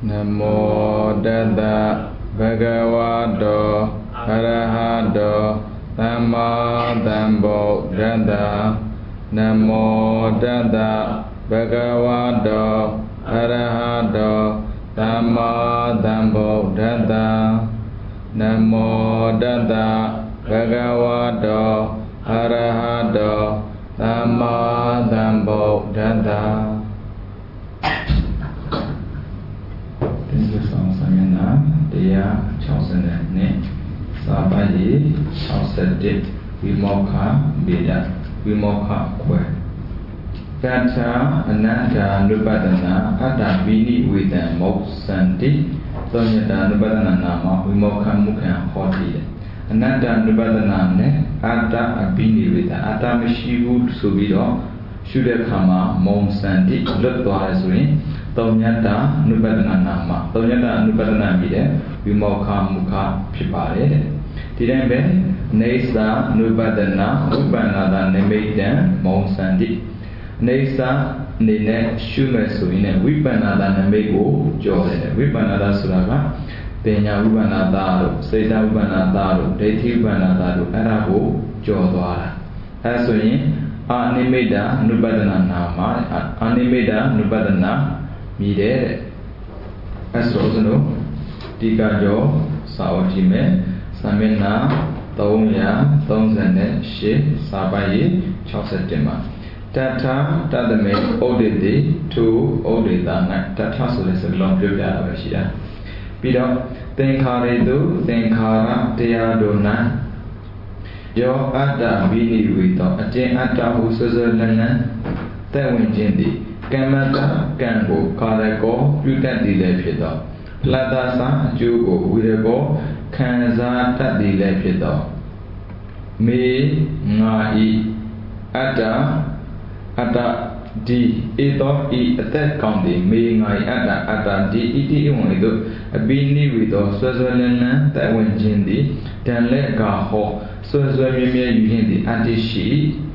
Namo Tassa Bhagavato Arahato Samma Sambuddhassa. Namo Tassa Bhagavato Arahato Samma Sambuddhassa. Namo Tassa Bhagavato Arahato Samma Sambuddhassa. Samana Deya Chausana Sabayi Chausade Vimoka Beda Vimoka Kwe Gata Ananda Nupadana Ada Vini Vidan Moksanti Tonyada Nupadana Nama Vimoka Mukha Hoti Ananda Nupadana Ne Ada Abini Vidan Ada Meshivu Subido Shudakama Moksanti Lutwa Swing Tonyata Nupadana Nama Tonyata Nupadana Mide Vimoka Mukha Pipare Tidembe Nesa Nupadana Upanada Nemedan Monsandi Nesa Nene Shume Suine Vipanada Nemego Jore Vipanada Suraga Penya Upanadaru Seda Upanadaru Deti Upanadaru Arabu Jodwara Asoin Animeda Nupadana Nama Animeda Nupadana Mide Asrosano Dikajo Saotime Samena Tonya Tonzane She Sabaye Chausetema Tata Tadame Odede to Odeda Tata Solesalon Pubia Vashida Pido Tenkaredo Tenkara Teadona Yo Ada Vini Vito Atin Ata Husazalana Tewin Jindi Kamata Kango Karako Putadile Pito Platasa Jugo Wirego Kanza Tadile Pito Me Ngai Ada Di Ito I Attack County Me Ngai Ada Di Iti Iwonido Abini Wido Swaziland Taiwan Jindi Tanle Gaho Swaziland Yindi Adishi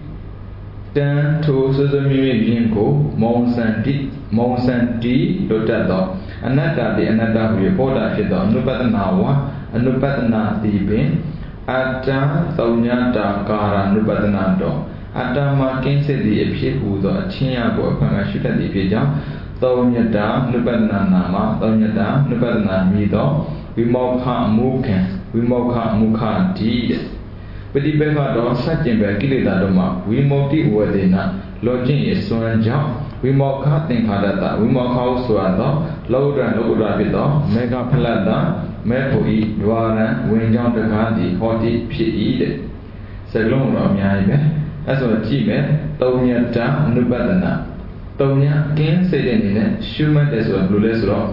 Dan to Suzumi Jinko, Monsanti, Lotato, Anata the Anata reporter Fido, Nupatanawa, Nupatana Dibin, Ata Tonyata Kara Nupatanado, Atama Kinse the Epihudo, Chiago, Pangashuta di Pija, Tonyata, Nupatanama, Tonyata, Nupatana Mido, Vimoka Mukha Deed. But the Bevado Satin Bakilida Doma, we moti Wadina, lodging is Swan Job, we mock cutting Hadata, we mock house Suado, Loda and Lodabido, Mega Palada, Mepoi, Dwara, Windown the Gandhi, Hoti, Pide. Salon Romiabe, as a Tibe, Tonya Ta, Nubadana. Tonya, King said in it, Schumann as well, Blues Rock.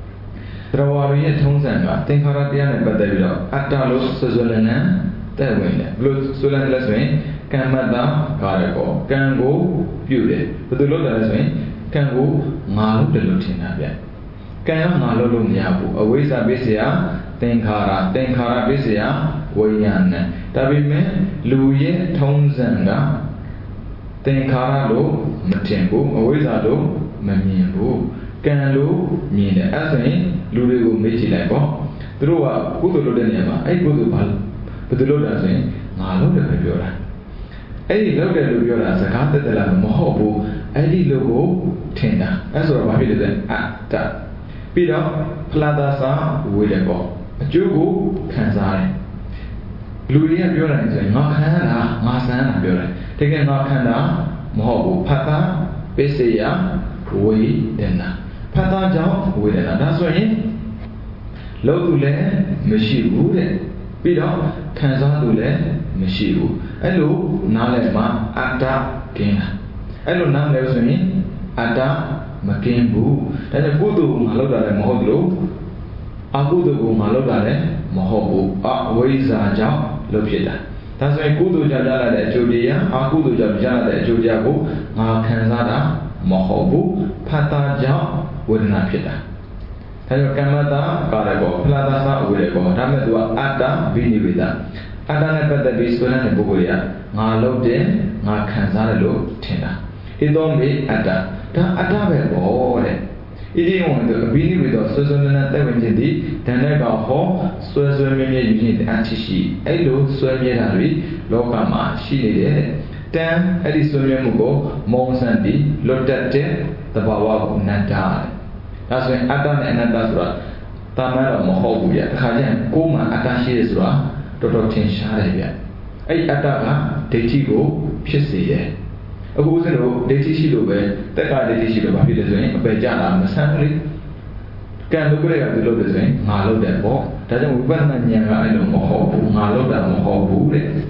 Rawari Tonsanga, Tinkaratian Badavido, Atalo, Suzolana. Blue Sulan Lasway, Kamada, Karako, Kango, Pude, but the Loda Lasway, Kango, Malu de Lutinabia. Kan Malu Niabu, a Wisa Besia, Tenkara Besia, Wayan, Tabime, Louis Tonzanga, Tenkara Lo, Matembu, a Wizado, Mamimbu, Kanlu, Mina Asway, Ludigo Michilabo, through a Kudulodanema, I Kudu. But the Lord has been, I love the Biora. Eddie looked at the Biora as a cat that I Mohobu, Eddie Logo, Tena, as well as at that. Peter, Platasa, Willebo, Jugo, Kanzai. Ludia Biora is saying, Makana, Masana Biora. Taking Makana, Mohobu, Pata, Besia, we Dena. Pata Job, we Dena. That's why Logule, Meshibu. Pido, Kanzadule, Meshibu. Hello, Nalema, Ata, Kena. Hello, Nalema, Ata, Makembu. Then a Budu, Maloda, Mohodo, Abudu, Maloda, Mohobu, Wiza, Lopida. That's why Kudu Jadala, Judia, Akudu Jabjana, Judiabu, Kanzada, Mohobu, Pata, Jam, Woodenapida. Hello, Kamada, Karago, Platasa, Urego, Ramadua, Ada, Vinivida. Ada never the Biscuit and Buguya, Nalo de, Nakanzalo, Tina. He don't be Ada. Ada, Ini orang itu bini itu sesuatu terjadi dan mereka sesuatu menjadi antisi. Itu sesuatu dari lokama sini dan ada sesuatu mugo monsandi lotate terbawa nanda. Asal ada nanda surah tamara mohon ya. Kajian kuma atasi surah total tension ya. Ada detigo pasti. Aku usah deti sih tak ada deti sih tapi dia berjalan masanya kan lu boleh ada lu dia ngalau dah dah jangan bukan nanya ada mau ngalau dah mau deh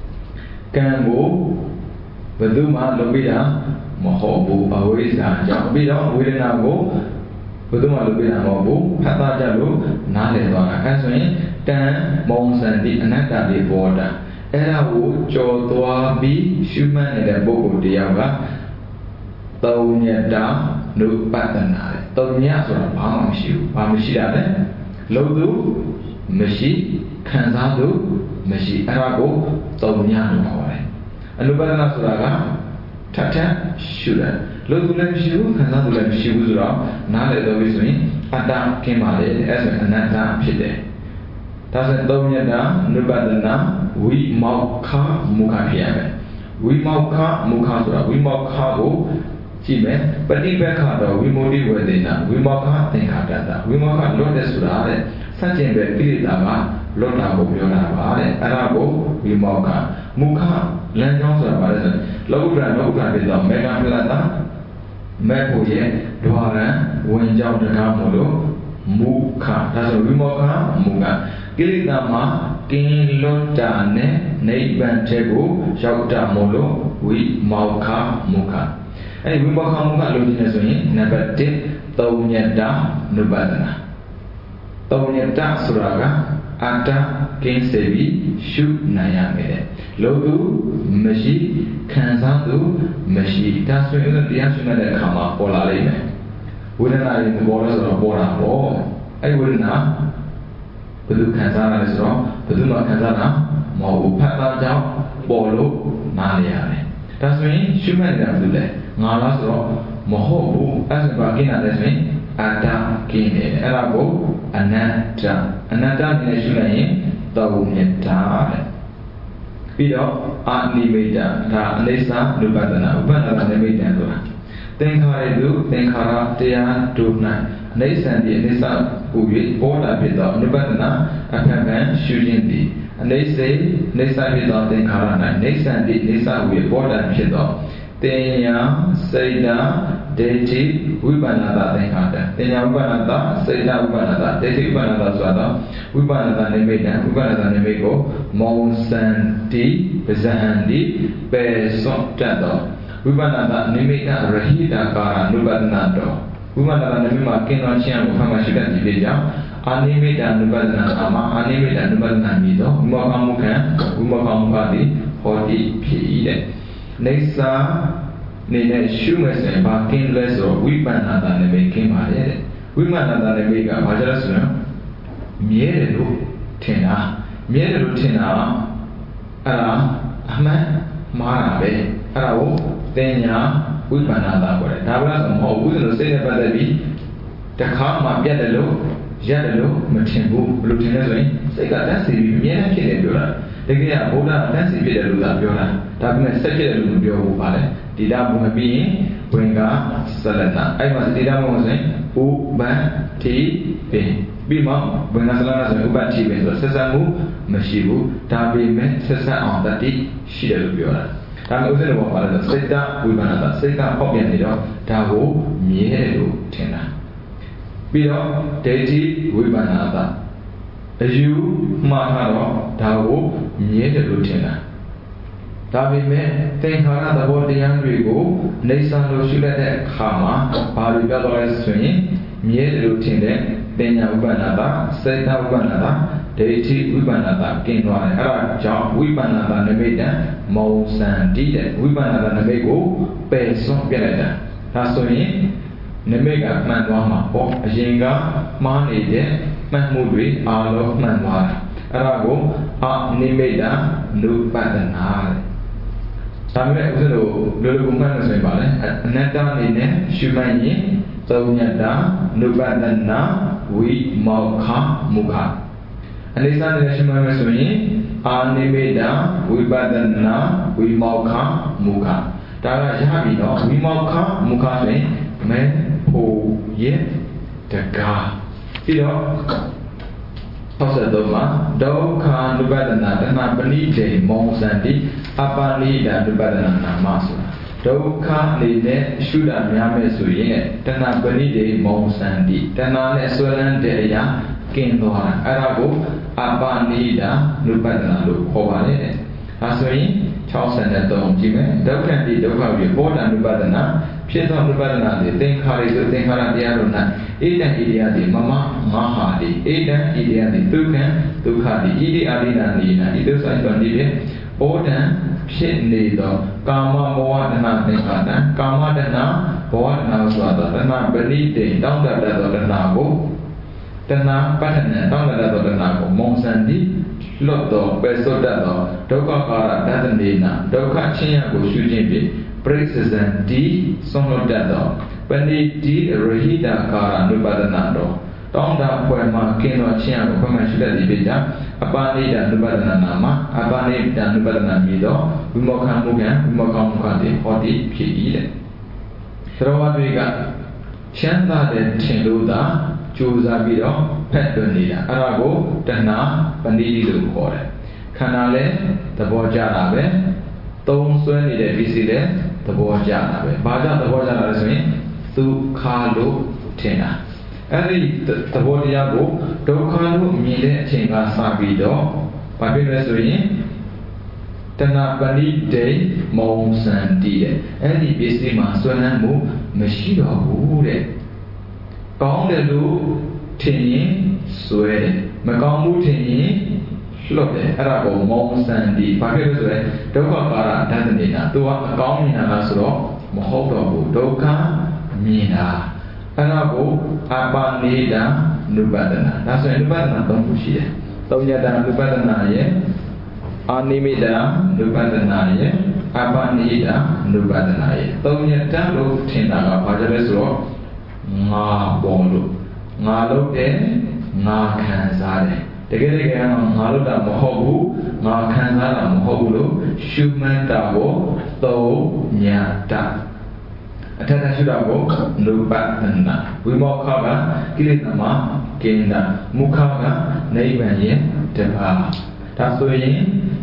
kan bu betul mah lebih dah mau awis jangan bilang boleh nago betul mah lebih dah mau kata jalu nale doang kan soalnya dan mau sandi anak tadi boda era wo chotoa bi human de boko tiyaw ka tawnyata nupatana tawnyaဆိုတာဘာမှမရှိဘူးဘာမရှိတာလဲလုံးသူမရှိခံစားသူမရှိအဲ့ဒါကိုတဝညလို့ခေါ်တယ်အနုပဒနာဆိုတာကထပ်ထပ်ရှုတယ်လုံးသူလည်းမရှိဘူးခံစားသူလည်းမရှိဘူးဆိုတော့နားလည်တော့ပြီဆိုရင်အတ္တကင်းပါလေအဲ့ဆိုရင်အနတ္တဖြစ်တယ်ဒါဆိုသုံးညတာနုပဒနာဝိမောက္ခမုခဖြစ်ရမယ်ဝိမောက္ခမုခဆိုတာဝိမောက္ခကိုကြည့်မယ်ပฏิပက္ခတော့ဝိမု ക്തി ဝေဒေနာဝိမောက္ခသင်္ခါတတဝိမောက္ခလွတ်တဲ့ဆိုတာတဲ့စัจကျင်ပဲကိလေသာကလွတ်တာကိုပြောတာပါတဲ့အဲ့ဒါကိုဝိမောက္ခမုခလမ်းကြောင်းဆိုတာပါလဲဆိုလောကုတ္တရာဖြစ်တော့မေဃပလတ္တမဲ့ဖို့ရဲ့ဒွါရံဝင်ကြောင်းတကားမို့လို့မုခဒါဆိုဝိမောက္ခမုခကိလေသာမှာကင်းလွတ်တာနဲ့နိဗ္ဗာန်တဲ့ကိုရောက်တာမို့လို့ဝိမောက္ခမုခအဲ့ဒီဝိမောက္ခမုခလို့ဒီနေဆိုရင်နံပါတ်1သုံးညတာနုပဒနာသုံးညတာဆိုတာကအတ္တကင်းစေပြီးရှုနိုင်ရမယ်လို့သူမရှိခံစားသူမရှိဒါဆိုရင်တရားရှုတဲ့အခါမှာပေါ်လာလိမ့်မယ်ဝေဒနာတွေပေါ်လို့ဆိုတော့ပေါ်တာပေါ့အဲ့ဒီဝေဒနာဘယ်သူခံစားရလဲဆိုတော့ဘယ်သူမှခံစားတာမဟုတ်ဘူးဖတ်တာကြောင့်ပေါ်လို့နားရရတယ်ဒါဆိုရင်ရှုမှတ်နေတာဘယ်လိုလဲငါလားဆိုတော့မဟုတ်ဘူးအဲ့ဒါဘာကိနာလဲဆိုရင်အတ္တကိနေအဲ့ဒါကိုအနတ္တနဲ့ရှုလိုက်ရင်တောင်းမြတ်တာတဲ့ပြီးတော့အာနိမိတဒါအနိစ္စနုပဒနာဥပဒနာနိမိတဆိုတာသင်္ခါရတုသင်္ခါရတရားတို့၌အနိစ္စံဒီအနိစ္စဟူ၍ပေါ်တာဖြစ်သောအနုပဒနာအဖက်ဖန်ရှုခြင်းသည်အနိစ္စဖြစ်သောသင်္ခါရ၌အနိစ္စံဒီအနိစ္စဟူ၍ပေါ်တာဖြစ်သောတင်ညာစိတ်ဓာဒိဋ္ဌိဝိပန္နတာသင်္ခါရတင်ညာဝိပန္နတာစိတ်ဓာဝိပန္နတာဒိဋ္ဌိဝိပန္နတာဆိုတော့ဝိပန္နတာနိမိတ်တံဝိပန္နတာနိမိတ်ကိုမောစန္တိပဇဟန္တိပေစွတ်တတ်သောဝိပန္နတာနိမိတ်ရဟိတကာရနုပဒနာတော်ဝိပန္နတာနိမိတ်မှာကင်းသောခြင်းကိုဖတ်မှရှိတတ်သည်ကြောင့်အာနိမိတ်တနုပဒနာမှာအာနိမိတ်တနုပဒနာမည်သောဝိမောက္ခမုခံဝိမောက္ခမုခသည်ဟောတိဖြစ်၏တဲ့နေစာနေနဲ့ရှုမဲ့ဆိုင်ဘာကင်းလဲဆိုဝိပန္နတာနိမိတ်ကင်းပါလေတဲ့ဝိပန္နတာနိမိတ်ကဘာကြလဲဆိုတော့မြဲတယ်လို့ထင်တာမြဲတယ်လို့ထင်တာအဲ့ဒါအမှန်မှားတာပဲအဲ့ဒါကိုသင်ညာဝိပန္နတာခေါ်တယ်ဒါကလည်းမဟုတ်ဘူးဆိုတော့စိတ်နဲ့ပတ်သက်ပြီးတခါမှပြတ်တယ်လို့ရတယ်လို့မထင်ဘူးဘယ်လိုထင်လဲဆိုရင်စိတ်ကတက်စီပြီးအမြဲတမ်းဖြစ်နေပြောတာတကယ်ကဘုရားတက်စီဖြစ်တယ်လို့သာပြောတာဒါပေမဲ့ဆက်ဖြစ်တယ်လို့မပြောဘူးပါလေဒီတာဘုံပြီးရင်ဝင်ကဆလနာအဲ့မှာဒီတာဘုံဆိုရင်ဥပ္ပတိပင်ပြီးမှဝင်ကဆလနာဆိုရင်ဥပ္ပတိပင်ဆိုတော့ဆက်ဆက်မှုမရှိဘူးဒါပေမဲ့ဆက်ဆက်အောင်တတိရှိတယ်လို့ပြောတာဒါမှဥစဉ်တော့ပါလဲစိတ်တဝိပန္နတာစိတ်ကပေါက်ပြန်နေတော့ဒါကိုမြဲတယ်လို့ထင်တာပြီးတော့ဒိဋ္ဌိဝိပန္နတာအယူမှားတော့ဒါကိုမြဲတယ်လို့ထင်တာဒါပေမဲ့သင်္ခါရသဘောတရားတွေကိုနေဆံလို့ရှုလိုက်တဲ့အခါမှာဘာတွေပြောတော့လဲဆိုရင်မြဲတယ်လို့ထင်တဲ့ပညာဥပ္ပန္နတာစေတဥပ္ပန္နတာဒိဋ္ဌိဥပ္ပန္နတာကျင်းသွားတယ်အဲ့ဒါကြောင့်ဝိပန္နတာနိမိတ်တံမောစံတိတဲ့ဝိပန္နတာနိမိတ်ကိုပယ်စွန့်ပြလိုက်တာဒါဆိုရင်နိမိတ်ကမှန်သွားမှာပေါ့အရင်ကမှားနေတဲ့မှန်မှုတွေအားလုံးမှန်သွားတယ်အဲ့ဒါကိုအနိမိတ်တံနုပဒနာတဲ့ဒါပေမဲ့ဦးဇင်းတို့လူလူကမှတ်လို့ဆိုရင်ပါလေအနတ္တအနေနဲ့ရှုမှတ်ရင်သုံးညတာနုပတနာဝိမောခမုခအနိစ္စနဲ့ရှုမှတ်မယ်ဆိုရင်အာနိမိတဝိပဒနာဝိမောခမုခဒါကရပြီနော်ဝိမောခမုခဆိုရင်မဲဖို့ရဲ့တကားပြီးတော့63မှာဒုက္ခ ानु ပဒနာတဏပဏိတေမောစံတိအပနိဒ ानु ပဒနာနာမဆိုတာဒုက္ခအနေနဲ့ရှုတာများမဲ့ဆိုရင်တဏပဏိတေမောစံတိတဏနဲ့ဆွဲလန်းတဲ့အရာကင်းသွားတာအဲ့ဒါကိုအပနိဒ ानु ပဒနာလို့ခေါ်ပါတယ်တဲ့ဒါဆိုရင်63ကြည့်မယ်ဒုက္ခတိဒုက္ခကိုဘောဓ ानु ပဒနာဖြစ်သော ानु ပဒနာတွေသင်္ခါရဆိုသင်္ခါရတရားတို့၌ဧတံဣရိယတိမမငါဟာတိဧတံဣရိယတိဒုက္ခဒုက္ခတိဣတိအာရိဏနေနဣတုဆိုင်တော်နေဖြင့်ဘောဓံဖြစ်နေသောကာမဘောဝတနာသင်္ခါရကာမတနာဘောဝတနာဆိုသောတနာပဏိတေတောင်းတတသောတနာကိုတနာပဋ္ဌနံတောင်းတသောတနာကိုမောင်စံတိလွတ်သောပယ်စွတ်တတ်သောဒုက္ခကာရတတနေနဒုက္ခချင်းရကိုရှုခြင်းဖြင့်ပရိစ္ဆေဇံတိဆုံးလွတ်တတ်သောပဏိတိရဟိတကာရ ानु ပဒနာတော်တောင်းတဖွယ်မှာကင်းသောချင်းရကိုဖွယ်မှရှုတတ်သည်ဖြစ်ကြောင်းအပနိဒ ानु ပဒနာနာမှာအပနိဒ ानु ပဒနာမြည်သောဝိမောခမုခံဝိမောခမုခတိဟောတိဖြစ်၏တဲ့သရဝတွေကချမ်းသာတဲ့ထင်လို့သာကြိုးစားပြီးတော့ဖက်တွင်နေတာအဲ့ဒါကိုတဏပဏိတိလို့ခေါ်တယ်ခန္ဓာလည်းသဘောကျတာပဲသုံးဆွဲနေတဲ့ပစ္စည်းလည်းသဘောကျတာပဲဘာကြောင့်သဘောကျတာလဲဆိုရင်ဒုက္ခလို့ထင်တာအဲ့ဒီသဘောတရားကိုဒုက္ခလို့မြင်တဲ့အချိန်ကစပြီးတော့ဘာဖြစ်လဲဆိုရင်တဏပဏိတေမောစံတိတဲ့အဲ့ဒီပစ္စည်းမှာဆွဲလန်းမှုမရှိတော့ဘူးတဲ့ကောင်းတယ်လို့ထင်ရင်ဆွဲတယ်မကောင်းဘူးထင်ရင်လွတ်တယ်အဲ့ဒါကိုမောစံတိဘာဖြစ်လို့ဆိုရဲဒုက္ခကာရတတနေတာသူကအကောင်းမြင်တာလားဆိုတော့မဟုတ်တော့ဘူးဒုက္ခမြင်တာအဲ့ဒါကိုအပနိဒ ानु ပဒနာဒါဆိုရင် ानु ပဒနာ၃ခုရှိတယ်သုံးညတ ानु ပဒနာရဲ့အာနိမိတ ानु ပဒနာရဲ့အပနိဒ ानु ပဒနာရဲ့သုံးညတလို့ထင်တာကဘာကြလဲဆိုတော့ငါပေါ်လို့ငါလုပ်တယ်ငါခံစားတယ်တကယ်ကတော့ငါလုပ်တာမဟုတ်ဘူးငါခံစားတာမဟုတ်ဘူးလို့ရှုမှတ်တာကိုသုံးညတအထက်ရှုတာကိုနုပတနာဝိမောခကကိလေသာမှာကင်းတာမုခကနိဗ္ဗာန်ရဲ့တပါးဒါဆိုရင်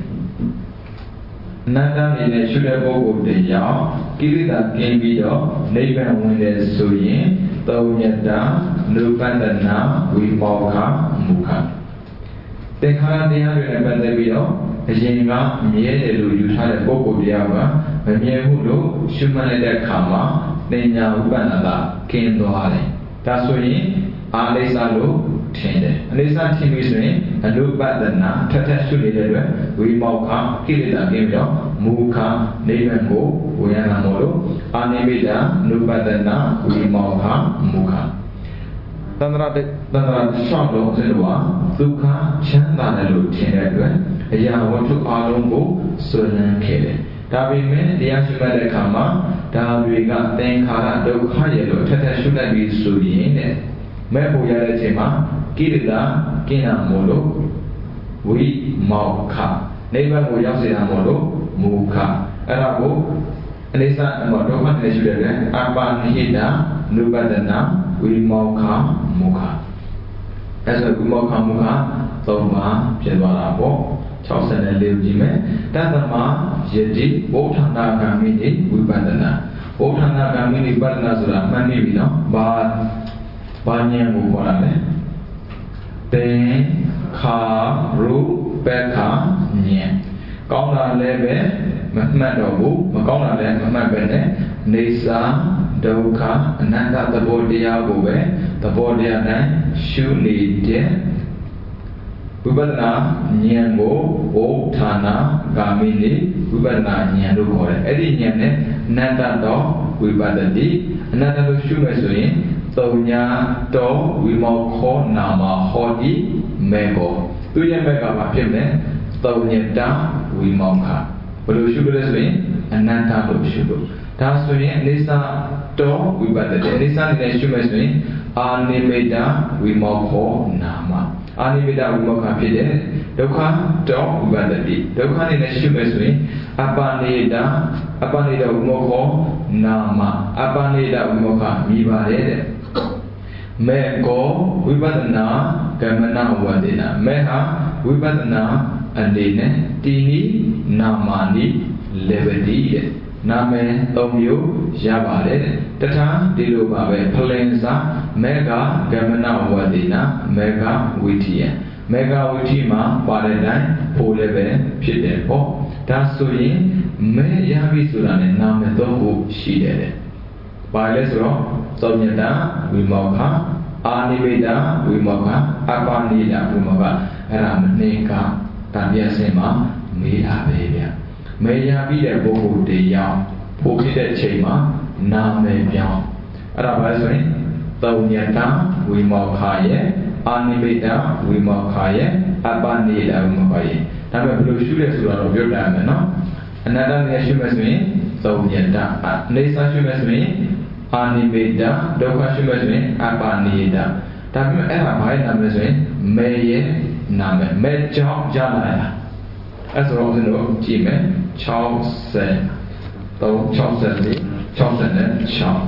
အနတ္တအနေနဲ့ရှုတဲ့ပုဂ္ဂိုလ်တရားကိလေသာကင်းပြီးတော့နိဗ္ဗာန်ဝင်တယ်ဆိုရင်သုံးညတနုပတနာဝိမောခမုခသင်္ခါရတရားတွေနဲ့ပတ်သက်ပြီးတော့အရင်ကမြဲတယ်လို့ယူထားတဲ့ပုဂ္ဂိုလ်တရားကမမြဲဘူးလို့ရှုမှတ်တဲ့အခါမှာပညာဥပ္ပန္နတာကင်းသွားတယ်ဒါဆိုရင်အာလိစ္စလို့ထင်တယ်အလိစ္စထင်ပြီးဆိုရင်အနုပဒနာထက်ထက်ရှုနေတဲ့အတွက်ဝိမောခကိလေသာကင်းပြီးတော့မူခနိဗ္ဗာန်ကိုဝေယနာမို့လို့အာနိမိတ ानु ပဒနာဝိမောခမူခတန္တရာရှောက်လို့ဆိုတော့ဒုက္ခချမ်းသာတယ်လို့ထင်တဲ့အတွက်အရာဝတ္ထုအလုံးကိုဆွလန်းခဲ့တယ်ဒါပေမဲ့တရားရှိတဲ့အခါမှာဒါတွေကသင်္ခါရဒုက္ခရဲ့လို့ထက်ထက်ရှုတတ်ပြီးဆိုရင်တဲ့မဲ့ဖို့ရတဲ့အချိန်မှာကိလေသာကင်းတာမို့လို့ဝိမောခနိဗ္ဗာန်ကိုရောက်စေတာမို့လို့မူခအဲ့ဒါကိုအနိစ္စအမောဒုက္ခနဲ့ရှုတဲ့အတွက်အပနိဟိတ ानु ပဒနာဝိမောခမုခအဲ့ဒါဝိမောခမုခသုံးပါဖြစ်သွားတာပေါ့64ကြည့်မယ်တတ္တမယတိဘုဋ္ဌာနာဂာမိနိဝိပဿနာဘုဋ္ဌာနာဂာမိနိဝိပဿနာဆိုတာမှန်နေပြီနော်ဘာဉာဏ်ကိုခေါ်တာလဲသင်္ခါရုပက္ခဉာဏ်ကောင်းတာလည်းပဲမမှတ်တော့ဘူးမကောင်းတာလည်းမမှတ်ပဲနဲ့နေစာဒုက္ခအနတ္တသဘောတရားကိုပဲသဘောတရားတိုင်းရှုနေတဲ့ဝိပဿနာဉာဏ်ကိုဘုဋ္ဌာနာဂာမိနိဝိပဿနာဉာဏ်လို့ခေါ်တယ်အဲ့ဒီဉာဏ်နဲ့အနတ္တတော့ဝိပဿတိအနတ္တလို့ရှုမယ်ဆိုရင်သုံးညာတော်ဝိမောခောနာမဟောတိမေကောသူရဲ့ဘက်ကဘာဖြစ်လဲသုံးညတဝိမောခ Bulu syukur swing ananta lo syukur. Dah swing nisa to wibata. Nisa ni syukur swing animeda wimoko nama. Animeda wimoko pide. Dokha to wibata di. Dokha ni syukur swing apaneda wimoko nama. Apaneda wimoko mibare. Meko wibadana kamana wadina. Meha wibadana andine tini namani levadi. Name tomyo yabare. Tata dilubabe palensa mega kamana wadina mega witiya. Mega witima paradai polebe pidepo. Tasuri me yabi surane name tohu shidere. Palesro Somyata Wimokha Animeda Wimokha Apanida Wimokha Ramneka Tabiasema Mea Bebia Mea Bia Bohu de Yao Pukita Chema Name Biao Arabasri Somyata Wimokhaye Animeda Wimokhaye Apanida Wimokhaye Name Blue Sugar Sura of your diamond. Another nation must be Somyata Nesa Shumasme Animeda, Doka Shumasme, Apanida. Tamu era by Namazme, Maye Name, Med Job Janaya. As a no Jime, Charles said, though Charles and Charles.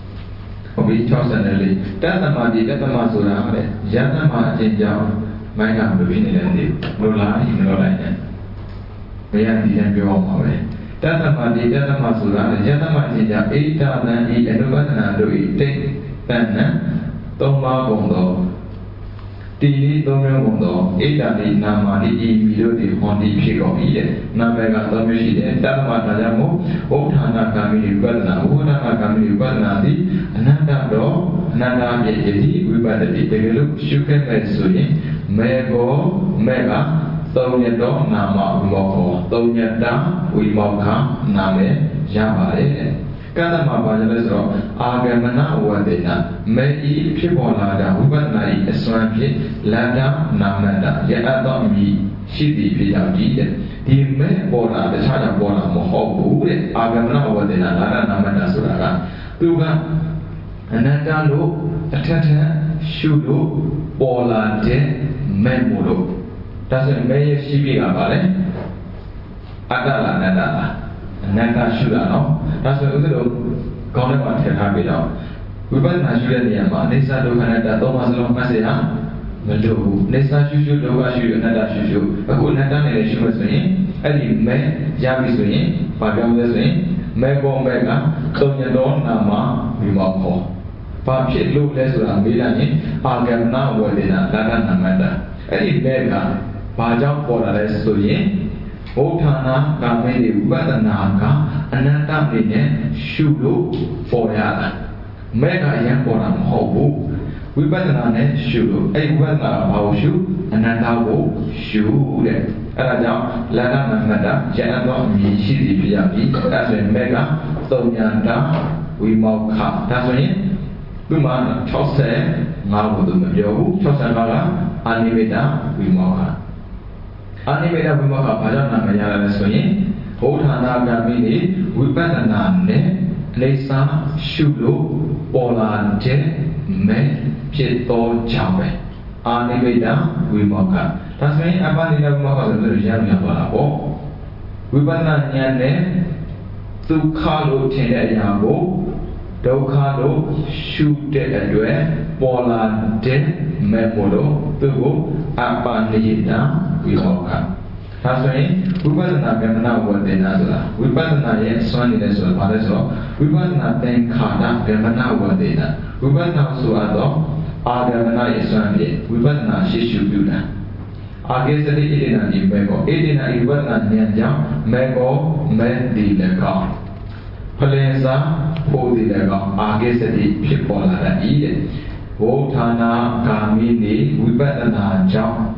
Obi Charles and Tatamadi, Tatamazura, Yanama Jinja, my number in the Lola in Lorraine. They are the Embryo. Tatamadi, Tatamazura, Yanamajija, 8 than E. Anubana do it, take Tana, Toma Bondo, Tini Domondo, 8 than Namadi, Milodi, Hondi, Pico, Namega Tomishi, Tatamadamo, Otana Kamini Badana, Otana Kamini Badanadi, Nanda Do, Nanda Yeti, Wibadi, the look, Shukan Mesui, Mego, Mega. Tonyado Nama Moko, Tonyada Wimoka Name Jabare. Kadama Bajalasro, Agamana Wadena, Mei Pipolada, Ubanai, Eswanki, Lada Namada, Yada Mi, Shidi Pidaji, the Me Bora, the China Bora Moho, Agamana Wadena, Lada Namada Suraga, Tuga, Ananda Atata, Shudu, Bola de Memulo. That's a mayor shipping about it. Adala Nada, Nanda Shudano. That's a little Gonaman Habito. We went Nashua Yama, Nisa do Canada, Thomas Long Masea, Madu, Nisa Shushu, Dogashu, Nada Shushu, a good Nada nation was me, Eddie May, Jamis me, Pagam was me, Mego Mega, Tonyadon Nama, Vimoko. Papshit look less than Milani, Agamna Wadina, Lada Namanda. Eddie Mega. Baja for a restoye, Otana, Kamedi, Ubadanaka, Ananta Mine, Shudu, for Yada. Mega Yankoram Hobu, Ubadanane, Shudu, a Ubana Baushu, Ananta Shude. Raja, Lada Namada, Janado, Mishi, Piapi, that's a mega, Sonyanda, Wimoka, that's when Duman, Chose, Mabu, Yo, Chosanaga, Animeda, Wimoka. Animeda Wimoka Pajana Mayala Swing, Hotana Gamini, Wibadana Ne, Nesa, Shudu, Bola Je, Me, Pieto Chabe. Animeda Wimoka. That's me, Abanida Wimoka, the Jamiya Balabo. Wibadana Yane, Tukalo Tenayabo, Dokalo, Shoot Adwe, Bola De, Memolo, Tugo, Abanida. Wimoka. That's why we better not get now what they nazala. We better not yet swan in as well, we better not think Kada, Gamana what they na. We better not so ado, Agamana is swan yet. We better not shishu buda. I guess that it in an Mego, Edina Ibana Nyanja, Mego, Mendi Lega. Palenza, Podi Lega, I guess that it people that eat it. Wotana, Kamini, we better not jump.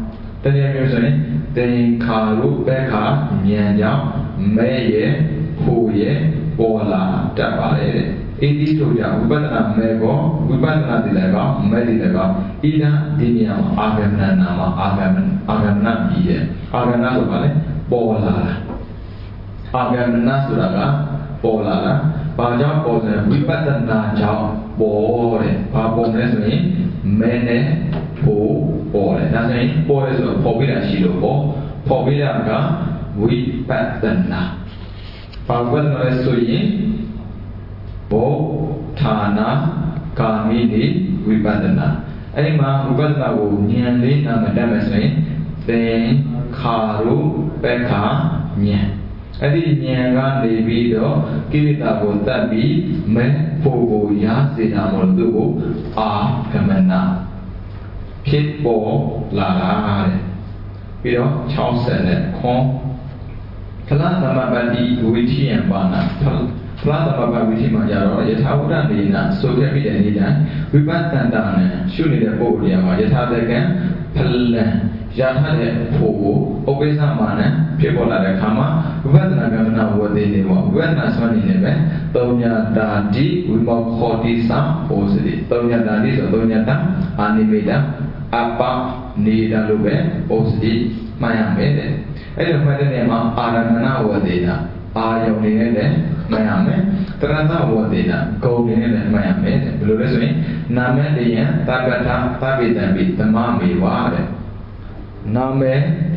Then Karu Beka, Nyanja, Maye, Huye, Bola, Dabale. It is to ya, Ubana Mego, Ubana Dilega, Medilega, Ida Diniam, Agamna Nama, Agamna Ye, Agamna Bola. Agamana suraga pola baca pola wipatana jauh boleh boleh sini mene boleh nasi boleh so pobila silo pobila ka wipatana Pagwat Narasui Bo Thana Kamini Vipadana. Aima Vipadana Wu Nyanli Namadamasi Then Karu Pekha Nyan. Adi Nyanga Devido Kirita Botabi Me Pogo Yasina Mordu A Kamana Pitbo Lara Pido Chausen Kong Kalathamabadi Wichi and Bana Kalathamabadi Wichi Majaro, Yatauda Nina, Sokabi and Nina, Vibatandana, Shuni the Bodia, Yatadagan, Palan, Yatade Pogo, Obesamana, people at the Kama, Vibatanagamana, what they name, Vietnasman in the Tonya Dadi, Wimok Hoti Sam, Posity, Tonya Dadi, Tonya Dam, Animeda, Apa, Nida Lube, Posity, Miami. Ada macam ni mah aramana wadena, ayam ni le, macam ni, terasa wadena, kau ni le macam ni, belum resmi, nama dia tapi tamam iwar, nama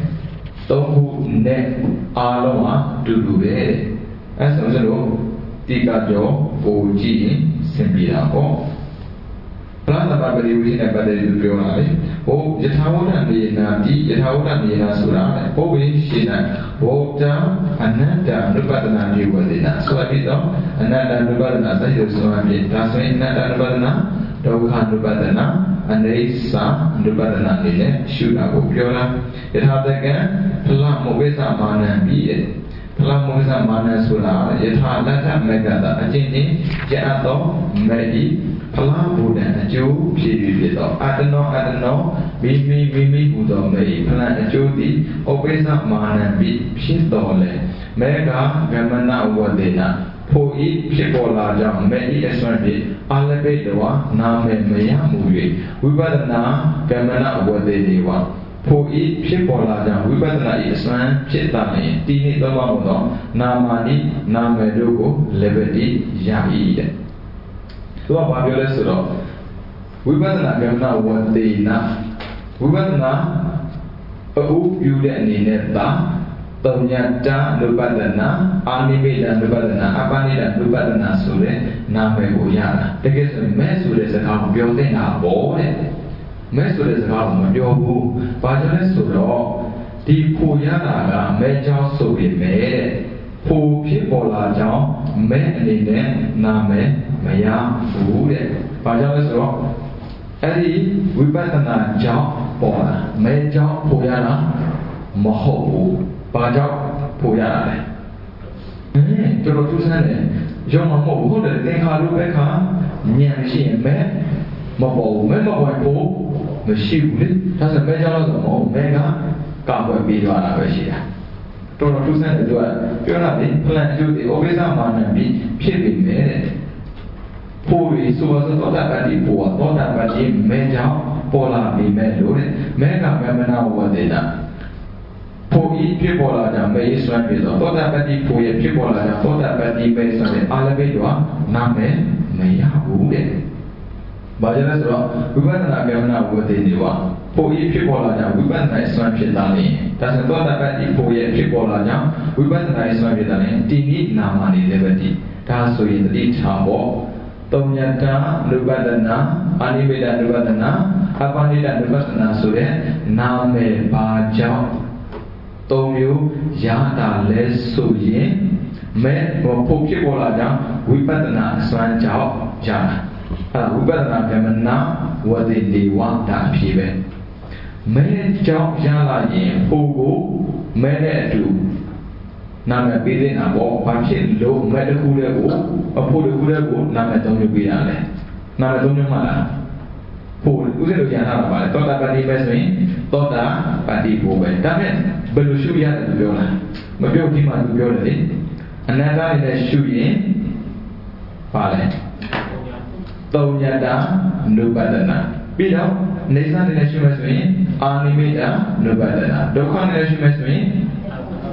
tohu ne alama dulu be, asal tiga jo uji sembilan ko. Pelana bagi uji nak pada itu pionari. Oh, jathawadan ni nanti, jathawadan ni nasura. Oh, ini sihna. Oh, jam ananda nubadana jiwadina. Sebab itu ananda nubadana saya semua ni. Tasmi ananda nubadana, dauhan nubadana, anaisa nubadana ni sudah aku piora. Jathawadan pelan mubisa mana biye. Pelan mubisa mana sura. Jathawadan megada. Jadi jatuh medi. Pelan budan aju pilih itu. Adano mimi budan mei pelan aju di opesa mana bi pilih. Mereka gamana wadena. Poi pipola jam mei esmadi alabe doa nama maya mui. Wibadana gamana wadena. Poi pipola jam wibadana isman citane. Tini doa muda nama ni nama dogo lebedi yai. Tuh apa boleh suruh? Wibadana gamna wadena, wibadana yuda ni neta, ternyata nubadana, anime dan nubadana, apa ni dan nubadana sure, nama goyana. Tapi sebenarnya sure sekarang biasa nggak boleh, sure sekarang menjauh, pasal suruh di goyana lah, menjauh sure mere, pupi bola jauh, mere nama Maya Bude. Pasal itu, adi wibadana jauh pola, menjauh pola mahu, pasal pola le. Kalau tu sana, jangan mahu boleh tengah lupa kan, nyamsi mahu mesti boleh. Tapi menjauh tu mahu mereka kau biar apa sih? Kalau tu sana tu, kalau ni pelan jadi, obesa mana bi pilih mere. Puri suatu tadi buat tadi menjauh pola di melur mereka memang wadena. Puri pola jam Islam itu tadi puri pola jam tadi Islam alabe doa nama maya bude. Baca surah bukan nak memang wadena doa. Puri pola jam bukan Islam cetani. Tapi tadi puri pola jam bukan Islam cetani. Tinggi nama ni lebih. Kasui tadi cabo. Ternyata nubadana, anime dan nubadana, apa ni dan nubadana sudah nama baca tomyu yada lesuye, me mempunyai pola jam wibadana selanjau jana. Wibadana kemana wadindi wanda pibe. Me jauh jalan ini pugu me tu. Nama pilih nama pasien lo mereka kuliah apa kuliah nama tunggu biar le, nama tunggu mana? Pul, usia lo jangan apa le, toda padi besmi, toda padi buat. Tapi belum syuya tu biola, beliau di mana biola ni? Anda ini syuya, pale. Tahunnya dah nubadana. Bila nesa ini syuya besmi, anime dah nubadana. Dokon ini syuya besmi.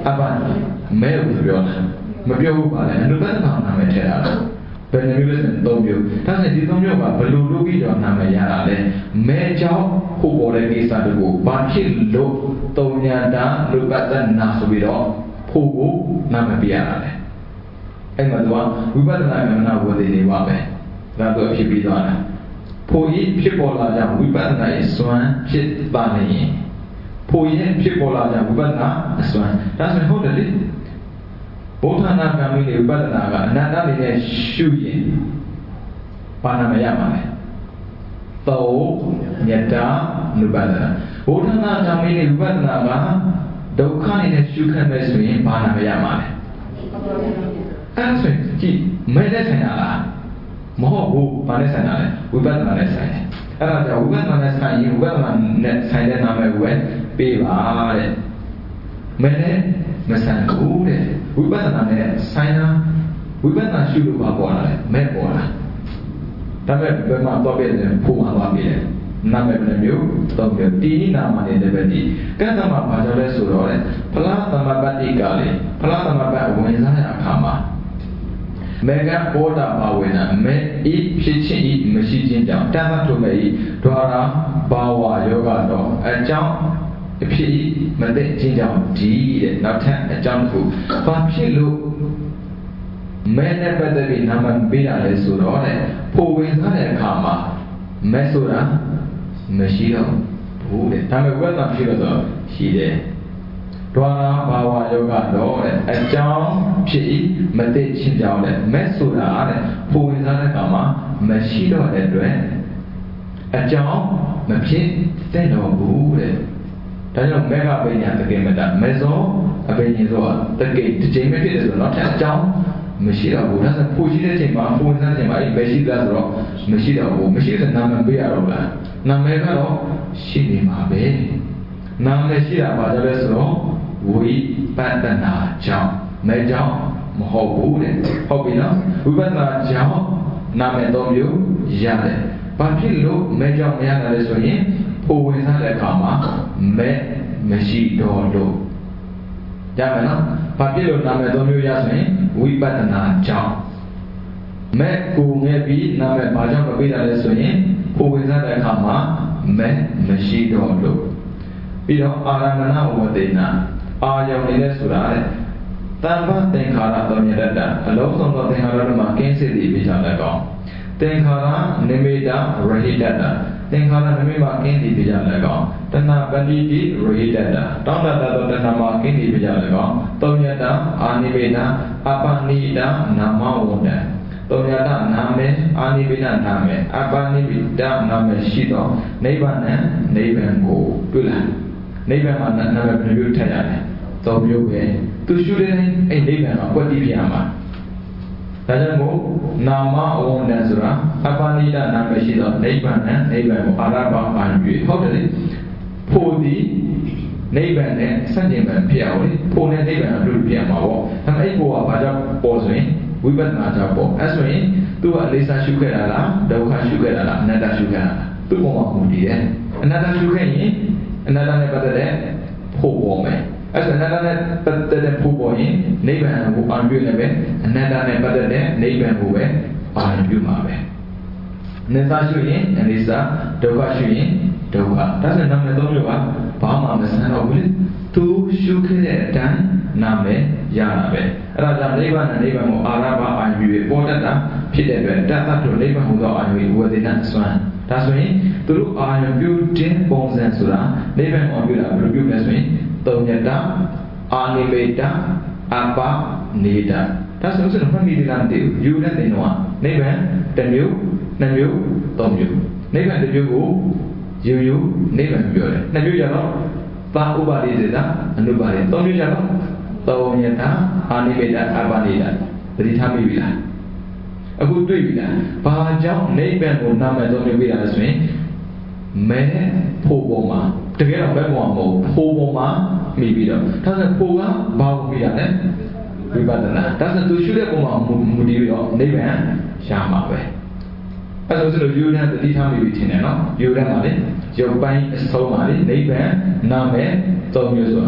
မဲကိုပြောတာမပြောဘူးပါလေအနုပဒနာနာမည်ထည့်တာဘယ်နှမျိုးလဲဆိုရင်၃မျိုးဒါဆိုရင်ဒီ၃မျိုးကဘယ်လိုလုပ်ပြီးတော့နာမည်ရတာလဲမဲကြောင့်ဟိုပေါ်တဲ့ကိစ္စတကူဘာဖြစ်လို့သုံးညာတာအနုပဒနာဆိုပြီးတော့ဖို့ကိုနာမည်ပြရတာလဲအဲ့မှာတော့ဝိပဿနာဉာဏ်ဝေဒေနေပါပဲဒါတော့ဖြစ်ပြီးသွားတာဖို့ဤဖြစ်ပေါ်လာကြောင့်ဝိပဿနာရဲ့စွမ်းဖြစ်ပါနေရင်ဖို့ရင်ဖြစ်ပေါ်လာကြောင့်ဝိပဿနာအစွမ်းဒါဆိုရင်ဟုတ်တယ်လေဘုရားနာကံမီးဝိပဿနာကအနန္တလေးနဲ့ရှုရင်ဘာနာမရမှာလဲသောညတာနုပဒနာဘုရားနာကံမီးဝိပဿနာကဒုက္ခနဲ့ရှုခတ်မဲ့ဆိုရင်ဘာနာမရမှာလဲအဲ့ဆိုရင်ကြည့်မဲနဲ့ဆိုင်တာလားမဟုတ်ဘူးဘာနဲ့ဆိုင်တာလဲဝိပဿနာနဲ့ဆိုင်တယ်အဲ့ဒါကြောင့်ဝိပဿနာနဲ့ဆိုင်ရင်ဝိပဿနာနဲ့ဆိုင်တဲ့နာမည်ကိုပဲပေးပါတဲ့မဲနဲ့မဆိုင်ဘူးတဲ့ဝိပဿနာနဲ့ဆိုင်တာဝိပဿနာရှုလို့ပါပေါ်လာတယ်မဲပေါ်လာဒါပေမဲ့ဘယ်မှာတော့ပြည့်တယ်ဖို့မှာပါပြည့်တယ်နာမည်ဘယ်မျိုးတော့ပြတီနာမနေတဲ့ပဲဒီကံသမဘာကြောင့်လဲဆိုတော့လေဖလားသမပတ္တိကလေဖလားသမပတ္ဝင်စားတဲ့အခါမှာမေကဘောဓဘာဝေနမေဤဖြစ်ချင်းဤမရှိခြင်းကြောင့်တတ်မှတ်ထုတ်မဲ့ဤဒွါရာဘာဝယောဂတော့အကြောင်းအဖြစ်မသိခြင်းကြောင့်ဒီတဲ့နောက်ထပ်အကြောင်းတစ်ခုဘာဖြစ်လို့မဲနဲ့ပတ်သက်ပြီးနာမည်ပေးတာလဲဆိုတော့လေဖို့ဝင်စားတဲ့အခါမှာမဲဆိုတာမရှိတော့ဘူးတဲ့ဒါပေမဲ့ဝိပဿနာဖြစ်လို့ဆိုရှိတယ်ဒွါရာဘာဝယောဂတော့တဲ့အကြောင်းဖြစ်မသိချင်းကြောင့်တဲ့မဲဆိုတာတဲ့ပုံဝင်စားတဲ့အခါမှာမရှိတော့တဲ့အတွက်အကြောင်းမဖြစ်တဲ့တော့ဘူးတဲ့ဒါကြောင့်မဲကပညာတကယ်မတမဲစောအပင်ရှင်စောတကယ်တစ်ချိန်ပဲဖြစ်တယ်ဆိုတော့အကြောင်းမရှိတော့ဘူးဒါဆိုဖို့ရှိတဲ့ချိန်မှာပုံဝင်စားတဲ့ချိန်မှာအဲ့မရှိသားဆိုတော့မရှိတော့ဘူးမရှိတဲ့နာမည်ပေးရတော့လားနာမည်ကတော့ရှိနေမှာပဲနာမည်ရှိတာပါကြလဲဆိုတော့ဝိပဿနာကြောင့်မဲကြောင့်မဟုတ်ဘူးတဲ့ဟုတ်ပြီနော်ဝိပဿနာကြောင့်နာမည်၃မျိုးရတယ်ဘာဖြစ်လို့မဲကြောင့်မရတာလဲဆိုရင်ဖို့ဝင်စားတဲ့အခါမှာမဲမရှိတော့လို့ရမယ်နော်ဘာဖြစ်လို့နာမည်၃မျိုးရဆိုရင်ဝိပဿနာကြောင့်မဲကိုငယ်ပြီးနာမည်ဘာကြောင့်မပေးတာလဲဆိုရင်ဖို့ဝင်စားတဲ့အခါမှာမဲမရှိတော့လို့ပြီးတော့အာရမဏဝတေနာအာယုန်လေးဆိုတာလေတမ္ပသင်္ခါရတော်မြတ်တတ်အလုံးစုံသောသင်္ခါရတို့မှာကင်းစစ်ပြီးပြကြတဲ့ကောင်သင်္ခါရနိမိတရဟိတတသင်္ခါရနိမိတ်မှာကင်းပြီးပြကြတဲ့ကောင်တဏပတိတိရဟိတတတောင်းတတသောတဏမှာကင်းပြီးပြကြတဲ့ကောင်သုံးညတအာနိမိတအပနိတနာမဝန္တသုံးညတနာမေအာနိမိတနာမေအပနိမိတနာမေရှိသောနိဗ္ဗာန်နဲ့နိဗ္ဗာန်ကိုတွေ့လာနိဗ္ဗာန်မှာနာမည်ဘယ်လိုထည့်ရတယ်သုံးမျိုးပဲသူရှုတဲ့အဲ့နိဗ္ဗာန်မှာပွက်တိပြရမှာဒါကြောင့်မို့နာမအဝန္တဆိုတာအပနိဒနာမရှိတော့နိဗ္ဗာန်နဲ့နိဗ္ဗာန်ကိုအာရပါအာယူဟုတ်တယ်လေဖို့ဒီနိဗ္ဗာန်နဲ့ဆန့်ကျင်ဘက်ဖြစ်အောင်လေဖို့နဲ့နိဗ္ဗာန်အတူတူဖြစ်မှာပေါ့ဒါပေမဲ့အဲ့ဖို့ကဘာကြောင့်ပေါ်ဆိုရင်ဝိပဿနာကြောင့်ပေါ့အဲ့ဆိုရင်သူကအလေးစားရှုခဲ့တာလားဒုက္ခရှုခဲ့တာလားအနတ္တရှုခဲ့တာလားသူ့ပေါ်မှာမူတည်တယ်အနတ္တရှုခဲ့ရင်အနတ္တနဲ့ပတ်သက်တဲ့ဖို့ပေါ်မယ်အဲ့ဒါအနတ္တနဲ့ပတ်သက်တဲ့ဖို့ပေါ်ရင်နိဗ္ဗာန်ကိုအာရုံပြုနေပဲအနတ္တနဲ့ပတ်သက်တဲ့နိဗ္ဗာန်ကိုပဲအာရုံပြုမှာပဲအနတ္တရှုရင်အနိစ္စဒုက္ခရှုရင်ဒုက္ခဒါဆိုနာမည်၃မျိုးကဘာမှမဆန်းတော့ဘူးလေသူရှုခဲ့တဲ့အတိုင်းနာမည်ရတာပဲအဲ့ဒါကြောင့်နိဗ္ဗာန်နဲ့နိဗ္ဗာန်ကိုအာရဘအာရုံပြုပေါ်တတ်တာဖြစ်တဲ့အတွက်တတ်တို့နိဗ္ဗာန်ဟူသောအာရုံဝေဒနာစွမ်းဒါဆိုရင်သူတို့အာရုံပြုတဲ့ပုံစံဆိုတာနိဗ္ဗာန်ကိုပြုတာဘယ်လိုပြုလဲဆိုရင်သုံးညတအာနိမိတအပနိဒဒါဆိုရင်မှတ်မိသလားမသိဘူးယူတဲ့သင်တော့နိဗ္ဗာန်တစ်မျိုးနှစ်မျိုးသုံးမျိုးနိဗ္ဗာန်တစ်မျိုးကိုယူနိဗ္ဗာန်ပြောတယ်နှစ်မျိုးကျတော့ပါဥပါတိစေတာအနုပါတိသုံးမျိုးကျတော့သုံးညတအာနိမိတအပနိဒသတိထားမိပြီလားအခုတွေ့ပြီလားဘာကြောင့်နိဗ္ဗာန်ကိုနာမည်သုံးမျိုးပြရလဲဆိုရင်မဲဖို့ပေါ်မှာတကယ်တော့ဘက်ပေါ်မှာမဟုတ်ဖို့ပေါ်မှာမိပြီးတော့ဒါဆိုဖို့ကဘာကိုပြရလဲဝိပဿနာဒါဆိုသူရှုတဲ့ပုံမှာမူတည်ပြီးတော့နိဗ္ဗာန်ရမှာပဲအဲ့ဒါဆိုလို့ယူရတဲ့တတိထားမိပြီးထင်တယ်နော်ယူရမှာလေရုပ်ပိုင်းအဆုံးမှာလေနိဗ္ဗာန်နာမည်သုံးမျိုးဆိုတာ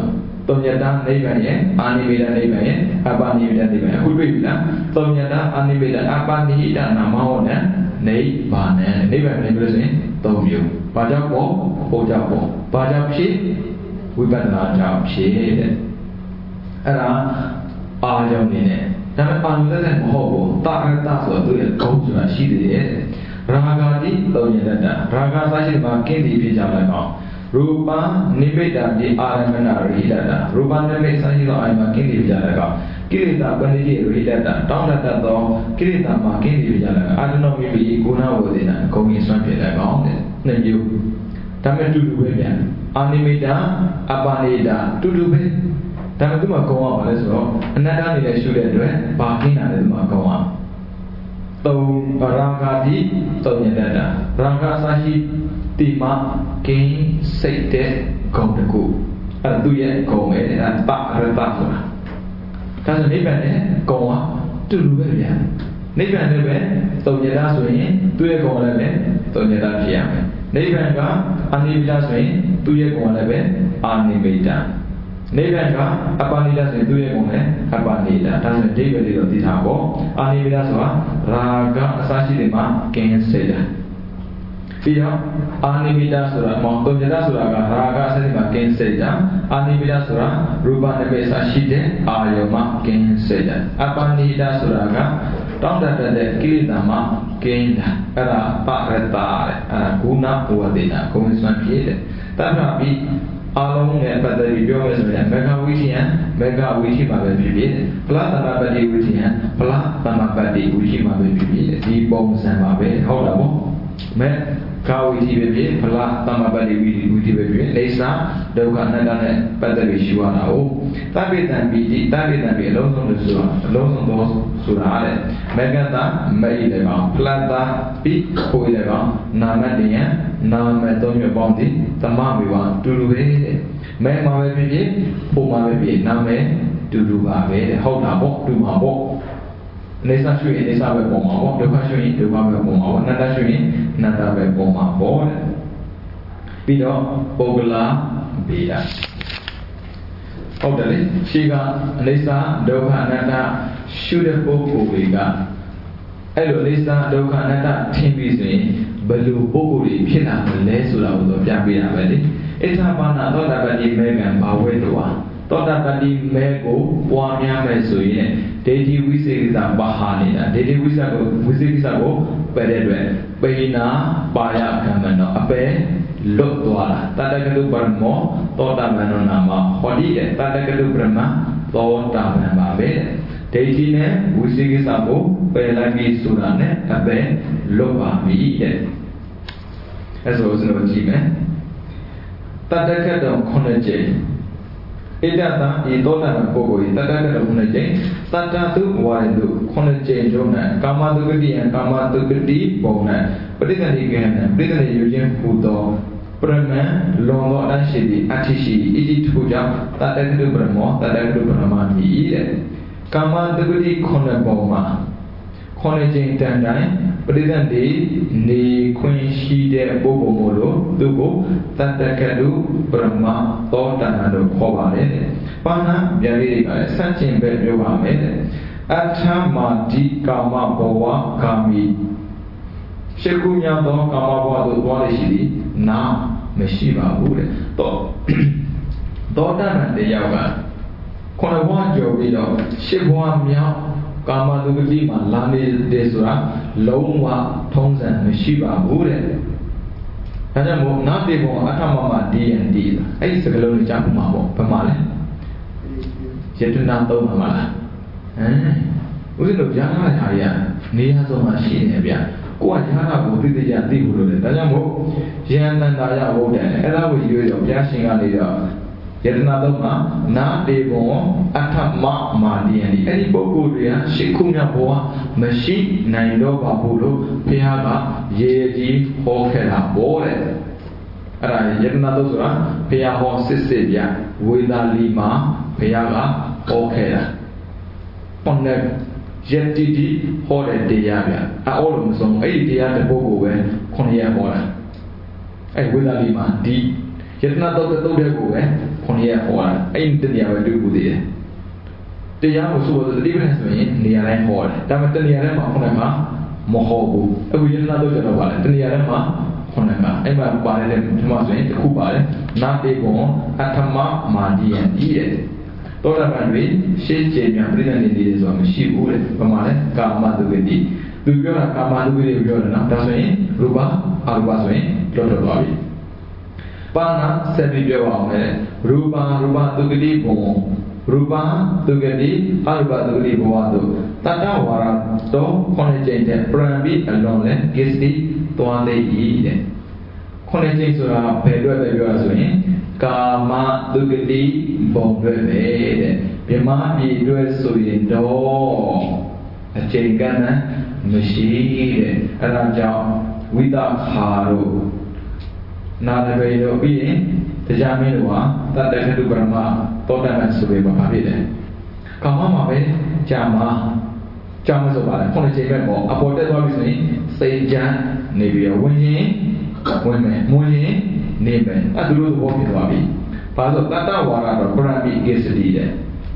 သုံးညတာနိဗ္ဗာန်ရဲ့အာနိမိတနိဗ္ဗာန်ရဲ့အပနိမိတနိဗ္ဗာန်အခုတွေ့ပြီလားသုံးညတာအာနိမိတအပနိဟိတနာမဟောနဲ့နိဗ္ဗာန်နဲ့နိဗ္ဗာန်နဲ့ပြောလို့ဆိုရင်သုံးမျိုးဘာကြောင့်ပေါ့ဟောကြောင့်ပေါ့ဘာကြောင့်ဖြစ်ဝိပဿနာကြောင့်ဖြစ်တဲ့အဲ့ဒါအာကြောင့်နေနဲ့ဒါပေမဲ့အာရုံသက်မဟုတ်ဘူးတာရတဆိုတော့သူရဲ့ဂုဏ်ဆိုတာရှိသေးတယ်ရာဂာတိသုံးညတရာဂစာရှိမှာကိလေဖြစ်ကြလိုက်အောင်ရူပနိမိတတိအာရမဏရိဟိတရူပနိမိတ်စာရှိသောအာယမှာကိလေဖြစ်ကြလိုက်အောင်ကိလေသာပဏိတိရိဟိတတောင်းတတ်သောကိလေသာမှာကိလေဖြစ်ကြလိုက်အာတနောမိမိဂုဏဝေဒနာဂုဏ်ကြီးစွမ်းဖြစ်လိုက်အောင်တဲ့နှစ်မျိုးဒါမဲ့တူတူပဲဗျာအာနိမိတအပနိဒတူတူပဲဒါပေမဲ့သူ့မှာကောင်းအောင်ပါလဲဆိုတော့အနတ္တအနေနဲ့ရှုတဲ့အတွက်ဘာခင်းတာလဲသူ့မှာကောင်းအောင်သုံးရာဂာတိသုံးညတတာရာဂစာရှိတိမကင်းစိတ်တဲ့ဂုဏ်တကူအဲ့သူရဲ့ဂုဏ်ပဲအဲ့ပရတဆိုတာဒါဆိုနိဗ္ဗာန်နဲ့ဂုဏ်ကတူတူပဲဗျာနိဗ္ဗာန်လည်းပဲသုံးညတဆိုရင်သူ့ရဲ့ဂုဏ်လည်းပဲသုံးညတဖြစ်ရမယ်နိဗ္ဗာန်ကအနိဗ္ဗာန်ဆိုရင်သူ့ရဲ့ဂုဏ်လည်းပဲအာနိဗ္ဗာန်နိဗ္ဗာန်ကအပနိဒဆိုရင်သူ့ရဲ့ဂုဏ်နဲ့အပနိဒဒါဆိုရင်ဒိဗ္ဗေလေးတော့သိတာပေါ့အာနိဗ္ဗာန်ဆိုတာရာဂအစရှိတွေမှာကင်းစေတာပြီးတော့အာနိဗ္ဗာန်ဆိုတာမောင်တုံညတဆိုတာကရာဂအစရှိမှာကင်းစေတာအာနိဗ္ဗာန်ဆိုတာရူပနိဗ္ဗာန်အစရှိတဲ့အာယုံမှာကင်းစေတာအပနိဒဆိုတာကတောင်းတတဲ့ကိလေသာမှာကင်းတာအဲ့ဒါပရတ္တာတဲ့အဲ့ဒါဂုဏဝေဒနာဂုဏ်စွမ်းဖြစ်တဲ့တတ်တာပြီးအားလုံးနဲ့ပတ်သက်ပြီးပြောမယ်ဆိုရင်မေဃဝိသီယံမေဃဝိသီမှာပဲဖြစ်ဖြစ်ဖလားသမပတ္တိဝိသီယံဖလားသမပတ္တိဝိသီမှာပဲဖြစ်ဖြစ်ဒီပုံစံပါပဲဟုတ်လားပေါ့မေဃဝိသီပဲဖြစ်ဖလားသမပတ္တိဝိသီပဲဖြစ်အိသဒုက္ခအနတ္တနဲ့ပတ်သက်ပြီးရှုရတာဟုတ်တပိတံပိတိတပိတံပိအလုံးစုံလို့ဆိုတာအလုံးစုံသောဆိုတာတဲ့မေဃတမေဣတေကောင်ဖလားတာပိကိုဣတေကောင်နာမတယံနာမသုံးမျိုးပေါင်းသည်သမမေဝတူတူပဲတဲ့မဲမှာပဲဖြစ်ဖြစ်ပုံမှာပဲဖြစ်နာမည်တူတူပါပဲတဲ့ဟုတ်တာပေါ့တူမှာပေါ့အနေစာရွှေအနေစာပဲပုံမှာပေါ့ဒုက္ခရွှေဒုက္ခပဲပုံမှာပေါ့အနတ္တရွှေအနတ္တပဲပုံမှာပေါ့တဲ့ပြီးတော့ပုဂ္ဂလာဗေဒဟုတ်တယ်လေရှိကအနေစာဒုက္ခအနတ္တရှုတဲ့ပုဂ္ဂိုလ်တွေကအဲ့လိုအနေစာဒုက္ခအနတ္တထင်ပြီးဆိုရင်ဘယ်လိုပုဂ္ဂိုလ်တွေဖြစ်လာမလဲဆိုတာကိုတော့ပြပေးတာပဲလေဣသဘာနာသောတာပတ္တိမေကံဘာဝေတဝါသောတာပတ္တိမေကိုပွားများမယ်ဆိုရင်ဒေတိဝိသေကိစ္စပါဟာနေတာဒေတိဝိသေကိစ္စကိုပယ်တဲ့အတွက်ပိနာပါယကမ္မနောအပေလွတ်သွားတာတတကလုပရမောသောတာပန်နောနာမဟောဒီတဲ့တတကလုပရမသောတာပန်ပါပဲဒိဋ္ဌိနဲ့ဝိသေကိစ္စကိုပယ်လိုက်ပြီးဆိုတာနဲ့အပေလွတ်ပါပြီတဲ့အဲ့ဆိုကျွန်တော်ကြည့်မယ်တတကတော9ကြိမ်ဣဒတံဤသောတာပန်ပုဂ္ဂိုလ်ဤတတကတော9ကြိမ်တတတုဝါရတု9ကြိမ်ကျုံး၌ကာမတုဂတိယံကာမတုဂတိပုံ၌ပဋိသန္ဓိကံ၌ပဋိသန္ဓိယူခြင်းဟူသောပရမံလွန်သောအရှိတိအထိရှိဣတိထိုကြောင့်တတကတုပရမောတတကတုပရမတိတဲ့ကာမတုဂတိ9ပုံမှာ9ကြိမ်တန်တိုင်းပဋိသန္ဓိနေခွင့်ရှိတဲ့ပုဂ္ဂိုလ်မို့လို့သူကိုတတကတုပရမသောတာပန်လို့ခေါ်ပါတယ်။ပါဏဗျာလေးတွေကလည်းစัจကျင်ပဲပြောပါမယ်။အထမာတိကာမဘဝကာမိရှိခုမြောက်သောကာမဘဝသို့သွားရရှိသည်နာမရှိပါဘူးတဲ့။သောတာပန်တရားကခုနဘဝကြော်ပြီးတော့ရှစ်ဘဝမြောက်ကာမတုဂတိမှာလာနေတယ်ဆိုတာလုံးဝထုံးစံမရှိပါဘူးတဲ့။ဒါကြောင့်မို့နာတေဘောအထမမ DND အဲ့ဒီစကားလုံးကိုကြားမှာပေါ့ဘာမှလဲယတနာသုံးမှာမလားဦးဇင်းတို့ကြားထားတာတွေကနေရာဆုံးမှာရှိနေဗျကိုကကြားတာကိုသိသိကြသိဖို့လို့လေဒါကြောင့်မို့ယန္တန်တာရဟုတ်တယ်အဲ့ဒါကိုရွေးတော့ဘုရားရှင်ကနေတော့ယတနာသုံးမှာနာတေဘောအထမမာဒီယန်ဒီအဲ့ဒီပုဂ္ဂိုလ်တွေကရှစ်ခုမြောက်ဘဝမရှိနိုင်တော့ပါဘူးလို့ဘုရားကရေကြီးဟောခဲ့တာပေါ့တဲ့အဲ့ဒါယတနာသုံးဆိုတာဘုရားဟောစစ်စစ်ပြဝေသာလီမှာဘုရားကဟောခဲ့တာប៉ុន្តែယတိတိဟောတဲ့တရားဗျအောလို့မဆုံးအဲ့ဒီတရားတဲ့ပုဂ္ဂိုလ်ပဲ9ရက်ဟောတာအဲ့ဝေသာလီမှာဒီယတနာတုတ်တဲ့ကိုပဲ 9 ဟောတာအဲ့ဒီတနေရာပဲတွေ့ဘူးသေးတယ်တရားကိုဆိုတော့တတိပ္ပံဆိုရင်နေရာတိုင်းဟောတယ်ဒါပေမဲ့တနေရာတိုင်းမှာ9 ခါမဟောဘူးအခုယန္တနာတော့ကျွန်တော်ပါလေတနေရာတိုင်းမှာ9 ခါအဲ့မှာပါတယ်ဒီမှာဆိုရင်တစ်ခုပါတယ်နာတေဘုံအထမမာဒီယံဤတဲ့တောတာပန်တွေရှေးကျင်များပြိဿနေနေတယ်ဆိုတာမရှိဘူးတဲ့ဘာမှလဲကာမတုဝိတိသူပြောတာကာမတုဝိတိပြောတယ်နော်ဒါဆိုရင်ရူပအရူပဆိုရင်လွတ်သွားပြီပါဏဆက်ပြီးပြောအောင်လေရူပတုဂတိဘုံရူပတုဂတိအရူပတုဂတိဘဝတို့တတ္တဝါရတော့9 ကြိမ်တဲ့ပရံပိအလွန်လဲကိစ္စတိသွားသေး၏တဲ့9 ကြိမ်ဆိုတာဘယ်အတွက်ပဲပြောရဆိုရင်ကာမတုဂတိဘုံတွေပဲတဲ့မြမပြည်အတွက်ဆိုရင်တော့အချိန်ကန့်မရှိတဲ့အဲဒါကြောင့်ဝိသခါတို့နာတပေတို့ပြီးရင်တရားမင်းတို့ဟာတတ္တခတုပရမသောတပန်ဆိုပြီးပါဖြစ်တယ်ကာမမှာပဲကြာမှာဆိုပါလေ9 ကြိမ်ပဲပေါ့အပေါ်တက်သွားပြီဆိုရင်စိတ်ကြမ်းနေပြီးတော့ဝင်ရင်ဝင်မယ်မဝင်ရင်နေမယ်အဲ့ဒါလိုသဘောဖြစ်သွားပြီဘာလို့တတ္တဝါရတော့ပရမိကိစ္စတိတဲ့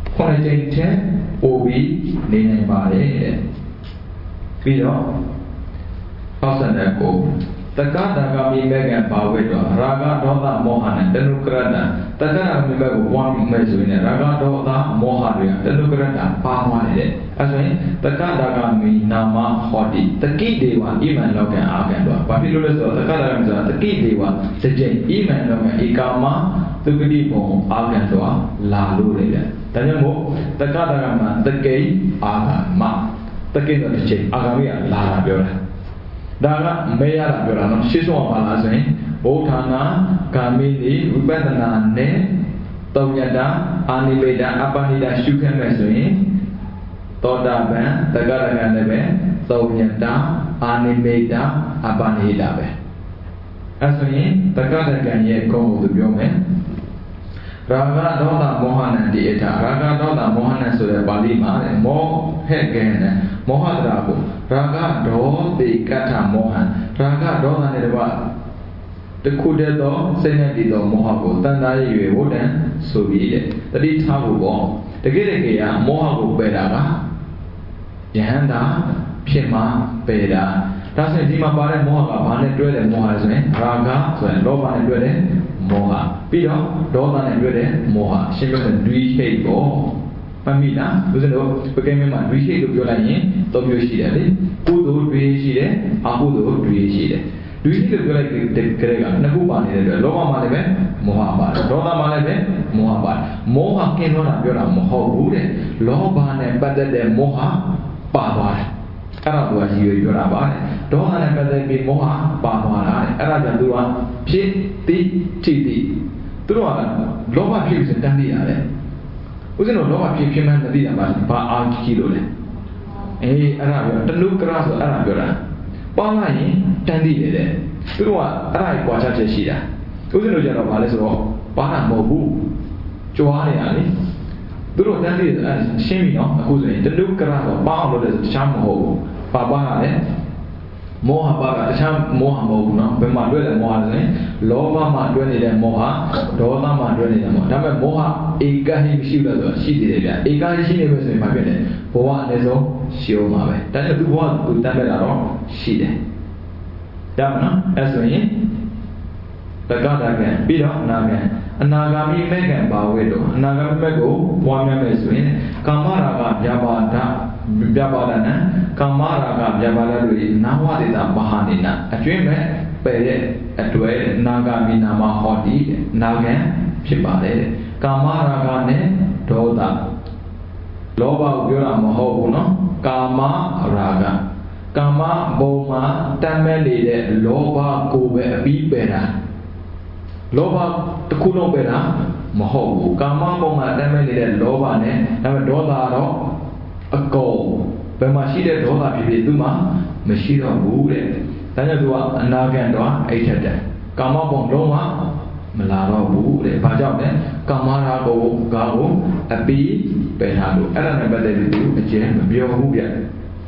9 ကြိမ်ထဲပို့ပြီးနေနိုင်ပါလေတဲ့ပြီးတော့ဟောစတဲ့ကိုတက္ကတာဂမိမေကံဘာဝေတော့ရာဂဒေါသမောဟနဲ့တနုကရတတက္ကတာမိမေကိုဝါမယ်ဆိုရင်ရာဂဒေါသမောဟတွေကတနုကရတပါသွားတယ်အဲဆိုရင်တက္ကတာဂမိနာမဟောတိတကိဒေဝဣမံလောကံအာကံတော့ဘာဖြစ်လို့လဲဆိုတော့တက္ကတာဂမိဆိုတာတကိဒေဝစကြိမ်ဣမံလောကံဧကာမသုဂတိဘုံအာကံတော့လာလို့လေဒါကြောင့်မို့တက္ကတာဂမတကိအာကမတကိတော့တစ်ချိန်အာကမိကလာတာပြောတာဒါကမေရတာပြောတာနော်ရှေ့ဆုံးပါလားဆိုရင်ဘုထာနာကာမိနိဝိပဿနာနဲ့တုံညတာအာနိမိတာအပဏိတာရှုခက်မဲ့ဆိုရင်သောတာပန်တက္ကရကံလည်းပဲတုံညတာအာနိမိတာအပဏိတာပဲအဲဆိုရင်တက္ကရကံရဲ့ဂုဏ်ကိုပြောမယ်ရာဂဒေါသမောဟနံတိအထရာဂဒေါသမောဟနံဆိုတဲ့ပါဠိမှာမောဟဲ့ကဲနဲ့မောဟတရာကိုရာဂဒေါတိကတ္ထမောဟံရာဂဒေါသနဲ့တကွတခုတည်းသောစိတ်နဲ့တည်သောမောဟကိုတန်တာရည်ဝတ္တံဆိုပြီးတဲ့တတိထားဖို့ပေါ့တကယ်ကမောဟကိုပယ်တာကယဟန္တာဖြစ်မှပယ်တာဒါဆိုရင်ဒီမှာပါတဲ့မောဟကဘာနဲ့တွဲတဲ့မောဟလဲဆိုရင်ရာဂဆိုရင်လောဘနဲ့တွဲတဲ့မောဟပြီးတော့ဒေါသနဲ့တွဲတဲ့မောဟရှင်းပြောတဲ့ဒွိဟိတ်ပေါ့မှတ်မိလားဦးဇင်းတို့ပကဲမင်းမှာဒွိဟိတ်လို့ပြောလိုက်ရင်၃မျိုးရှိတယ်လေကုသိုလ်ဒွိရှိတယ်အကုသိုလ်ဒွိရှိတယ်ဒွိဟိတ်လို့ပြောလိုက်တဲ့ကလေးကနှစ်ခုပါနေတဲ့အတွက်လောဘမှာလည်းပဲမောဟပါတယ်ဒေါသမှာလည်းပဲမောဟပါတယ်မောဟကင်းတော့တာပြောတာမဟုတ်ဘူးတဲ့လောဘနဲ့ပတ်သက်တဲ့မောဟပါသွားတယ်အဲ့ဒါကရည်ရွယ်ပြောတာပါဒေါသနဲ့ပတ်သက်ပြီးမောဟပါသွားတာအဲ့ဒါကြောင့်သူကဖြစ်တိထိတိသူတို့ကလောဘဖြစ်ပြီးတန်းသိရတယ်ဦးဇင်းတို့လောဘဖြစ်မှန်းမသိတာပါဘာအာကြီးလို့လဲအဲ့ဒါပြောတနုကရဆိုအဲ့ဒါပြောတာပေါင်းလိုက်ရင်တန်းသိတယ်တဲ့သူတို့ကအဲ့ဒါကိုကြွားချက်ရှိတာဦးဇင်းတို့ကျတော့ဘာလဲဆိုတော့ပါတာမဟုတ်ဘူးကြွားနေတာလေသူတို့တန်းသိတယ်ရှင်းပြီနော်အခုဆိုရင်တနုကရဆိုပေါင်းလို့လည်းတခြားမဟုတ်ဘူးပါပါရတယ်မောဟပါကတခြားမောဟမဟုတ်ဘူးနော်ဘယ်မှာတွေ့လဲမောဟဆိုရင်လောဘမှာတွေ့နေတဲ့မောဟဒေါသမှာတွေ့နေတဲ့မောဟဒါပေမဲ့မောဟဧကဟိမရှိဘူးလို့ဆိုရှိသေးတယ်ဗျဧကဟိရှိနေလို့ဆိုရင်ဘာဖြစ်လဲဘဝအနည်းဆုံးရှုံးမှာပဲဒါကြောင့်သူဘဝသူတတ်မဲ့တာတော့ရှိတယ်ဒါမှနော်အဲဆိုရင်တက္ကတာကံပြီးတော့အနာကံအနာဂါမိမဲ့ကံဘာဝေတော့အနာဂါမိမဲ့ကိုပွားများမယ်ဆိုရင်ကာမရာဂဗျာပါဒဗျာပါဒနာကာမရာဂဗျာပါဒတွေနာဝတိတာမဟာနိနာအကျွင်းမဲ့ပယ်တဲ့အတွဲနာဂါမိနာမဟောတိနာဂံဖြစ်ပါတယ်ကာမရာဂနဲ့ဒေါသလောဘကိုပြောတာမဟုတ်ဘူးနော်ကာမရာဂကာမဘုံမှာတမ်းမဲ့နေတဲ့လောဘကိုပဲအပြီးပယ်တာလောဘတစ်ခုလုံးပဲလားမဟုတ်ဘူးကာမဘုံမှာတမ်းမဲ့နေတဲ့လောဘနဲ့ဒါပေမဲ့ဒေါသတော့အကုန်ဘယ်မှာရှိတဲ့ဒေါသဖြစ်ဖြစ်သူ့မှာမရှိတော့ဘူးတဲ့ဒါကြောင့်သူကအနာဂံတော့အိတ်ထက်တယ်ကာမဘုံလုံးဝမလာတော့ဘူးတဲ့ဘာကြောင့်လဲကာမရာကိုအပြီးပယ်ထားလို့အဲ့ဒါနဲ့ပတ်သက်ပြီးသူအကျဉ်းမပြောဘူးဗျ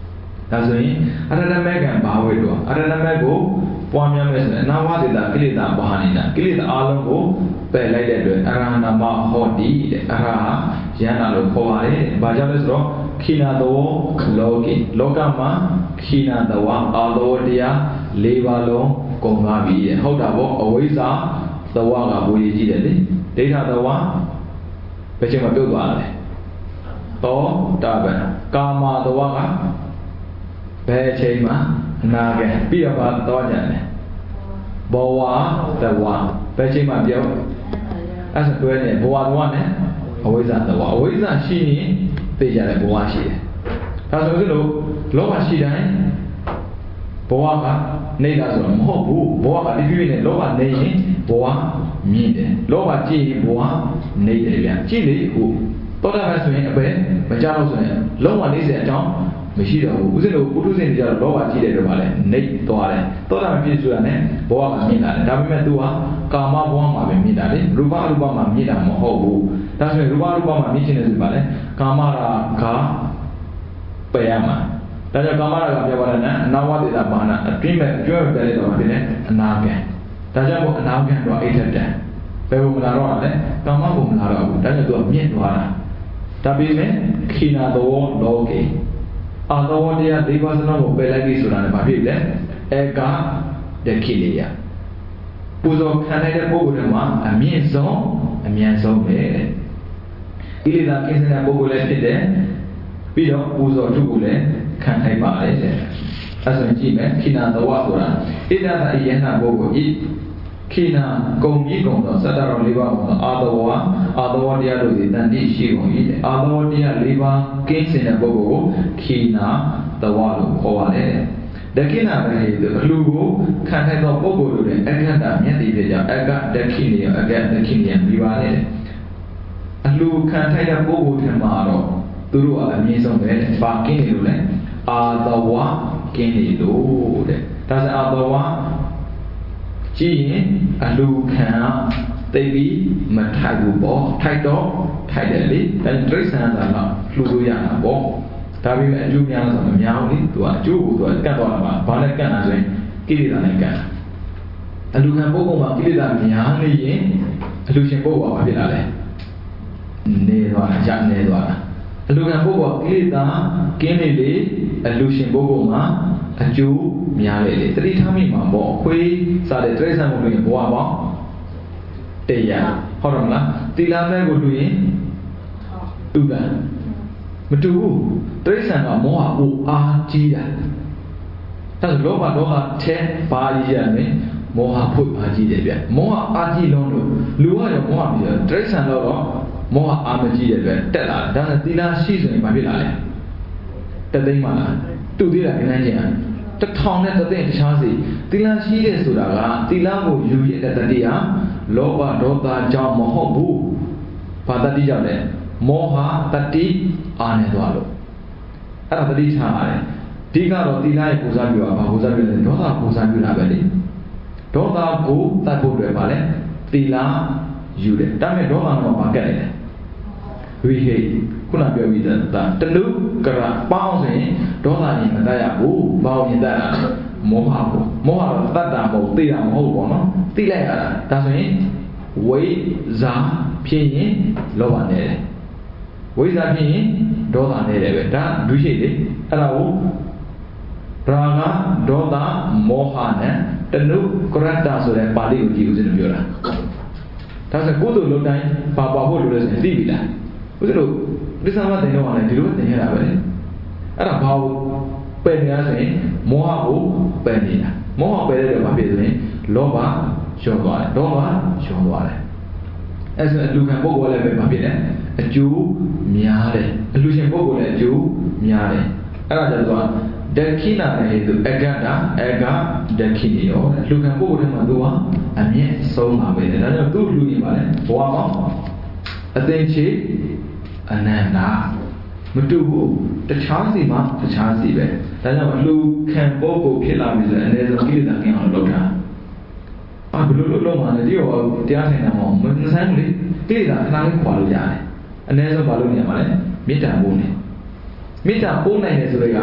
ဒါဆိုရင်အရဏမဲကံဘာဝိတ္တအရဏမဲကိုပွားများမယ်ဆိုရင်အနာဝတိတာကိလေသာဘာနေတာကိလေသာအလုံးကိုပယ်လိုက်တဲ့အတွက်အရဟဏမဟောတိတဲ့အရဟယန္တာလို့ခေါ်ပါတယ်။ဘာကြောင့်လဲဆိုတော့ခိနာတောလောကိလောကမှာခိနာတဝအာလောတရား၄ပါးလုံးကုန်သွားပြီတဲ့ဟုတ်တာပေါ့အဝိဇ္ဇာသဝကဘူရည်ကြီးတယ်လေဒိဋ္ဌသဝဘယ်ချိန်မှပြုတ်သွားလဲသောတာပန်ကာမသဝကဘယ်ချိန်မှအနာဂတ်ပြီးတော့တော့ကြတယ်ဘောဝသဝဘယ်ချိန်မှပြောင်းအဲ့ဒါတွဲနေဘောဝသဝနဲ့အဝိဇ္ဇာသဝအဝိဇ္ဇာရှိရင်သိကြတယ်ဘဝရှိတယ်ဒါဆိုရင်လို့လောဘရှိတိုင်းဘဝကနေတာဆိုတော့မဟုတ်ဘူးဘဝကဒီပြည့်နဲ့လောဘနေရင်ဘဝမြင့်တယ်လောဘကြည့်ရင်ဘဝနေတယ်ဗျကြည့်လေဟုတ်တောတာပဲဆိုရင်အပဲမကြတော့ဆိုရင်လုံးဝ40အကြောင်းမရှိတော့ဘူးဦးဇင်းတို့ပုထုဇဉ်တွေကြတော့လောဘကြည့်တယ်တော့ဗာလဲနေသွားတယ်တောတာမပြည့်ဆိုတာနဲ့ဘဝကမြင့်လာတယ်ဒါပေမဲ့သူကကာမဘဝမှာပဲမြင့်တာလေရူပအရူပမှာမြင့်တာမဟုတ်ဘူးဒါဆိုရင်ရူပအရူပမှာမြင့်ခြင်းနဲ့ဆိုဗာလဲကာမရာဂပယ်ရမှာဒါကြောင့်ကာမရာဂပြောပါတဲ့နဲ့အနာဝတိတာဘာနာအတွင်းမဲ့ကျွဲပဲလိုက်တော့ဖြစ်နေအနာကံဒါကြောင့်မို့အနာကံတော့အိဋ္ဌတံဘယ်ဘုံမလာတော့လဲကာမဘုံမလာတော့ဘူးဒါကြောင့်သူကမြင့်သွားတာဒါပေမဲ့ခိနာသောလောကေအာသောတရား၄ပါးစလုံးကိုပယ်လိုက်ပြီဆိုတာလည်းဘာဖြစ်လဲဧကဒခိလေယပူဇော်ခံတဲ့ပုဂ္ဂိုလ်တွေမှာအမြင့်ဆုံးအမြန်ဆုံးပဲတဲ့ကိလေသာကင်းစင်တဲ့ပုဂ္ဂိုလ်လည်းဖြစ်တယ်ပြီးတော့ပူဇော်ထုကိုလည်းခံနိုင်ပါတယ်တဲ့အဲဆိုရင်ကြည့်မယ်ခိနာသဝဆိုတာဣဒ္ဓတအယန္တာပုဂ္ဂိုလ်ဤခိနာကုံကြီးကုံသောစတ္တရော၄ပါးကုံသောအာသဝတရားတို့သည်တန်တိရှိကုန်၏အာသဝတရား၄ပါးကင်းစင်တဲ့ပုဂ္ဂိုလ်ကိုခိနာသဝလို့ခေါ်ပါတယ်ဒက္ခိဏဘဟိတုအလှကိုခံထိုက်သောပုဂ္ဂိုလ်တို့တွင်အက္ခဏမျက်တိဖြစ်ကြောင့်အက္ခဒက္ခိဏယအက္ခဒက္ခိဏယပြီးပါလေအလှခံထိုက်တဲ့ပုဂ္ဂိုလ်ထင်မှာတော့သူတို့ကအမြင့်ဆုံးပဲဘာကင်းနေလို့လဲအာသဝကင်းနေလို့တဲ့ဒါဆိုအာသဝကြည့်ရင်အလှခံသိပြီးမထိုက်ဘူးပေါ့ထိုက်တော့ထိုက်တယ်လေဒါတိရစ္ဆာန်သာတော့လှူလို့ရတာပေါ့ဒါပေမဲ့အကျိုးများဆိုမများဘူးလေသူကအကျိုးကိုသူကကတ်သွားတာပါဘာနဲ့ကတ်တာဆိုရင်ကိလေသာနဲ့ကတ်တာအလှခံပုဂ္ဂိုလ်မှာကိလေသာများနေရင်အလှရှင်ပုဂ္ဂိုလ်ကဘာဖြစ်လာလဲနေသွားတာရနေသွားတာအလှခံပုဂ္ဂိုလ်ကိလေသာကင်းနေလေအလှရှင်ပုဂ္ဂိုလ်မှာအကျိုးများလေလေတတိထားမိမှာပေါ့ခွေးစားတဲ့တိရစ္ဆာန်ကိုတွေ့ရင်ဘဝပေါင်းတရားဟုတ်တယ်မလားသီလမဲ့ကိုတွေ့ရင်တူတယ်မတူဘူးတိရစ္ဆာန်ကမောဟကိုအားကြီးတာဒါဆိုလောဘဒေါသထဲပါရည်ရတယ်မောဟဖို့အားကြီးတယ်ဗျမောဟအားကြီးလုံးလို့လူကရောမောဟပြီးတော့တိရစ္ဆာန်တော့မောဟအားမကြီးတဲ့အတွက်တက်လာတယ်ဒါနဲ့သီလရှိဆိုရင်ဘာဖြစ်လာလဲတသိမ့်မှလားတူသေးတာခဏချင်းတစ်ထောင်နဲ့တစ်သိမ့်တခြားစီသီလရှိတဲ့ဆိုတာကသီလကိုယူရတဲ့တတိယလောဘဒေါသကြောင့်မဟုတ်ဘူးဘာတတိကြောင့်လဲမောဟတတိအာနေသွားလို့အဲ့ဒါတတိချရတယ်ဒီကတော့သီလရဲ့ပူဇော်ပြုတာဘာပူဇော်ပြုလဲဒေါသပူဇော်ပြုတာပဲလေဒေါသကိုတတ်ဖို့အတွက်ပါလေသီလယူတယ်ဒါပေမဲ့ဒေါသကတော့ဘာကက်လိုက်လဲဝိဟိခုနပြောပြီးသားတနုကရပေါင်းဆိုရင်ဒေါသကြီးမတတ်ရဘူးဘာလို့မြင်တတ်တာမောဟကိုမောဟတော့တတ်တာမဟုတ်သိတာမဟုတ်ဘောနော်သိလိုက်ရတာဒါဆိုရင်ဝိဇာဖြစ်ရင်လောဘနဲ့တယ်ဝိဇ္ဇာဖြစ်ရင်ဒေါသနဲ့တယ်ပဲဒါဒုရှိလေအဲ့ဒါကိုရာဂဒေါသမောဟနဲ့တနုကရတ္တဆိုတဲ့ပါဠိကိုကြည့်ဦးစင်းပြောတာဒါဆိုကုသိုလ်လုပ်တိုင်းပါဖို့လိုလို့ဆိုရင်သိပြီလားဦးစင်းတို့ဒီသမားတင်တော့လည်းဒီလိုတင်ရတာပဲအဲ့ဒါဘာလို့ပယ်နေရဆိုရင်မောဟကိုပယ်နေတာမောဟပယ်တဲ့တော့ဘာဖြစ်လဲလောဘလျော့သွားတယ်ဒေါသလျော့သွားတယ်အဲ့ဆိုအလူခံပုဂ္ဂိုလ်လည်းပဲဘာဖြစ်လဲအကျိုးများတယ်အလူရှင်ပုဂ္ဂိုလ်လည်းအကျိုးများတယ်အဲ့ဒါကြောင့်သူကဒက္ခိဏဟေတုအက္ခတအက္ခဒက္ခိဏယောလူခံပုဂ္ဂိုလ်တွေမှာသူကအမြင့်ဆုံးပါပဲဒါကြောင့်သူ့လူနေပါလေဘဝမှာအသိချေအနန္တာမတူဘူးတခြားစီမှာတခြားစီပဲဒါကြောင့်အလူခံပုဂ္ဂိုလ်ဖြစ်လာပြီဆိုရင်အနည်းဆုံးကိလေသာကင်းအောင်လုပ်တာဘယ်လိုလုပ်မှလဲဒီတော့တရားဆိုင်တာမဟုတ်မဆန်းလေကိလေသာခဏလေးခွာလို့ရတယ်အနည်းဆုံးဘာလို့နေရမှာလဲမေတ္တာပို့နေမေတ္တာပို့နိုင်တယ်ဆိုတော့က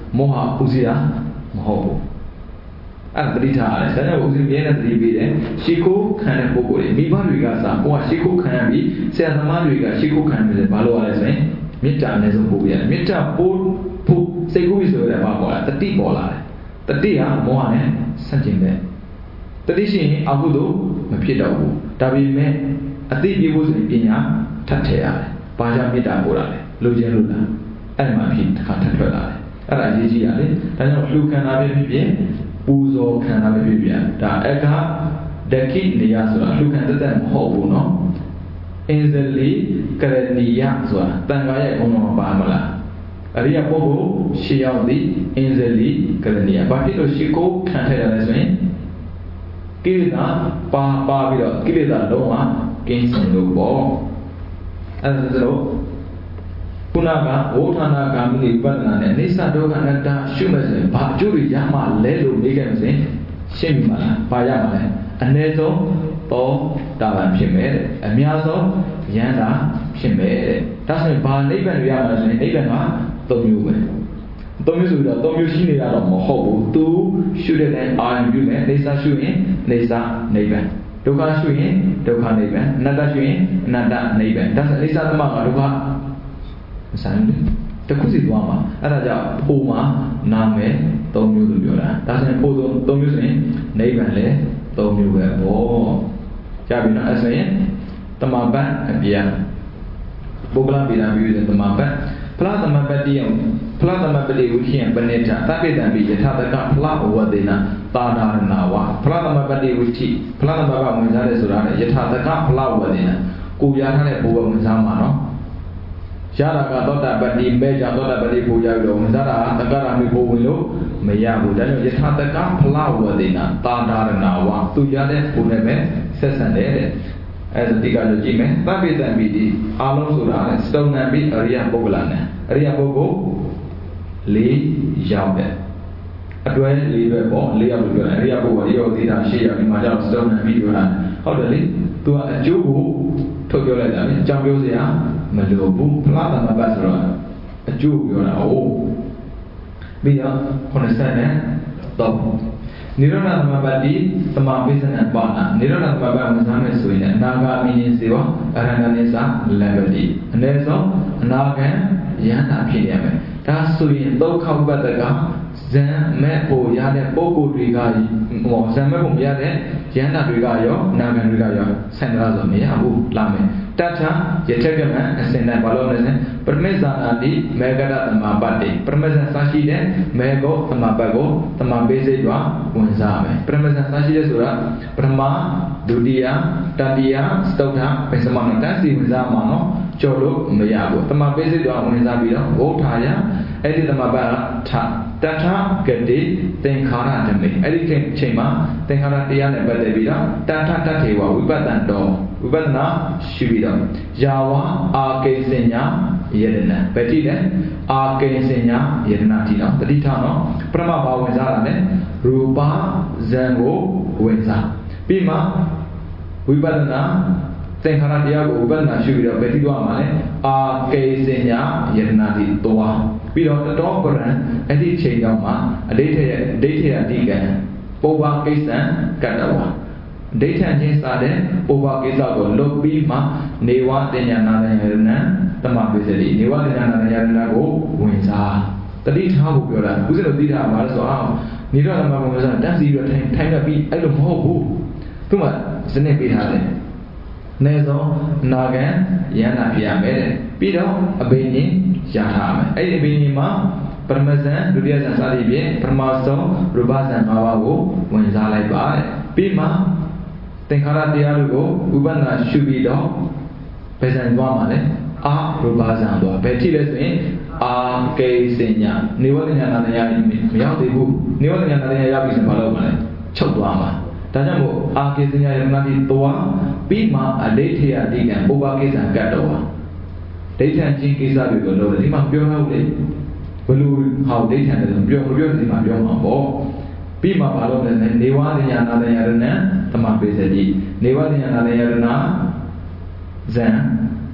မောဟဥစီတာမဟုတ်ဘူးအဲ့ဒါတတိထားရတယ်ဒါကြောင့်ဥစီပြင်းတဲ့တတိပေးတယ်ရှိခိုးခံတဲ့ပုဂ္ဂိုလ်တွေမိဘတွေကစားကိုကရှိခိုးခံရပြီးဆရာသမားတွေကရှိခိုးခံရပြီးဘာလို့ရလဲဆိုရင်မေတ္တာနဲ့ဆုံးပို့ရတယ်မေတ္တာပို့ဖို့စိတ်ကူးပြီးဆိုရတဲ့ဘာပေါ်လာတတိပေါ်လာတယ်တတိဟာမောဟနဲ့ဆန့်ကျင်တဲ့တတိရှိရင်အကုသို့မဖြစ်တော့ဘူးဒါပေမဲ့အသိပြဖို့ဆိုရင်ပညာထပ်ထည့်ရတယ်ဘာကြောင့်မေတ္တာပို့လာလဲလူချင်းလူလားအဲ့မှာဖြစ်တစ်ခါထပ်ထွက်လာတယ်အဲ့ဒါအရေးကြီးရတယ်ဒါကြောင့်လူခန္ဓာပဲဖြစ်ဖြစ်ပူဇော်ခန္ဓာပဲဖြစ်ဖြစ်ဒါအခါဒကိနေယဆိုတာလူခန္ဓာတက်မဟုတ်ဘူးနော်အင်းဇလီကရဏီယဆိုတာတန်ခါရဲ့ဘုံတော်ပါမလားအရိယပုဂ္ဂိုလ်ရှေ့ရောက်သည့်အင်းဇလီကရဏီယဘာဖြစ်လို့ရှိကိုခံထည့်ရတယ်ဆိုရင်ကိလေသာပါပြီးတော့ကိလေသာလုံးဝကင်းစင်လို့ပေါ့အဲ့ဒါဆိုတော့ခုနကဝဋ္ဌာနာဂามိပဋ္ဌာနာနဲ့အိသဒုက္ခအနတ္တရှုမဲ့ဆိုရင်ဘာအကျိုးတွေရမှလဲလို့မေးခဲ့လို့ဆိုရင်ရှင်းပြီမလားဘာရမှာလဲအနည်းဆုံးသောတာပန်ဖြစ်မယ်တဲ့အများဆုံးယန္တာဖြစ်မယ်တဲ့ဒါဆိုရင်ဘာနိဗ္ဗာန်တွေရမှာလဲဆိုရင်နိဗ္ဗာန်က၃မျိုးပဲ၃မျိုးဆိုတော့၃မျိုးရှိနေတာတော့မဟုတ်ဘူးသူရှုတဲ့အာရုံပြုမယ်အိသရှုရင်အိသနိဗ္ဗာန်ဒုက္ခရှုရင်ဒုက္ခနိဗ္ဗာန်အနတ္တရှုရင်အနတ္တနိဗ္ဗာန်ဒါဆိုအိသသမကဒုက္ခမဆိုင်ဘူးတခုစီသွားမှာအဲ့ဒါကြောင့်ဖို့မှာနာမည်၃မျိုးလို့ပြောတာဒါဆိုရင်ဖို့၃မျိုးဆိုရင်နိဗ္ဗာန်လည်း၃မျိုးပဲပေါ့ကြားပြီနော်အဲ့ဆိုရင်တမပတ်အပြာပုဂ္ဂလပိဒံပြီးတဲ့တမပတ်ဖလားတမပတ်တိယဖလားတမပတိဝိခိယပဏိတသဗ္ဗေတံပိယထာတကဖလားဝဒေနသာနာရဏဝဖလားတမပတိဝိခိဖလားတမပတ်ဝင်စားတယ်ဆိုတာလေယထာတကဖလားဝဒေနကိုရထားတဲ့ဘုရားဝင်စားမှာနော်ရတာကသောတာပတိမဲကြသောတာပတိပူကြပြီးတော့ဝင်စားတာတက္ကရာမိဘဝင်လို့မရဘူးဒါကြောင့်ယထာတကဖလားဝဒေနသာနာရဏဝသူရတဲ့ဘုနဲ့ပဲဆက်ဆံတယ်တဲ့အဲ့ဒါဒီကလို့ကြည့်မယ်သဗ္ဗေတံပိတိအာလုံးဆိုတာလေစတုံနံပိအရိယပုဂ္ဂလနဲ့အရိယပုဂ္ဂိုလ်၄ရောက်တဲ့အတွဲ၄ပဲပေါ့၄ရောက်လို့ပြောတယ်အရိယပုဂ္ဂိုလ်အရိယသီတာ၈ရောက်ဒီမှာကြောင့်စတုံနံပိပြောတာဟုတ်တယ်လေသူကအကျိုးကိုထုတ်ပြောလိုက်တာလေအကြောင်းပြောစရာမလိုဘူးဖလားတမပတ်ဆိုတော့အကျိုးပြောတာဟုတ်ပြီးတော့90နဲ့တော့နိရောဓသမပတ္တိသမာပိစနံပါဏနိရောဓသမပတ္တိဝင်စားမယ်ဆိုရင်အနာဂါမိနင်းစေဝအရဟံနိသလဘတိအနည်းဆုံးအနာဂံယန္တာဖြစ်ရမယ်ဒါဆိုရင်ဒုက္ခဥပတ္တကဇံမဲ့ဖို့ရတဲ့ပုဂ္ဂိုလ်တွေကဇံမဲ့ဖို့မရတဲ့ယန္တာတွေကရောနာဂံတွေကရောဆန္ဒရဆိုမရဘူးလာမယ်တထယထက်ကမအစင်တိုင်းဘာလို့လဲဆိုပရမေဇာနာတိမေကရသမပတ္တိပရမေဇာစာရှိတဲ့မေကောသမပတ်ကိုသမပိစိတ်ကဝင်စားမယ်ပရမေဇာစာရှိတဲ့ဆိုတာပရမဒုတိယတတိယစတုထပစ္စမနတစီဝင်စားမှာနော်ကြော်လို့မရဘူးသမပိစိတ်ကဝင်စားပြီးတော့ဝဋ္ဌာယအဲ့ဒီသမပတ်ကထတထဂတိသင်္ခါရဓမေအဲ့ဒီချိန်မှာသင်္ခါရတရားနဲ့ပတ်သက်ပြီးတော့တထတထေဝဝိပဿနာတော်ဝိပဿနာရှိပြီးတော့ယာဝအာကိစဉ္ညာယရဏပဲကြည့်တယ်အာကိစဉ္ညာယရဏကြည့်တော့တတိထနော်ပရမဘာဝင်စားတာလဲရူပဇံကိုဝင်စားပြီးမှဝိပဿနာသင်္ခါရတရားကိုဝိပဿနာရှိပြီးတော့ပဲကြည့်သွားမှာလဲအာကိစဉ္ညာယရဏတိသွားပြီးတော့တတော်ပရံအဲ့ဒီချိန်ရောက်မှာအဋိဋ္ဌယအဓိကံပုဗ္ဗကိစ္စံကတ္တဝါဒိဋ္ဌံချင်းစားတဲ့ပုဗ္ဗကိစ္စကိုလုပ်ပြီးမှနေဝတင်ညာနာယရဏတမပိစတိနေဝတင်ညာနာယရဏကိုဝင်စားတတိထားဖို့ပြောတာဥစ္စလို့သိတာမှာဆိုအောင်နိရောဓမဘုံဆိုတန်းစီပြီးထိုင်တတ်ပြီးအဲ့လိုမဟုတ်ဘူးသူမှစနစ်ပေးထားတယ်နေသောနာဂံယန္တာဖြစ်ရမယ်တဲ့ပြီးတော့အဘိညာဉ်ရထားမယ်အဲ့ဒီအဘိညာဉ်မှာပရမဇံဒုတိယဇံစသည်ဖြင့်ပရမသောရူပဇံ၅ပါးကိုဝင်စားလိုက်ပါတဲ့ပြီးမှသင်္ခါရတရားတို့ကိုဝိပဿနာရှုပြီးတော့ဘယ်ဇံသွားမှာလဲအာရူပဇံသွားဘယ်ကြည့်လဲဆိုရင်အာကေစဉ္ညာနေဝတ္တညာနာတရားမရောက်သေးဘူးနေဝတ္တညာနာတရားရောက်ပြီဆိုရင်ဘာလုပ်မှာလဲချုပ်သွားမှာဒါကြောင့်မို့အာကေစဉ္ညာယရဏတိသွားပြီးမှအဋိဋ္ဌယအဓိကံပုဗ္ဗကိစ္စံကတ္တဝါဒိဋ္ဌံချင်းကိစ္စတွေကိုလုပ်တယ်ဒီမှာပြောလို့လေဘလူဟောဒိဋ္ဌံတယ်ပြောဒီမှာပြောမှာပေါ့ပြီးမှဘာလို့လဲနေဝတညာနာတယရဏသမပိစတိနေဝတညာနာတယရဏဇံ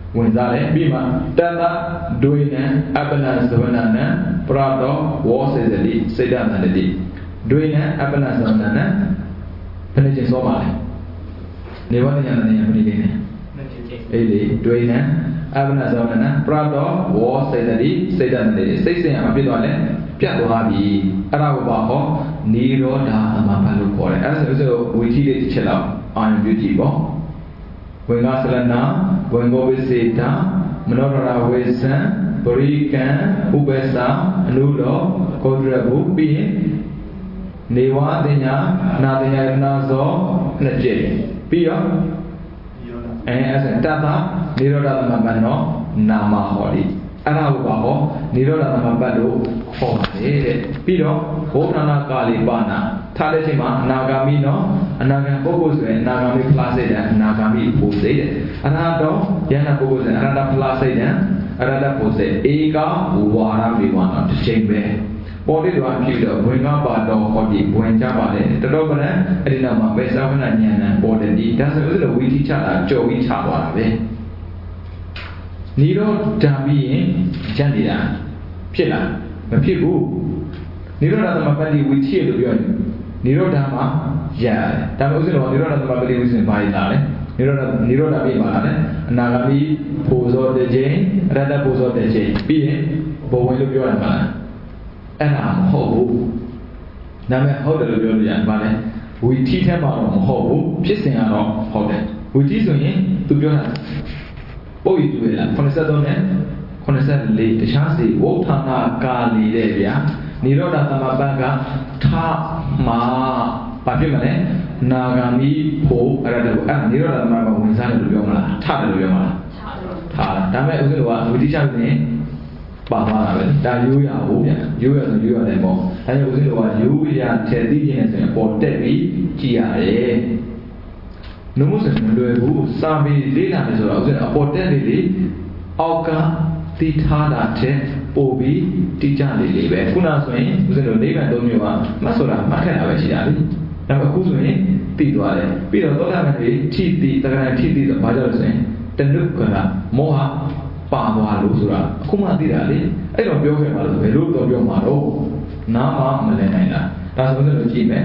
ဝင်စားတယ်ပြီးမှတတဒွေနံအပ္ပနာသဝနနံပရတောဝောစေတတိစေတနန္တတိဒွေနံအပ္ပနာသဝနနံဘယ်နှချိန်စောပါလဲနေဝတ္တညာနဲ့ဘယ်နှချိန်လဲအေးလေဒွေနံအပ္ပနာသဝနနံပရတောဝောစေတတိစေတနန္တတိစိတ်စဉ်အဖြစ်သွားလဲပြတ်သွားပြီအဲ့ဒါကိုပါဟောနိရောဓသမဘတ်လို့ခေါ်တယ်အဲ့ဒါဆိုဝိသီလေးတစ်ချက်လောက်အာရုံပြုကြည့်ပေါ့ဝင်္ဂသလနာဝင်္ဂဝိစေတမနောဒရာဝေစံပရိကံဥပ္ပစာအနုလောကောဒရဘုပြီးရင်နေဝတင်ညာနာတင်ညာနာဇောနှစ်ကျက်ပြီးတော့အဲ့ဒါတတနိရောဓသမဘတ်နော်နာမဟောဒီအဲ့ဒါကိုပါဟောနိရောဓသမဘတ်လို့ခေါ်ပါတယ်တဲ့ပြီးတော့ဘုဒ္ဓနာကာလိပါဏထားတဲ့ချိန်မှာအနာဂါမိနော်အနာဂံပုဂ္ဂိုလ်ဆိုရင်အနာဂါမိဖလားစိတ်တဲ့အနာဂါမိပူစိတ်တဲ့အရဟတောယန္တပုဂ္ဂိုလ်ဆိုရင်အရဟတဖလားစိတ်တဲ့အရဟတပူစိတ်ဧကဝါရမိဝါတော့တစ်ချိန်ပဲပေါ်လေးတော့ဖြစ်တော့ဝင်ကားပါတော့ဟောဒီဝင်ကြပါလေတတော်ကလည်းအဲ့ဒီနောက်မှာပဲသာဝနာဉာဏ်နဲ့ပေါ်တယ်ဒီဒါဆိုလို့ဝိသိချတာကြော်ပြီးချသွားတာပဲနိရောဓပြီးရင်ကျန်နေတာဖြစ်လားမဖြစ်ဘူးနိရောဓသမပတ္တိဝိသိလို့ပြောရင်နိရောဓမှာရတယ်ဒါပေမဲ့ဥစဉ်တော့နိရောဓသမပတ္တိဝိသိဘာလဲလားလဲနိရောဓပြီးပါလားလဲအနာဂါမိပူဇော်တဲ့ချိန်အရဟတပူဇော်တဲ့ချိန်ပြီးရင်ဘဝဝင်လို့ပြောရမှာလားအဲ့ဒါမဟုတ်ဘူးဒါပေမဲ့ဟုတ်တယ်လို့ပြောလို့ရတယ်ဗာလဲဝိသိထဲမှာတော့မဟုတ်ဘူးဖြစ်စဉ်ကတော့ဟုတ်တယ်ဝိသိဆိုရင်သူပြောတာပုတ်ရည်တွေ့လား83နဲ့84တခြားစီဝုထာနာကာလီတဲ့ဗျာနိရောဓသမဘတ်ကထမှာဘာဖြစ်မလဲနာဂာမိဖို့အဲ့ဒါတော့အဲ့နိရောဓသမဘတ်ဝင်စားတယ်လို့ပြောမလားထတယ်လို့ပြောမလားထဒါပေမဲ့ဥစ္စာကဝိသိချနေပါသွားတာပဲဒါရိုးရဟုတ်ဗျရိုးရဆိုရိုးရတယ်ပေါ့ဒါကြောင့်ဥစ္စာကရိုးရထည့်သိခြင်းနဲ့ဆိုရင်ပေါ်တက်ပြီးကြည်ရတယ်နုမှုစံမလွယ်ဘူးစာပေလေးလာတယ်ဆိုတော့ဥစ္စာအပေါ်တက်နေလေအောက်ကတိထားတာတဲ့ပို့ပြီးတိကျလေးလေးပဲခုနဆိုရင်ဥစ္စာတို့နိဗ္ဗာန်၃မျိုးကမတ်ဆိုတာမှတ်ခဲ့တာပဲရှိတာလေဒါပေမဲ့အခုဆိုရင်သိသွားတယ်ပြီးတော့သောတာပန်တွေထိတိတက္ကရာထိတိဆိုဘာကြောင့်လဲဆိုရင်တဏှုကမောဟပါသွားလို့ဆိုတာအခုမှသိတာလေအဲ့တော့ပြောခဲ့ပါလို့ဘယ်လိုတော့ပြောမှာတော့နားမမလဲနိုင်တာဒါဆိုရင်တို့ကြည့်မယ်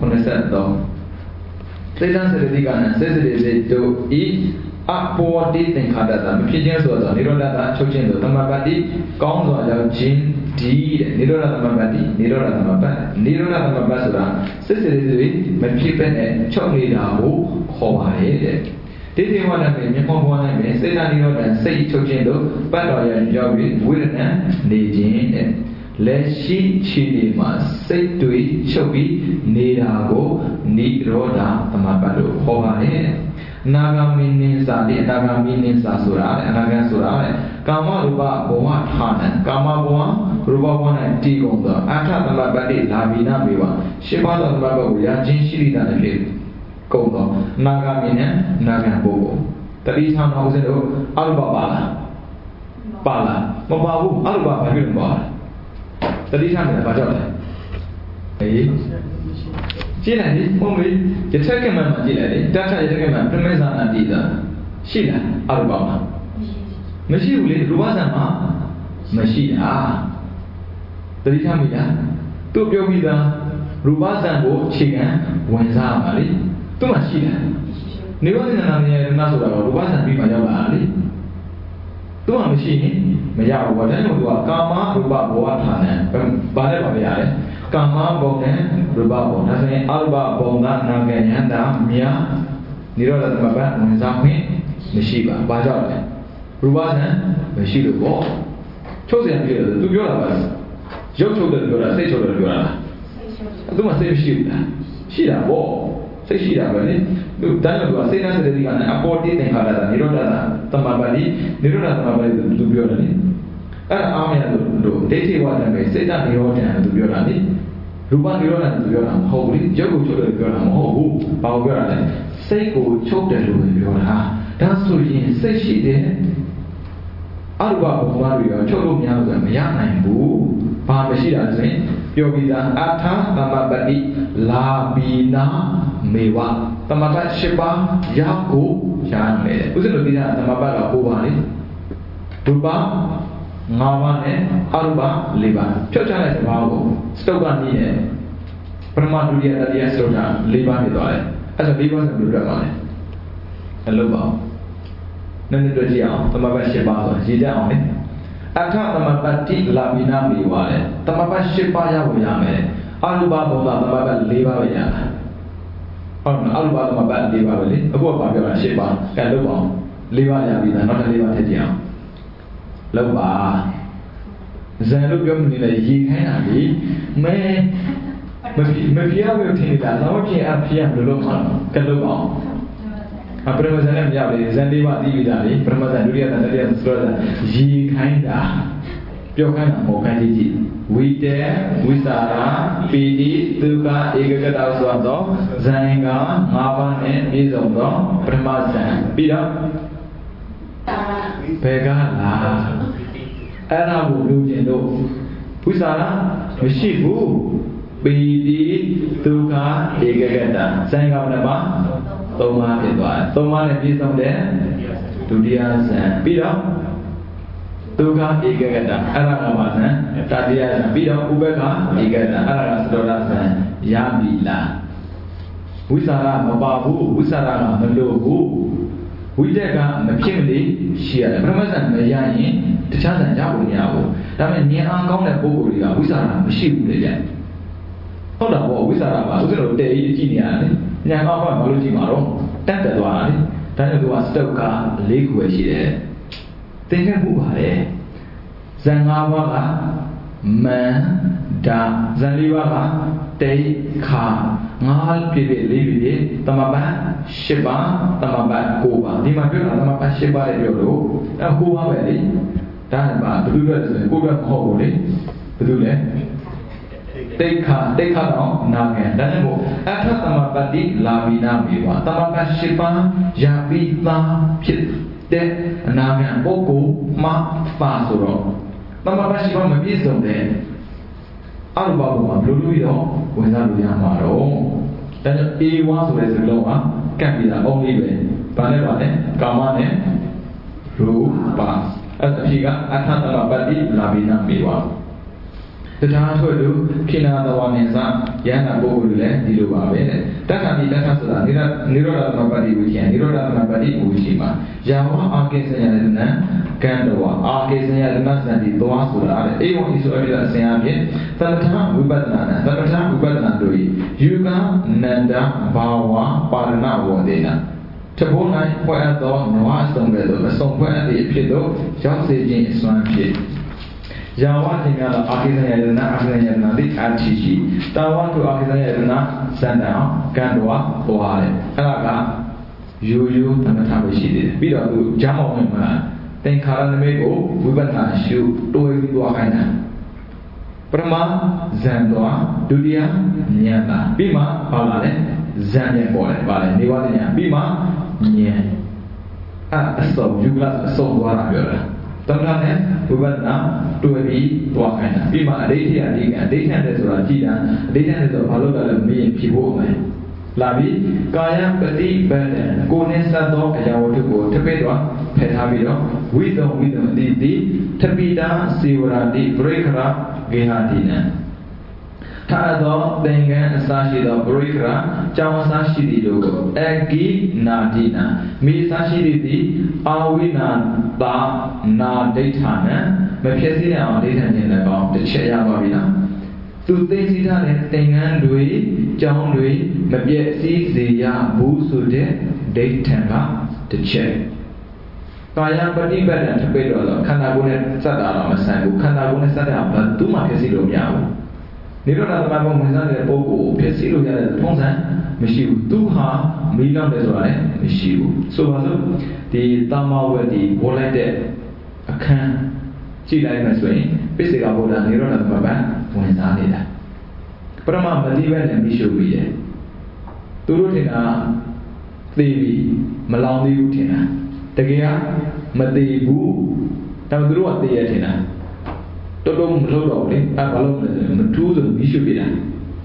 83သေတံစရတိကနစေစရေတို့ဤအပေါ်တိသင်္ခါရတာမဖြစ်ခြင်းဆိုတော့နိရောဓတာချုပ်ခြင်းဆိုသမပတ္တိကောင်းစွာရောက်ခြင်းဒီတဲ့နိရောဓသမပတ္တိနိရောဓသမပတ္တိနိရောဓသမပတ္တိဆိုတာစေစရေတွေမဖြစ်ပဲနဲ့ချုပ်နေတာကိုခေါ်ပါတယ်တဲ့ဒီဒီဝါဒနဲ့မြတ်မောဘဝနဲ့စေတနိရောဓစိတ်ချုပ်ခြင်းတို့ပတ်တော်ရရောက်ပြီးဝိရဏနေခြင်းတဲ့လက်ရှိခြေတွေမှာစိတ်တွေချုပ်ပြီးနေတာကိုနိရောဓသမပတ္တိလို့ခေါ်ပါတယ်အနာဂါမိနိစ္စတိအနာဂါမိနိစ္စဆိုတာအနာဂံဆိုတာကာမရူပဘဝဌာနံကာမဘဝရူပဘဝနဲ့တည်ကုန်သောအထသမပတ္တိလာဘိနမေဝရှင်းပါသောသမပတ္တိကိုရခြင်းရှိလိမ့်တဲ့ဖြစ်ကုန်သောအနာဂါမိနဲ့အနာဂံပုဂ္ဂိုလ်တတိယနောက်ဆုံးတော့အရူပပါလားပါလားမပါဘူးအရူပဘာဖြစ်လို့ပါတတိယနဲ့ဘာကြောင့်လဲအေးကြည့်လိုက်ဒီဘုံလေးယထက်ကမှကြည့်လိုက်လေတထယထက်ကမှပြမေဇာနာတိတာရှိလားအရူပမှာမရှိဘူးလေရူပဇံမှာမရှိတာတတိယမိလားသူပြောပြီးသားရူပဇံကိုအခြေခံဝင်စားပါလေသူမှရှိတယ်နေဝဇ္ဇနာမြဲနာဆိုတာတော့ရူပဇံပြီးမှရောက်လာလေသူမှမရှိရင်မရဘူးဘာလို့လဲသူကကာမရူပဘောဌာနံဘာလဲပါဗျာလေကာမဘုံနဲ့ရူပဘုံဒါဆိုရင်အရူပဘုံကနာဂယန္တာမြာနိရောဓသမပ္ပဝင်စားခွင့်မရှိပါဘာကြောင့်လဲရူပဇံမရှိလို့ပေါ့ချုပ်စရာပြည့်တယ်သူပြောတာပါရုပ်ချုပ်တယ်ပြောတာစိတ်ချုပ်တယ်ပြောတာသူမှစိတ်မရှိဘူးလားရှိတာပေါ့စိတ်ရှိတာပဲလေသူတန်းလို့ကစေတစရတိကနဲ့အပေါ်တိသင်္ခါရတာနိရောဓသမပ္ပတိနိရောဓသမပ္ပတိသူပြောတယ်လေအဲ့ဒါအားမရလို့ဒိဋ္ဌိဝါဒနဲ့စေတနိရောဓနဲ့သူပြောတာလေရူပနိရောဓနဲ့သူပြောတာမဟုတ်ဘူးရုပ်ကိုချုပ်တယ်ပြောတာမဟုတ်ဘူးဘာကိုပြောတာလဲစိတ်ကိုချုပ်တယ်လို့ပြောတာဒါဆိုရင်စိတ်ရှိတယ်အရူပဘုံသားတွေရောချုပ်လို့မရဘူးဆိုရင်မရနိုင်ဘူးဘာမရှိတာဆိုရင်ပြောပြီးသားအထာသမပတိလာဘီနာမေဝသမဘတ်၈ပါးရောက်ကိုရမယ်ဥစဉ်တို့ဒီကသမဘတ်က9ပါးလေဒုပါ9ပါးနဲ့အရုပ4ပါးဖြုတ်ချလိုက်တဲ့ဘာကိုစတုတ်ကနေနဲ့ပရမဒုတိယတတိယစတုတ်က4ပါးဖြစ်သွားတယ်အဲ့ဒါ4ပါးဆိုဘယ်လိုတွေ့ပါလဲအလုပ်ပါနည်းနည်းတွေ့ကြည့်အောင်သမဘတ်၈ပါးဆိုရေးတတ်အောင်လေအထသမပတ္တိလာဘိနာမေဝါလေသမဘတ်၈ပါးရောက်ရမယ်အရုပဘုံသာသမဘတ်4ပါးပဲရတာဟုတ်နော်အရုပသမဘတ်4ပါးပဲလေအခုကပြောတာ၈ပါးကဲလုပ်ပါအောင်4ပါးရပြီလားနောက်ထပ်4ပါးထည့်ကြည့်အောင်လုပ်ပါဇန်လို့ပြောနေလေရေခိုင်းတာလေမဲမပြောင်းထင်တာတော့ပြင်အဖေဘယ်လိုလုပ်မှာကဲလုပ်ပါအောင်ပရမဇန်နဲ့မရဘူးဇန်၄ပါးသိပြီသားလေပရမဇန်ဒုတိယဇန်တတိယဇန်ဆိုတော့ရေခိုင်းတာပြောခိုင်းတာမဟုတ်ခိုင်းကြည့်ဝိတေဝိစာရာပိတိဒုက္ခဧကဂတဆိုတော့ဇန်က5ပါးနဲ့ပြည့်စုံတော့ပရမဇန်ပြီးတော့ဘယ်ကလားအဲ့ဒါကိုလူကျင်တို့ဝိစာရာမရှိဘူးပိတိဒုက္ခဧကဂတဇန်ကလည်းပါ3ပါးဖြစ်သွားတယ်3ပါးနဲ့ပြည့်စုံတဲ့ဒုတိယဇန်ပြီးတော့ဒုက္ခဧကဂတအဲ့ဒါကပါဇန်တတိယဇန်ပြီးတော့ဥပ္ပခဧကဂတအဲ့ဒါကသတ္တရဇန်ရပြီလားဝိစာရမပါဘူးဝိစာရကမလို့ဘူးဝိတက်ကမဖြစ်မနေရှိရတယ်ပရမဇန်မရရင်တခြားဇန်ရဖို့မရဘူးဒါပေမဲ့ဉာဏ်အားကောင်းတဲ့ပုဂ္ဂိုလ်တွေကဝိစာရမရှိဘူးလေကြဟုတ်တာပေါ့ဝိစာရပါဥစဉ်တို့တည်ကြီးကြည့်နေရတယ်ဉာဏ်ကောင်းမှမလို့ကြည့်မှာတော့တက်တက်သွားတာလေဒါကြောင့်သူကစတုတ်က၄ခုပဲရှိတယ်သင်ခဲ့မှုပါလေဇန်၅ပါးကမန္တာဇန်၄ပါးကတေခါ5ပြည့်ပြည့်4ပြည့်ပြည့်သမဘတ်10ပါးသမဘတ်9ပါးဒီမှာပြောတာသမဘတ်10ပါးလေပြောလို့အဲ9ပါးပဲလေဒါကဘာဘယ်သူလဲဆိုရင်ကိုယ်ကမဟုတ်ဘူးလေဘယ်သူလဲတိခါတော့နာငယ်ဒါနဲ့မို့အထသမပတ္တိလာဘိနာမေဝသမဘတ်10ပါးယာပိတာဖြစ်တဲ့အနာဂတ်ပုဂ္ဂိုလ်မှပါဆိုတော့သမဘတ်10ပါးမပြည့်စုံတဲ့အရုပဘုံမှာဘယ်လိုလုပ်ပြီးတော့ဝင်စားလို့ရမှာတော့ဒါကြောင့်အေဝါဆိုတဲ့စကားလုံးကကပ်ပြီးတာအုံးလေးပဲဘာနဲ့ပါလဲကာမနဲ့ရူပအဲ့ဒါဖြစ်ကအထသမပတ္တိလာဘိနာမေဝတရားထုတ်လို့ခိနာတဝါမြင်စားယန္တာပုဂ္ဂိုလ်တွေလည်းဒီလိုပါပဲတဲ့တက္ကတိတက္ကဆိုတာနိရောဓသမပတ္တိဝိချံနိရောဓသမပတ္တိဝိချီမှာယာဝအာကိစ္စယတနာကံတော်အာကိစ္စယတနာစံတိသွားဆိုတာတဲ့အေဝံဤဆိုအပြည့်အစင်အဖြစ်သမထဝိပဿနာနဲ့သမထဝိပဿနာတို့ယူကနန္ဒဘာဝပါရဏဝဒေနာတဘုံ၌ဖွဲ့အပ်သောနဝအဆုံးပဲသို့အဆုံးဖွဲ့အပ်သည့်အဖြစ်သို့ရောက်စေခြင်းအစွမ်းဖြစ်ယာဝသင်္ကာအာကိသယရဏအာကိသယရဏတိအတိရှိတာဝတုအာကိသယရဏစန္ဒံကံတော်သွားတယ်အဲ့ဒါကရိုးသမထပဲရှိသေးတယ်ပြီးတော့သူဂျမ်းမောင်ဝင်မှာသင်္ခါရနမိတ်ကိုဝိပဿနာရှုတွေးပြီးသွားခိုင်းတာပရမဇန်တော်ဒုတိယဉာဏ်တာပြီးမှဘာလာလဲဇန်ဉာဏ်ပေါ်တယ်ဘာလဲနေဝတဉာဏ်ပြီးမှဉာဏ်အစောယူကလအစောသွားတာပြောတာသမထနဲ့ဝိပဿနာတွေ့ပြီးသွားခိုင်းတာပြီးမှအဋ္ဌိယဒီကအဋ္ဌိယတဲ့ဆိုတာကြည်တာအဋ္ဌိယတဲ့ဆိုဘာလို့လဲမင်းဖြစ်ဖို့မယ်လာပြီးကာယပฏิပတ်ကိုယ်နဲ့စပ်သောအရာဝတ္ထုကိုထပိတော့ဖယ်ထားပြီးတော့ဝိသုံတိထပိတာစေဝရတိပရိခရဂေဟတိနံထာသောသင်္ကန်းအစရှိသောပရိခရကြောင်းအစရှိသည်တို့ကိုအကိနာတိနံမိအစရှိသည်အာဝိနာတာနာဒိဋ္ဌာနံမဖြစ်စေအောင်ဒိဋ္ဌာန်ခြင်းလည်းကောင်းတစ်ချက်ရပါပြီလားသူသိသိထားတဲ့သင်္ကန်းတွေကြောင်းတွေမပြည့်စည်စေရဘူးဆိုတဲ့ဒိဋ္ဌာန်ကတစ်ချက်ကာယပฏิပတ်တပိတော့ခန္ဓာကိုယ်နဲ့စက်တာတော့မဆန်ဘူးခန္ဓာကိုယ်နဲ့စက်တာဘာသူမှဖြစ်စီလို့မရဘူးနိရောဓသမဘုံဝင်စားတဲ့ပုဂ္ဂိုလ်ဖြစ်စီလို့ရတဲ့ထုံးစံမရှိဘူးသူဟာမီးလောင်တယ်ဆိုတာလည်းမရှိဘူးဆိုပါစို့ဒီတာမဝတ်ဒီပေါ်လိုက်တဲ့အခန်းကြည့်လိုက်မှဆိုရင်ပိစိကဗုဒ္ဓနိရောဓသမဘဝင်စားနေတာပရမမတိဘက်နဲ့မရှိဘူးရဲ့သူတို့ထင်တာသေပြီမလောင်သေးဘူးထင်တာတကယ်ကမသေးဘူးဒါပေမဲ့သူတို့ကသေရထင်တာတော်တော်မလို့တော့လေအဲဘာလို့မထူးဆိုပြီးရှုပြတာ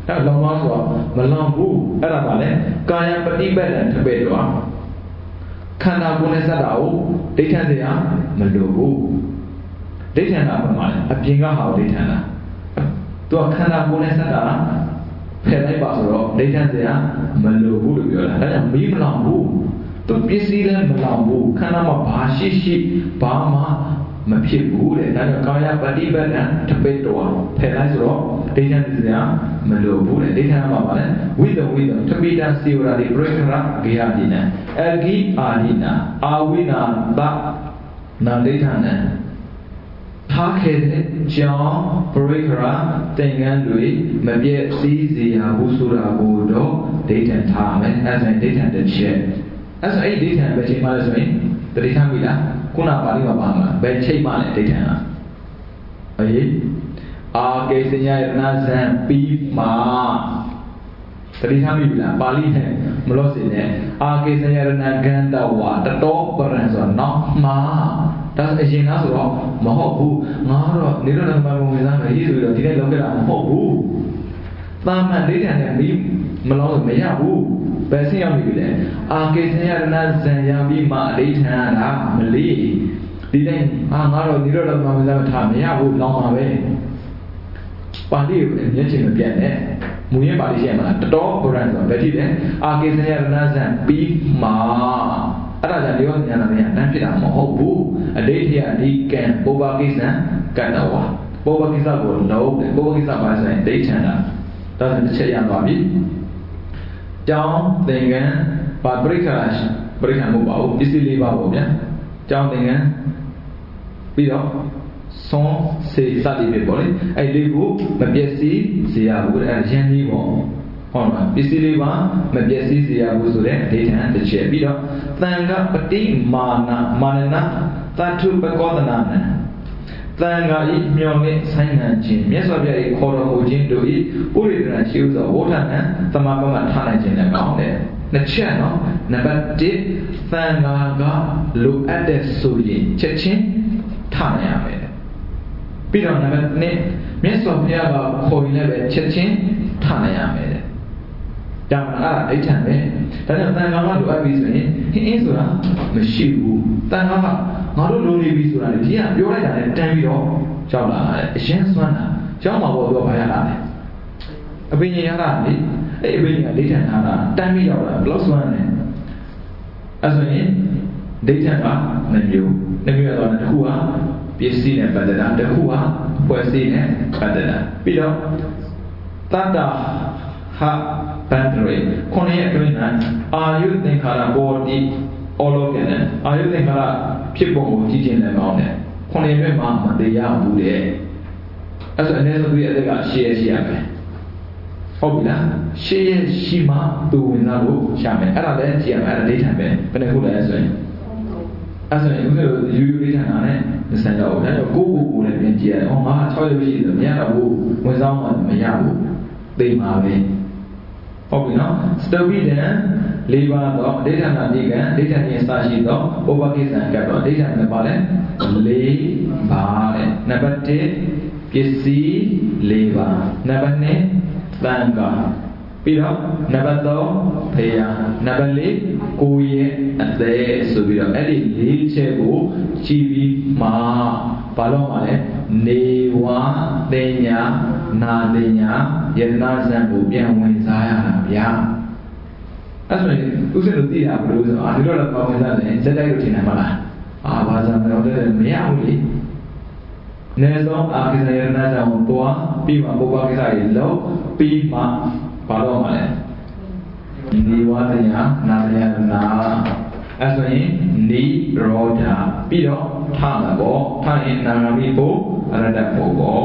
ဒါလောင်သွားဆိုတော့မလောင်ဘူးအဲ့ဒါမှလည်းကာယပฏิပတ်တံတပည့်တော်ခန္ဓာကိုယ်နဲ့စက်တာကိုဒိဋ္ဌံစရာမလိုဘူးဒိဋ္ဌံကဘာမှလဲအပြင်ကဟာကိုဒိဋ္ဌံလားသူကခန္ဓာကိုယ်နဲ့စက်တာဖယ်လိုက်ပါဆိုတော့ဒိဋ္ဌံစရာမလိုဘူးလို့ပြောတာဒါကြောင့်မီးမလောင်ဘူးသူပစ္စည်းလည်းမလောင်ဘူးခန္ဓာမှာဘာရှိဘာမှမဖြစ်ဘူးတဲ့ဒါကြောင့်ကာယပฏิပတ်တံတပိတ္တောဖယ်လိုက်ဆိုတော့ဒိဋ္ဌံစရာမလိုဘူးတဲ့ဒိဋ္ဌံမှာပါလဲဝိတတပိတံစေဝရာတိပရိခရဂေယတိနံအဂိအာနိနာအာဝိနာတနာဒိဋ္ဌံနံထားခဲ့တဲ့ကြောင့်ပရိခရသင်္ကန်းတွေမပြည့်စည်စေရဘူးဆိုတာကိုတော့ဒိဋ္ဌံထားမယ်အဲဒါဒိဋ္ဌံတစ်ချက်အဲဆိုအဲ့ဒီဒိဋ္ဌံပဲချိန်မှလဲဆိုရင်တတိထားပြီလားခုနပါဠိမှာပါမှာဘယ်ချိန်မှလဲဒိဋ္ဌံကအေးအာကေစညရဏဇံပြီးမှတတိထားပြီလားပါဠိနဲ့မလို့စင်နဲ့အာကေစညရဏဂန္တဝါတတော်ပရံဆိုတော့နောက်မှာဒါအရင်ကဆိုတော့မဟုတ်ဘူးငါတော့နေတော့မမဝင်စားမယ်ဒီဆိုတော့ဒီနေ့လောက်ခဲ့တာမဟုတ်ဘူးတာမန်ဒိဋ္ဌံနဲ့ပြီးမလို့မရဘူးဘယ်ဆင်းရောက်နေပြီလဲအာကေစညရဏဇံရပြီးမှအဋ္ဌံကမလေးဒီတိုင်းငါတော့နေတော့မဝင်စားထားမရဘူးလောင်းပါပဲပါဠိကိုမျက်ခြေမပြတ်နဲ့မူရင်းပါဠိရှိရမှာတတော်ဗရန်ဆိုဘယ်ကြည့်လဲအာကေစညရဏဇံပြီးမှအဲ့ဒါကြောင့်ဒီဝဉာဏ်နဲ့အတန်းဖြစ်တာမဟုတ်ဘူးအဋ္ဌိယအဓိကံပုဗ္ဗကိစ္စံကတ္တဝါပုဗ္ဗကိစ္စကိုလုံးတယ်ပုဗ္ဗကိစ္စပါဆိုရင်ဒိဋ္ဌံတာဒါဆိုတစ်ချက်ရသွားပြီကျောင်းသင်္ကန်းပါပရိက္ခရာပရိက္ခမဟုတ်ပါဘူးပစ္စည်း၄ပါးပေါ့ဗျာကျောင်းသင်္ကန်းပြီးတော့သွန်စေစသည်ဖြစ်ပေါ့လေအဲ့လေးကိုမပျက်စီးစေရဘူးအဲ့ရန်ကြီးပေါ့ဟုတ်လားပစ္စည်းလေးပါမပျက်စီးစေရဘူးဆိုတဲ့အဓိဋ္ဌာန်တစ်ချက်ပြီးတော့သံဃပတိမာနသတ္ထုပကောသနာနံသံဃာဤမျော်လင့်ဆိုင်ငံခြင်းမြတ်စွာဘုရား၏ခေါ်တော်မူခြင်းတို့၏ပုရိသနာရှိဥသောဝဋ္ဌနံသမပမထားနိုင်ခြင်းလည်းကောင်းတယ်နှစ်ချက်နော်နံပါတ်1သံဃာကလိုအပ်တဲ့ဆိုရင်ချက်ချင်းထားနိုင်ရမယ်ပြီးတော့နံပါတ်2မြတ်စွာဘုရားကခေါ်ရင်လည်းပဲချက်ချင်းထားနိုင်ရမယ်ဒါမှအဲ့ဒါဒိဋ္ဌံပဲဒါကြောင့်သံဃာကလိုအပ်ပြီဆိုရင်ဟင်းဆိုတာမရှိဘူးသံဃာကငါတို့လိုနေပြီဆိုတာလေဒီကပြောလိုက်တာနဲ့တန်းပြီးတော့ရောက်လာတယ်အရင်စွမ်းတာရောက်မှာပေါ့သူကဘာရလာလဲအပင်ကြီးရတာလေအဲ့အပင်ကြီးကဒိဋ္ဌံထားတာတန်းပြီးရောက်လာဘလောက်စွမ်းလဲအဲ့ဆိုရင်ဒိဋ္ဌံက2မျိုးရတော့တစ်ခုကပစ္စည်းနဲ့ပတ်သက်တာတစ်ခုကဖွဲ့စည်းနဲ့ပတ်သက်တာပြီးတော့တတ္တဟာတန်တွေခုနှစ်ရဲ့အတွင်း၌အာယုသင်္ခါရဘောတိအောလောကနဲ့အာယုသင်္ခါရဖြစ်ပုံကိုကြည့်ခြင်းလည်းကောင်းတယ်ခုနှစ်ရဲ့မှာမတရားဘူးတဲ့အဲ့ဆိုအနည်းဆုံးသူရဲ့အသက်ကရှေ့ရမယ်ဟုတ်ပြီလားရှေ့ရှိမှသူဝင်လာလို့ရှာမယ်အဲ့ဒါလည်းကြည့်ရမယ်အဲ့ဒါဒိဋ္ဌံပဲဘယ်နှခုလဲဆိုရင်အဲ့ဆိုရင်ဦးဇင်းတို့ယူဒိဋ္ဌံနဲ့စံကြောက်တယ်ကိုလည်းပြင်ကြည့်ရတယ်ဟောငါ6ရက်ရှိတယ်မရတော့ဘူးဝင်ဆောင်မှမရဘူးသိမှာပဲဟုတ်ပြီနော်စတဝိဒံ၄ပါးတော့ဒိဋ္ဌာနာတိကံဒိဋ္ဌာနိစာရှိတော့ဥပကိစ္စံကတ်တော့ဒိဋ္ဌာနဲ့ပါလဲ၄ပါးတဲ့နံပါတ်1ပစ္စည်း၄ပါးနံပါတ်2သံဃာပြီးတော့နံပါတ်3ဘုရားနံပါတ်4ကိုယ်ရဲ့အသက်ဆိုပြီးတော့အဲ့ဒီ၄ချက်ကိုကြည်ပြီးမှဘာလို့မှလဲနေဝတင်ညာနာတင်ညာယတနာဇံကိုပြန်ဝင်စားရတာဗျာအဲ့ဆိုရင်ဥစ္စာတို့သိတာဘယ်လိုဆိုတော့ဒီလိုတော့ပေါင်းဝင်စားတယ်စက်တိုက်လို့ထင်တယ်မလားဘာသာမလို့လည်းမရဘူးလေနေဆုံးအာကိစ္စယတနာဇံကိုတွားပြီးမှပုပ္ပကိစ္စကြီးလုံးပြီးမှဘာလို့မှလဲနေဝတင်ညာနာတင်ညာနာအဲ့ဆိုရင်နိရောဓပြီးတော့ထမှာပေါ့ထရင်နာဂမိဖို့အရတ္တဖို့ပေါ့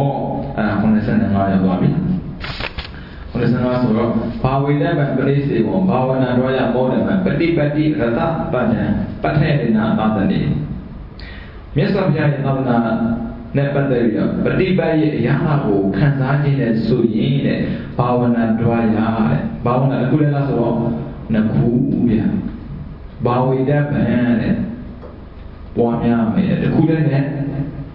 95ရောက်သွားပြီ95ဆိုတော့ဘာဝိတ္တပပရိစေဘောဘာဝနာတော်ရမောတယ်ပฏิပတိရတပတ္တံပဋ္ဌေနာသာသနေမြတ်စွာဘုရားရဲ့သာသနာနဲ့ပတ်သက်ပြီးတော့ပฏิပတ်ရဲ့အရာကိုခံစားခြင်းနဲ့ဆိုရင်တဲ့ဘာဝနာတော်ရတဲ့ဘာဝနာတစ်ခုလည်းလားဆိုတော့နှစ်ခုဗျာဘာဝိတ္တပံတဲ့ပွားများမယ်တစ်ခုလည်းနဲ့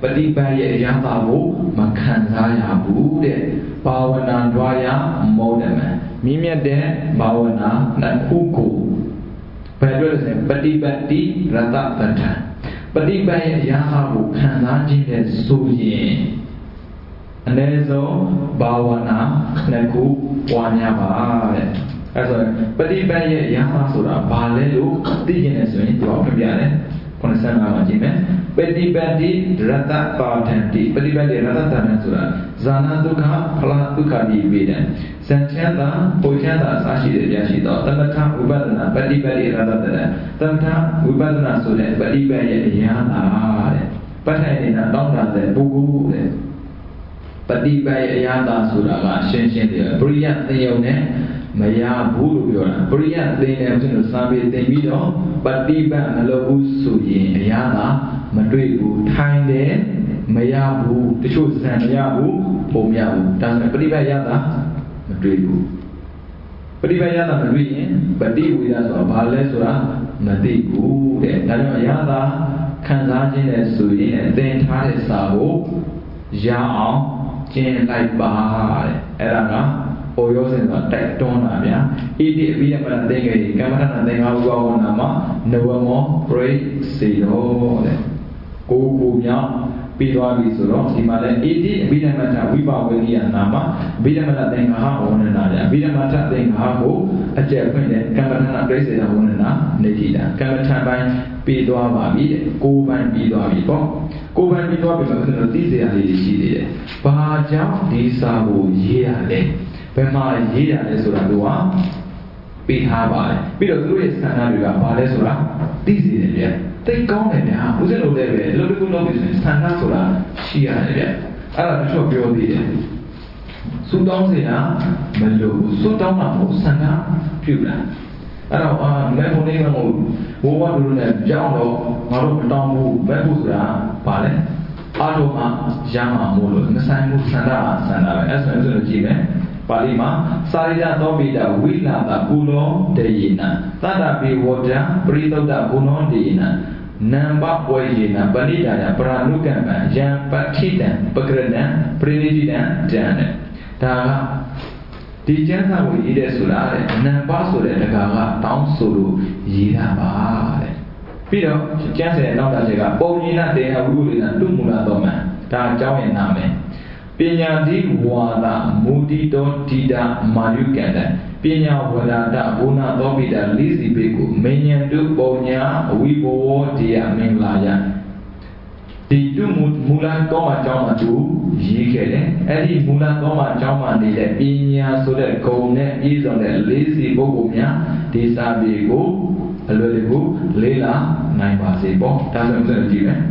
ပฏิပတ်ရဲ့အရာသာကိုမခံစားရဘူးတဲ့ဘာဝနာဒွါယမောဒမမြင့်မြတ်တဲ့ဘာဝနာနှစ်ခုကိုဘယ်လိုလဲဆိုပฏิပတ်တိရတပဋ္ဌာန်ပฏิပတ်ရဲ့အရာသာကိုခံစားခြင်းတဲ့ဆိုရင်အနည်းဆုံးဘာဝနာနှစ်ခုပွားများပါတဲ့အဲဆိုပฏิပတ်ရဲ့အရာသာဆိုတာဘာလဲလို့သိကျင်နေဆိုရင်ဒီအောင်ပြပြတယ်95မှာကြည့်မယ်ပฏิပတ်တိရတပါဋ္ဌံတိပฏิပတ်တိရတတဏဆိုတာဇာနာဒုက္ခဖလားဒုက္ခတိဝေဒံစံချမ်းသာပုံချမ်းသာအစရှိတဲ့တရားရှိတော့သမထဥပဒနာပฏิပတ်တိရတတဏသမထဥပဒနာဆိုတဲ့ပฏิပတ်ရဲ့အရာသာတဲ့ပဋ္ဌာန်းနေတာတောင်းတာတဲ့ပုဂ္ဂိုလ်တဲ့ပฏิပတ်ရဲ့အရာသာဆိုတာကရှင်းရှင်းတယ်ပရိယသေယုံနဲ့မရဘူးလို့ပြောတာပရိယသေတယ်ဆိုတော့စာပေသင်ပြီးတော့ပฏิပတ်မလုပ်ဘူးဆိုရင်အရာသာမတွေ့ဘူးထိုင်တယ်မရဘူးတချို့ဇံမရဘူးပုံမရဘူးဒါဆိုပฏิပတ်ရတာမတွေ့ဘူးပฏิပတ်ရတာမတွေ့ရင်ပฏิဝေဒဆိုတာဘာလဲဆိုတာမသိဘူးတဲ့ဒါကြောင့်အရာသာခံစားခြင်းနဲ့ဆိုရင်သင်ထားတဲ့စာကိုရအောင်ကျင့်လိုက်ပါတဲ့အဲ့ဒါကပေါ်ရောစင်တော့တိုက်တွန်းတာဗျာဣတိအပိယမနသင်္ကေကမ္မထနာသင်္ဃာဥပဝနာမှာနဝမောပရိစေရောတဲ့ကိုမြောက်ပြီးသွားပြီဆိုတော့ဒီမှာလည်းဣတိအပိယမထဝိပါဝေကိယနာမှာအပိယမထသင်္ဃာဝန္ဒနာဗျာအပိယမထသင်္ဃာကိုအကျက်ဖွင့်တဲ့ကမ္မထနာပရိစေယဝန္ဒနာနေတိတာကမ္မထပိုင်းပြီးသွားပါပြီတဲ့ကိုယ်ပိုင်းပြီးသွားပြီပေါ့ကိုယ်ပိုင်းပြီးသွားပြီဆိုတော့သိစရာလေးရှိသေးတယ်ဘာကြောင့်ဒီစာကိုရေးရလဲဘယ်မှာရေးရတယ်ဆိုတာကပေးထားပါတယ်ပြီးတော့သူတို့ရဲ့ဆန္ဒတွေကဘာလဲဆိုတာသိစေတယ်ဗျသိကောင်းတယ်ဗျာဦးဇင်းတို့လည်းပဲလုပ်တစ်ခုလုပ်ပြီဆိုရင်ဆန္ဒဆိုတာရှိရတယ်ဗျအဲ့ဒါတချို့ပြောသေးတယ်စူတောင်းစရာမလိုဘူးစူတောင်းတာမဟုတ်ဆန္ဒပြုတာအဲ့တော့မဲဖို့နေမှာမဟုတ်ဘိုးဘွားတို့လည်းကြောင်းတော့ငါတို့မတောင်းဘူးမဲဖို့ဆိုတာဘာလဲအားလုံးမှာရမှာမို့လို့မဆိုင်ဘူးဆန္ဒပဲအဲ့ဆိုရင်ကြည့်မယ်ပါဠိမှာစာရိတသောပိတဝိလာတကုလောတေယနာသတ္တပိဝတ္တပရိသုဒ္ဓကုလောတေယနာနံပဝေယေနပဏိဒါယပရာနုကမ္မယံပဋိတံပကရဏံပရိနိတိတံတံတဲ့ဒါကဒီကျမ်းစာကိုရေးတဲ့ဆိုတာတဲ့နံပဆိုတဲ့တကာကတောင်းဆိုလို့ရေးတာပါတဲ့ပြီးတော့ကျမ်းစာရဲ့နောက်တစ်ချက်ကပုံညိနတေဟဝိပုရိနတုမူလသောမံဒါအကြောင်းရဲ့နာမည်ပညာတိဝါဒမူတိတောတိတာမာယုကံတံပညာဝရဒဘုနာသောပိတလိစီပေကိုမေညံတုပုံညာအဝိဘောဝတိယမင်္ဂလာယဒီတုမူလတော်မှာကျောင်းမှာသူရေးခဲ့တယ်အဲ့ဒီမူလတော်မှာကျောင်းမှာနေတဲ့ပညာဆိုတဲ့ဂုဏ်နဲ့ပြည့်စုံတဲ့လေးစီပုဂ္ဂိုလ်များဒီစာပေကိုအလွယ်တကူလေ့လာနိုင်ပါစေပေါ့ဒါဆိုရင်ကြည့်မယ်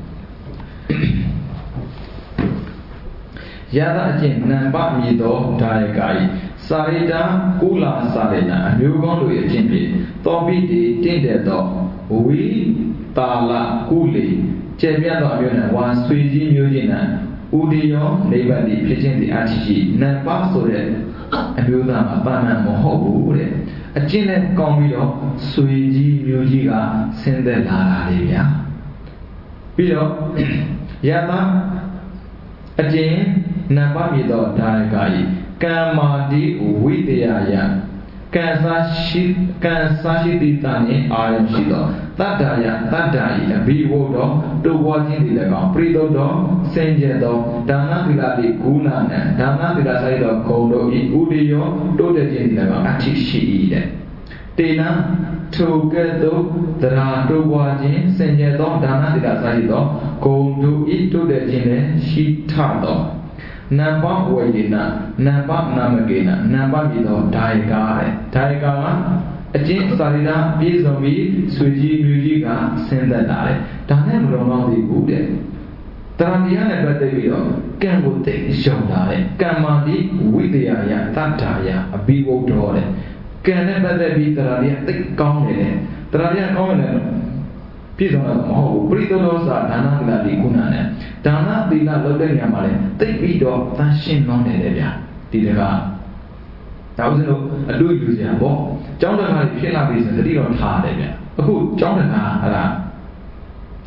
ယသအကျင့်နံပမြည်သောဒါယကာယစာရိတာကုလာစာရိတာအမျိုးကောင်းတို့၏အကျင့်ဖြင့်သောပိတိတင့်တဲ့သောဝိတာလကုလေကျက်ပြတ်သောအမျိုးနှင့်ဝါဆွေကြီးမျိုးချင်းနှင့်ဥဒိယောနိဗ္ဗာန်ဖြစ်ခြင်းသည်အတ္တိရှိနံပဆိုတဲ့အမျိုးသားမှာပါဏမဟုတ်ဘူးတဲ့အကျင့်နဲ့ကောင်းပြီးတော့ဆွေကြီးမျိုးကြီးကဆင်းသက်လာတာလေဗျာပြီးတော့ယသအကျင့်နံပါတ်မြည်သောဒါယကာယကမ္မာတိဝိတယယကံစားရှိတိတနှင့်အာရုံရှိသောတတ္တယတတ္တဤအဘိဝုဒ္ဓတိုးပွားခြင်းသည်၎င်းပရိသုဒ္ဓစင်ကြယ်သောဒါနသီလတိဂုဏနံဒါနသီလဆိုင်သောဂုဏ်တို့ဤဥဒိယောတိုးတက်ခြင်းသည်၎င်းအထိရှိ၏တဲ့တေနထိုကဲ့သို့သရာတိုးပွားခြင်းစင်ကြယ်သောဒါနသီလဆိုင်သောဂုဏ်တို့ဤတိုးတက်ခြင်းလည်းရှိထသောနံပါတ်ဝေယနာနံပါတ်နာမကေနနံပါတ်ပြီးတော့ဒါယကာတဲ့ဒါယကာကအကျင့်စာရိတာပြည့်စုံပြီးဆွေကြီးမျိုးကြီးကဆင်းသက်လာတယ်ဒါနဲ့မလုံလောက်သေးဘူးတဲ့တရားတရားနဲ့ပတ်သက်ပြီးတော့ကံကိုသိရှုံတာတဲ့ကမ္မာတိဝိတယယတတ္ထာယအဘိဝုဒ္ဓောတဲ့ကံနဲ့ပတ်သက်ပြီးတရားတရားသိကောင်းတယ်တဲ့တရားတရားကောင်းတယ်ပြည့်စုံတာမဟုတ်ဘူးပရိသောစာဒါနသီလတိကုဏနဲ့ဒါနသီလလုပ်တဲ့နေရာမှာလည်းသိပြီးတော့သန့်ရှင်းလွန်တယ်လေဗျာဒီတကားဒါဥစဉ်တို့အတူယူစရာပေါ့ကျောင်းတကားဖြစ်လာပြီဆိုတတိတော့ထားတယ်ဗျာအခုကျောင်းတကားအဲ့ဒါ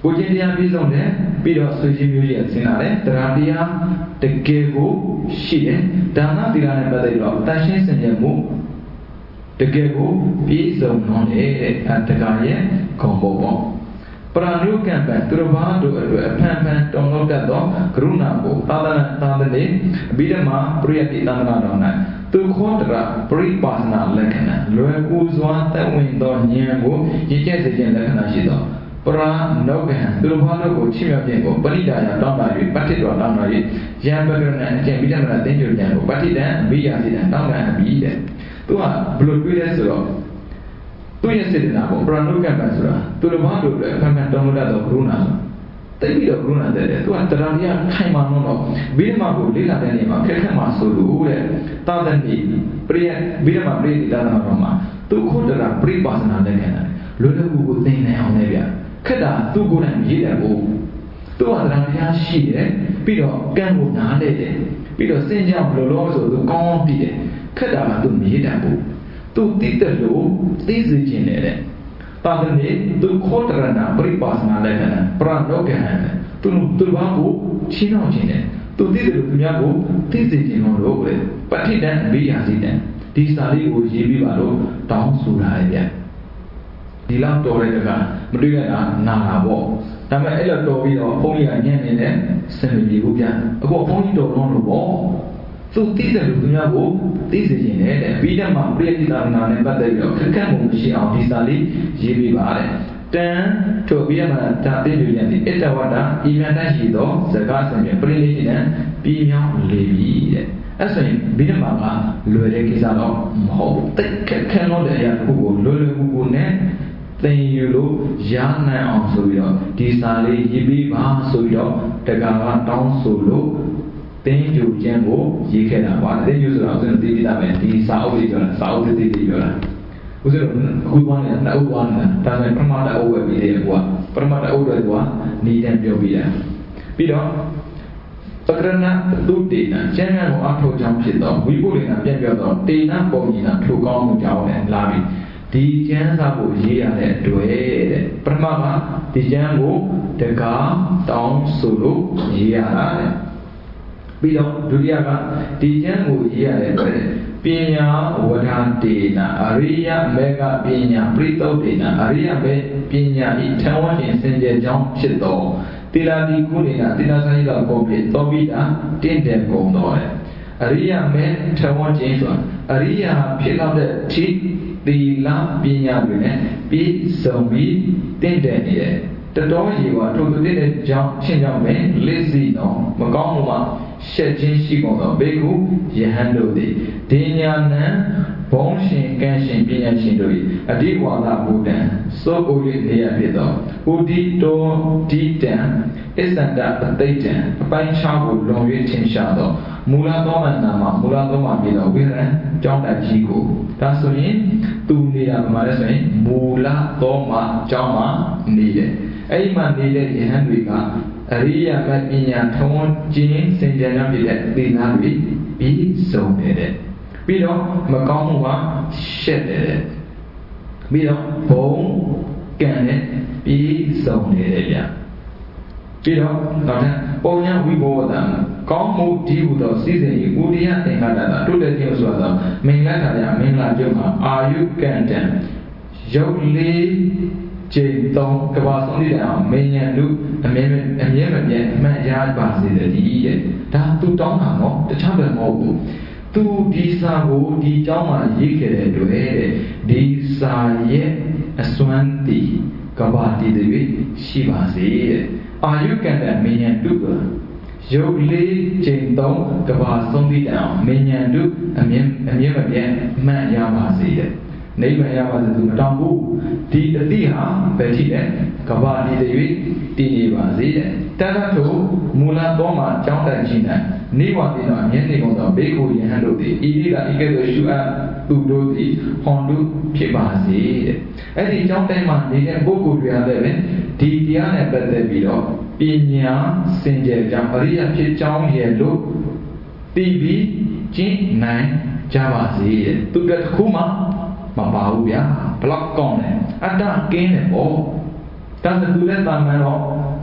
ကိုချင်းတရားပြည့်စုံတယ်ပြီးတော့ဆွေချင်းမျိုးကြီးဆင်လာတယ်တရားတရားတကယ်ကိုရှိတယ်ဒါနသီလနဲ့ပတ်သက်ပြီးတော့တန်ရှင်းစင်ကြယ်မှုတကယ်ကိုပြည့်စုံတော့တယ်တက္ကရဲ့ခေါ်ပေါ်ပေါ့ပရဏုကံပံသူတော်ဘာတို့အတွက်အဖန်ဖန်တောင်းလို့တတ်သောကရုဏာကိုသာသနေအဘိဓမ္မာပရိယတိသန္တနာတော်၌သူခေါ်တရပရိပါစနာလက္ခဏာလွယ်ကူစွာသက်ဝင်သောဉာဏ်ကိုရည်ကျက်စေခြင်းလက္ခဏာရှိသောပရဏုကံသူတော်ဘာတို့ကိုချစ်မြတ်ခြင်းကိုပရိဒါယတောင်းတာ၍ပဋိတော်တောင်းတာ၍ယံပကရဏအကျင့်ဗိဓမ္မာသင်္ကြန်ဉာဏ်ကိုပဋိတံအဘိယစိတံတောင်းတာအပြီးတဲ့သူကဘလို့တွေးလဲဆိုတော့သူရဲ့စေတနာပေါ့ပရဏုကံပံဆိုတာသူတော်ဘာတို့အတွက်အမှန်မှန်တောင်းလို့တတ်သောကရုဏာတိတ်ပြီးတော့ကရုဏာတဲ့သူကတရားတရားခိုင်မာတော့ဗိဓမ္မာကိုလေးလာတဲ့နေမှာခက်ခက်မှဆိုလို့တဲ့သာသနိပရိယဗိဓမ္မာပရိယတာနာတော်မှာသူခုတရာပရိပါစနာတဲ့ခံတယ်လွယ်လွယ်ကူကူသိနိုင်အောင်လည်းဗျခက်တာသူကိုယ်တိုင်ရေးတယ်ကိုသူကတရားတရားရှိတယ်ပြီးတော့ကံကိုနားလဲတယ်ပြီးတော့စင်ကြောင်ဘယ်လိုလုပ်ဆိုသူကောင်းကောင်းသိတယ်ခက်တာကသူမရေးတယ်ဘူးသူသိတယ်လို့သိစေခြင်းနဲ့တဲ့သာသနိသူခေါ်တရဏပရိပါစနာလက္ခဏာပရဏုကံသူဘာကိုချင်းအောင်ခြင်းနဲ့သူသိတယ်လို့သူများကိုသိစေခြင်းလို့ပဲပဋိတံအဘိယစိတံဒီစာလေးကိုရေးပြီးပါလို့တောင်းဆိုတာလေဗျဒီလောက်တော်တဲ့ကမတွေ့ရတာနာတာပေါ့ဒါပေမဲ့အဲ့လိုတော်ပြီးတော့ဘုန်းကြီးကညံ့နေတယ်စင်မပြေဘူးဗျအခုဘုန်းကြီးတော်တော့လို့ပေါ့သူသိတယ်လို့သူများကိုသိစေခြင်းနဲ့တဲ့ဗိဓမ္မာပရိယတိတာနာနဲ့ပတ်သက်ပြီးတော့ခက်ခက်မှုမရှိအောင်ဒီစာလေးရေးပြီးပါတဲ့တန်ထိုဗိဓမ္မာဓာတ်သိလူဉာဏ်ဒီအတ္တဝတ္တဤမြတ်တရှိသောစကားဆင်ပြပရိနိတိနဲ့ပြီးမြောင်းလေပြီတဲ့အဲ့ဆိုရင်ဗိဓမ္မာကလွယ်တဲ့ကိစ္စတော့မဟုတ်ဘူးတိတ်ခက်ခဲလို့တဲ့အရာတစ်ခုကိုလွယ်လွယ်ကူကူနဲ့သင်ယူလို့ရနိုင်အောင်ဆိုပြီးတော့ဒီစာလေးရေးပြီးပါဆိုပြီးတော့တက္ကကတောင်းဆိုလို့တင်းကျူခြင်းကိုရေးခဲ့တာပါတင်းကျူဆိုတာဥစဉ်သိတာပဲဒီစာအုပ်လေးပြောတာစာအုပ်သေးသေးပြောတာဥစဉ်အခုဘာလဲနှစ်အုပ်သွားနေတာဒါဆိုရင်ပရမတ္တအုပ်ပဲပြီးတယ်ကွာပရမတ္တအုပ်တွေကနေတန်ပြောပြီးတာပြီးတော့ပကရဏသုတေနကျမ်းဂန်ကိုအထောက်ကြောင့်ဖြစ်သောဝိပုရိဏပြန်ပြောသောတေနပုံညီနာထိုကောင်းမှုကြောင့်လည်းလာပြီးဒီကျမ်းစာကိုရေးရတဲ့တွေ့တဲ့ပရမတ်ကဒီကျမ်းကိုတကားတောင်းဆိုလို့ရေးရတာတဲ့ပြီးတော့ဒုတိယကဒီကျမ်းကိုရေးရတဲ့တွေ့ပညာဝဋ္ဌတေနအရိယမေကပညာပရိသုတ်တေနအရိယမေပညာဤထံဝန်းစင်ကြယ်ကြောင်းဖြစ်သောတိလာတိကုနေနာတိလာဆိုင်သောပုံဖြစ်သောပိတာတင့်တယ်ပုံတော်တယ်အရိယမေထံဝန်းခြင်းဆိုတာအရိယဖြစ်တော့တဲ့ထိသီလပညာတွေနဲ့ပြည့်စုံပြီးတင့်တယ်နေတယ်တတော်ရေဝါထိုသူတဲ့ကြောင့်ချင်းကြောင့်ပဲလက်စီတော့မကောင်းမှုမှရှက်ချင်းရှိကုန်သောဘေကုယဟန်တို့သည်ဒေညာနံဘုံရှင်ကံရှင်ပညာရှင်တို့၏အတိဝါဒဘုဒ္ဓံသောကိုရနေရဖြစ်သောဥဒိတောဒီတံအစ္ဆန္ဒအသိတံအပိုင်းခြားကိုလွန်၍ထင်ရှားသောမူလသောမနာမှာမူလသောမှာပြီးတော့ဝိရံကြောင်းတိုက်ကြီးကိုဒါဆိုရင်သူနေတာမှာလဲဆိုရင်မူလသောမှာကြောင်းမှာနေတယ်အဲ့ဒီမှာနေတဲ့ယဟန်တွေကအရိယမပညာထုံးခြင်းစင်ကြယ်ရဖြစ်တဲ့သီလတွေပြီးဆုံးနေတဲ့ပြီးတော့မကောင်းမှုကရှက်နေတဲ့ပြီးတော့ဘုံကံနဲ့ပြီးဆုံးနေတဲ့ဗျပြီးတော့နောက်ထပ်ပုံညာဝိဘောဒံကောင်းမှုဒီဟုသောစီစဉ်၏ဥဒိယသင်္ခါရတာတုတ္တခြင်းဆိုသောမင်္ဂလာထာရမင်္ဂလာကျုံမှာအာယုကံတံရုပ်လေးချိန်သုံးကဘာဆုံးတဲ့အောင်မင်းညာလူအမြဲမပြတ်မှန်ရပါစေတည်းတဲ့ဒါသူတောင်းတာနော်တခြားပဲမဟုတ်ဘူးသူဒီစာကိုဒီကျောင်းမှာရေးခဲ့တဲ့တွေ့တဲ့ဒီစာရဲ့အစွမ်းတည်ကဘာတည်တွေရှိပါစေတဲ့အာယုကံတမင်းညာလူကရုပ်လေးချိန်သုံးကဘာဆုံးတဲ့အောင်မင်းညာလူအမြဲမပြတ်မှန်ရပါစေတဲ့နိဗ္ဗာန်ရပါစေသူမတောင်းဘူးဒီအတိဟာပဲရှိတယ်ကဘာဒီတွေတည်နေပါစေတဲ့တဏ္ဍထုမူလသောမှာကြောင်းတိုင်ခြင်းနဲ့နိဗ္ဗာန်တိနောမျက်နေကုန်သောဘေကုယဟန်တို့သည်ဤဒီကဤကဲ့သို့ရှုအပ်သူတို့သည်ဟွန်တုဖြစ်ပါစေတဲ့အဲ့ဒီကြောင်းတိုင်မှာနေတဲ့ပုဂ္ဂိုလ်တွေကလည်းဒီတရားနဲ့ပတ်သက်ပြီးတော့ပညာစင်ကြယ်ကြောင်းအရိယဖြစ်ကြောင်းရဲ့လို့သိပြီးကျင့်နိုင်ကြပါစေတဲ့သူတစ်ခုမှမပါဘူးဗျာဘလောက်ကောင်းလဲအတ္တကင်းတယ်ပေါ့တန်တူတဲ့တာမန်တော့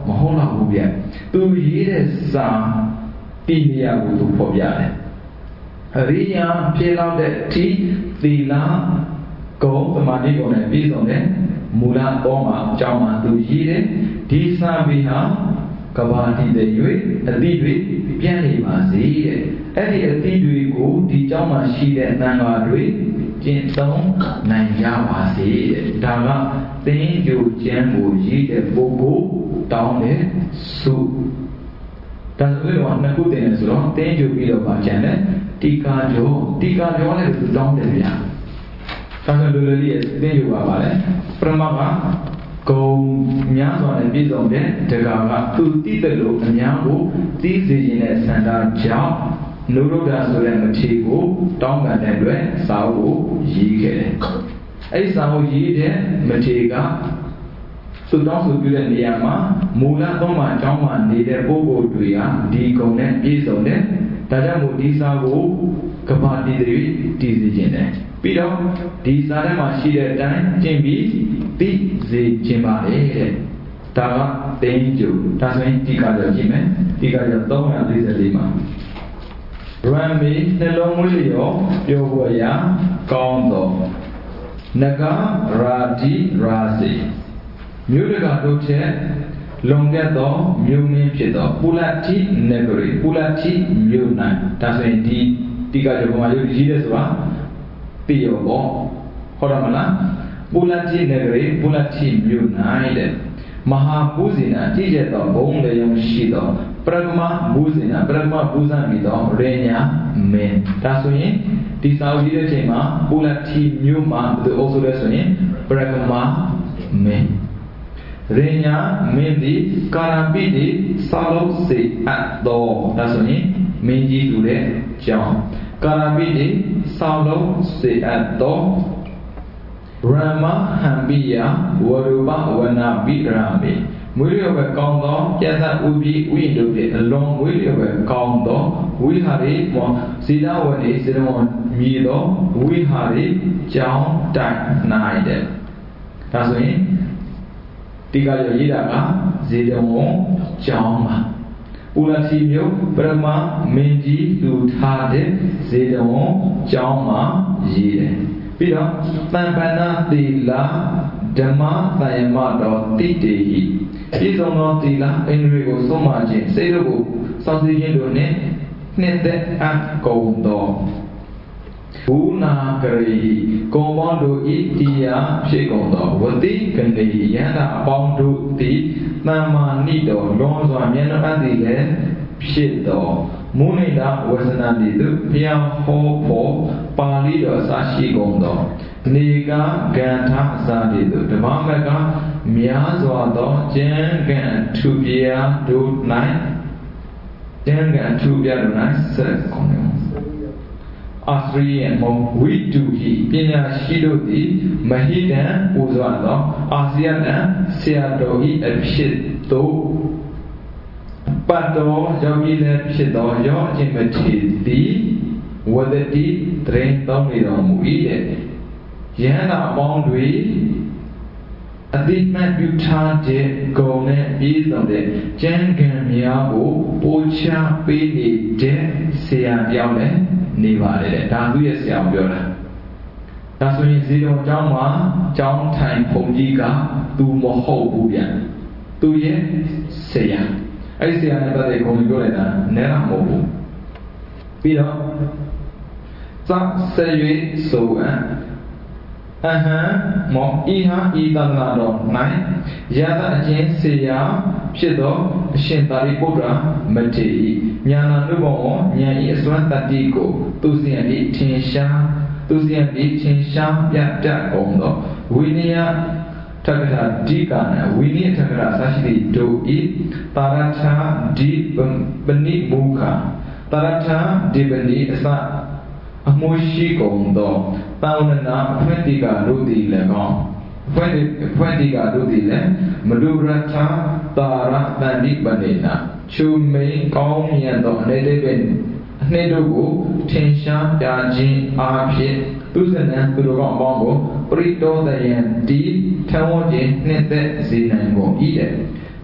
မဟုတ်တော့ဘူးဗျသူရေးတဲ့စာတိနေရာကိုသူဖော်ပြတယ်အရိယာဖြစ်လောက်တဲ့အထိသီလကုံသမာဓိကုံနဲ့ပြည့်စုံတဲ့မူလတော်မှာအကြောင်းမှာသူရေးတယ်ဒီစာပေဟာကဘာတိတဲ့၍အတိတွေပြန်နေပါစေတဲ့အဲ့ဒီအတိတွေကိုဒီเจ้าမှာရှိတဲ့သံဃာတွေကျင့်သုံးနိုင်ကြပါစေတဲ့ဒါကသင်ယူကျမ်းကိုရေးတဲ့ပုဂ္ဂိုလ်တောင်းတဲ့ဆုဒါဆိုတော့နှစ်ခုတင်တယ်ဆိုတော့သင်ယူပြီးတော့ပါကျန်တယ်တီကာကျော်လည်းသူတောင်းတယ်ဗျာဒါဆိုလိုလေးသင်ယူပါပါလေပရမကဂုံများစွာနဲ့ပြည့်စုံတဲ့တက္ကကသူတိတယ်လို့အများကိုသိစေခြင်းနဲ့စန္ဒကြောင့်နုရုဒ္ဓဆိုတဲ့မထေကိုတောင်းပန်တဲ့အတွက်စာအုပ်ကိုရေးခဲ့တယ်။အဲဒီစာအုပ်ရေးတဲ့မထေကသူတောင်းဆိုပြတဲ့နေရာမှာမူလသုံးပါးအကြောင်းမှနေတဲ့ပုဂ္ဂိုလ်တွေကဒီဂုံနဲ့ပြည့်စုံတဲ့ဒါကြောင့်မို့ဒီစာကိုကပ္ပတိတွေတည်စေခြင်းတယ်။ပြီးတော့ဒီစာထဲမှာရှိတဲ့အတိုင်းကျင့်ပြီးသိစေခြင်းပါလေတဲ့။ဒါကသိဉ္ဇုဒါဆိုရင်ဒီကကြောကြည့်မယ်။ဒီကကြော344မှာရံမီနှလုံးမွေးလျော်ပြောဖို့ရာကောင်းသောနဂရာတိရာစီမြို့တကာတို့ချက်လွန်ခဲ့သောမြို့မင်းဖြစ်သောပုလတ်တိနဂရီပုလတ်တိမြို့၌ဒါဆိုရင်ဒီတိကကြောမှာရုပ်ကြီးတဲ့ဆိုတာသိရောပေါ့ဟုတ်တယ်မလားပုလတ်တိနဂရီပုလတ်တိမြို့၌တဲ့မဟာပူဇေနာကြည့်ရသောဘုံလေယုံရှိသောပရမပူဇေနာပရမပူဇံမိသောရေညာမင်းဒါဆိုရင်ဒီစာအုပ်ကြီးတဲ့အချိန်မှာပုလတ်တိမြို့မှာဘယ်လိုအုပ်ဆိုလဲဆိုရင်ပရမမင်းရေညာမင်းဒီကာရပိတိစာလုံးစေအပ်သောဒါဆိုရင်မင်းကြီးသူတဲ့ကြောင့်ကာရပိတိစာလုံးစေအပ်သောရမဟံပိယဝရူပဝနာပိရမေမွေးလျော်ပဲကောင်းသောပြတ်သက်ဥပိဝိတုဖြင့်အလွန်မွေးလျော်ပဲကောင်းသောဝိဟာရိမောဇိဒဝနေဇိဒဝံမြည်သောဝိဟာရိကြောင်းတိုင်၌တဲ့ဒါဆိုရင်ဒီကရရေးတာကဇေဒဝံကြောင်းမှာပုလတိမျိုးပရမမင်းကြီးလူထားတဲ့ဇေဒဝံကြောင်းမှာရေးတယ်ပြီးတော့တန်ပန္နသီလဓမ္မသယမတော်တိတေဟိပြည့်စုံသောသီလအိန္ဒြေကိုဆုံးမခြင်းစိတ်တို့ကိုစောင့်စည်းခြင်းတို့နှင့်နှစ်သက်အပ်ကုန်သောဘူနာကရိကုံပေါင်းတို့ဤတရားဖြစ်ကုန်သောဝတိကနေယန္တာအပေါင်းတို့သည်သမ္မာနိတော်လွန်စွာမျက်နှာအပ်သည်လည်းဖြစ်သောမုနိဒဝဇနတိသူဘုရားဟောဖို့ပါဠိတော်စာရှိကုန်သောနေကဂန္ဓအစာတိသူဓမ္မမကများစွာသောကျမ်းဂန်ထုပြာတို့၌ကျမ်းဂန်ထုပြာတို့၌ဆက်ကုန်တယ်အာသရိယမောဝိတုဟိပညာရှိတို့သည်မဟိတံပူဇော်သောအာစီယနံဆရာတော်ဤအဖြစ်သို့ပတ်တော်ယောဂီလည်းဖြစ်သောရောအချင်းမထေသည်ဝဒတိတရင်တောင်းနေတော်မူ၏တဲ့ယန္တာအပေါင်းတွေအတိမတ်ပြုထားတဲ့ဂုဏ်နဲ့ပြည့်စုံတဲ့ကျမ်းဂန်များကိုပို့ချပေးနေတဲ့ဆရာပြောင်းနဲ့နေပါတယ်တဲ့ဒါသူရဲ့ဆရာပြောတာဒါဆိုရင်ဇေတော်ကျောင်းမှာကျောင်းထိုင်ဘုံကြီးကသူမဟုတ်ဘူးဗျသူရဲ့ဆရာအဲ့ဒီဆရာနဲ့ပတ်သက်ခုံပြောလိုက်တာနဲတာမဟုတ်ဘူးပြီးတော့သဆက်၍ဆိုအပ်အဟံမောဤဟာဤတနာတော်၌ယသအချင်းဆရာဖြစ်သောအရှင်သာရိပုတ္တရာမထေရဉာဏ်အနုဘောဉာဏ်ဤအစွမ်းတတိကိုသူစီယံဤထင်ရှားပြတတ်ကုန်သောဝိနည်းထက္ကရာဒီကနာဝိနည်းထက္ကရာသရှိတိဒုဤတာရထာဒီပနိမူခတာရထာဒီပနိအစအမှုရှိကုန်သောတောင်းနာအဖွဲ့တိကတို့သည်လည်းကောင်းအဖွဲ့တိကတို့သည်လည်းမဒုရထာတာရတန်ဒီပနေနာချူမိန်ကောင်းမြတ်သောအနေနဲ့ပင်အနှစ်တို့ကိုထင်ရှားပြခြင်းအားဖြင့်သူစနံသူတို့ကအပေါင်းကိုပရိတောတယံဒီထံဝခြင်းနှစ်သက်စေနိုင်ကုန်၏တဲ့သူ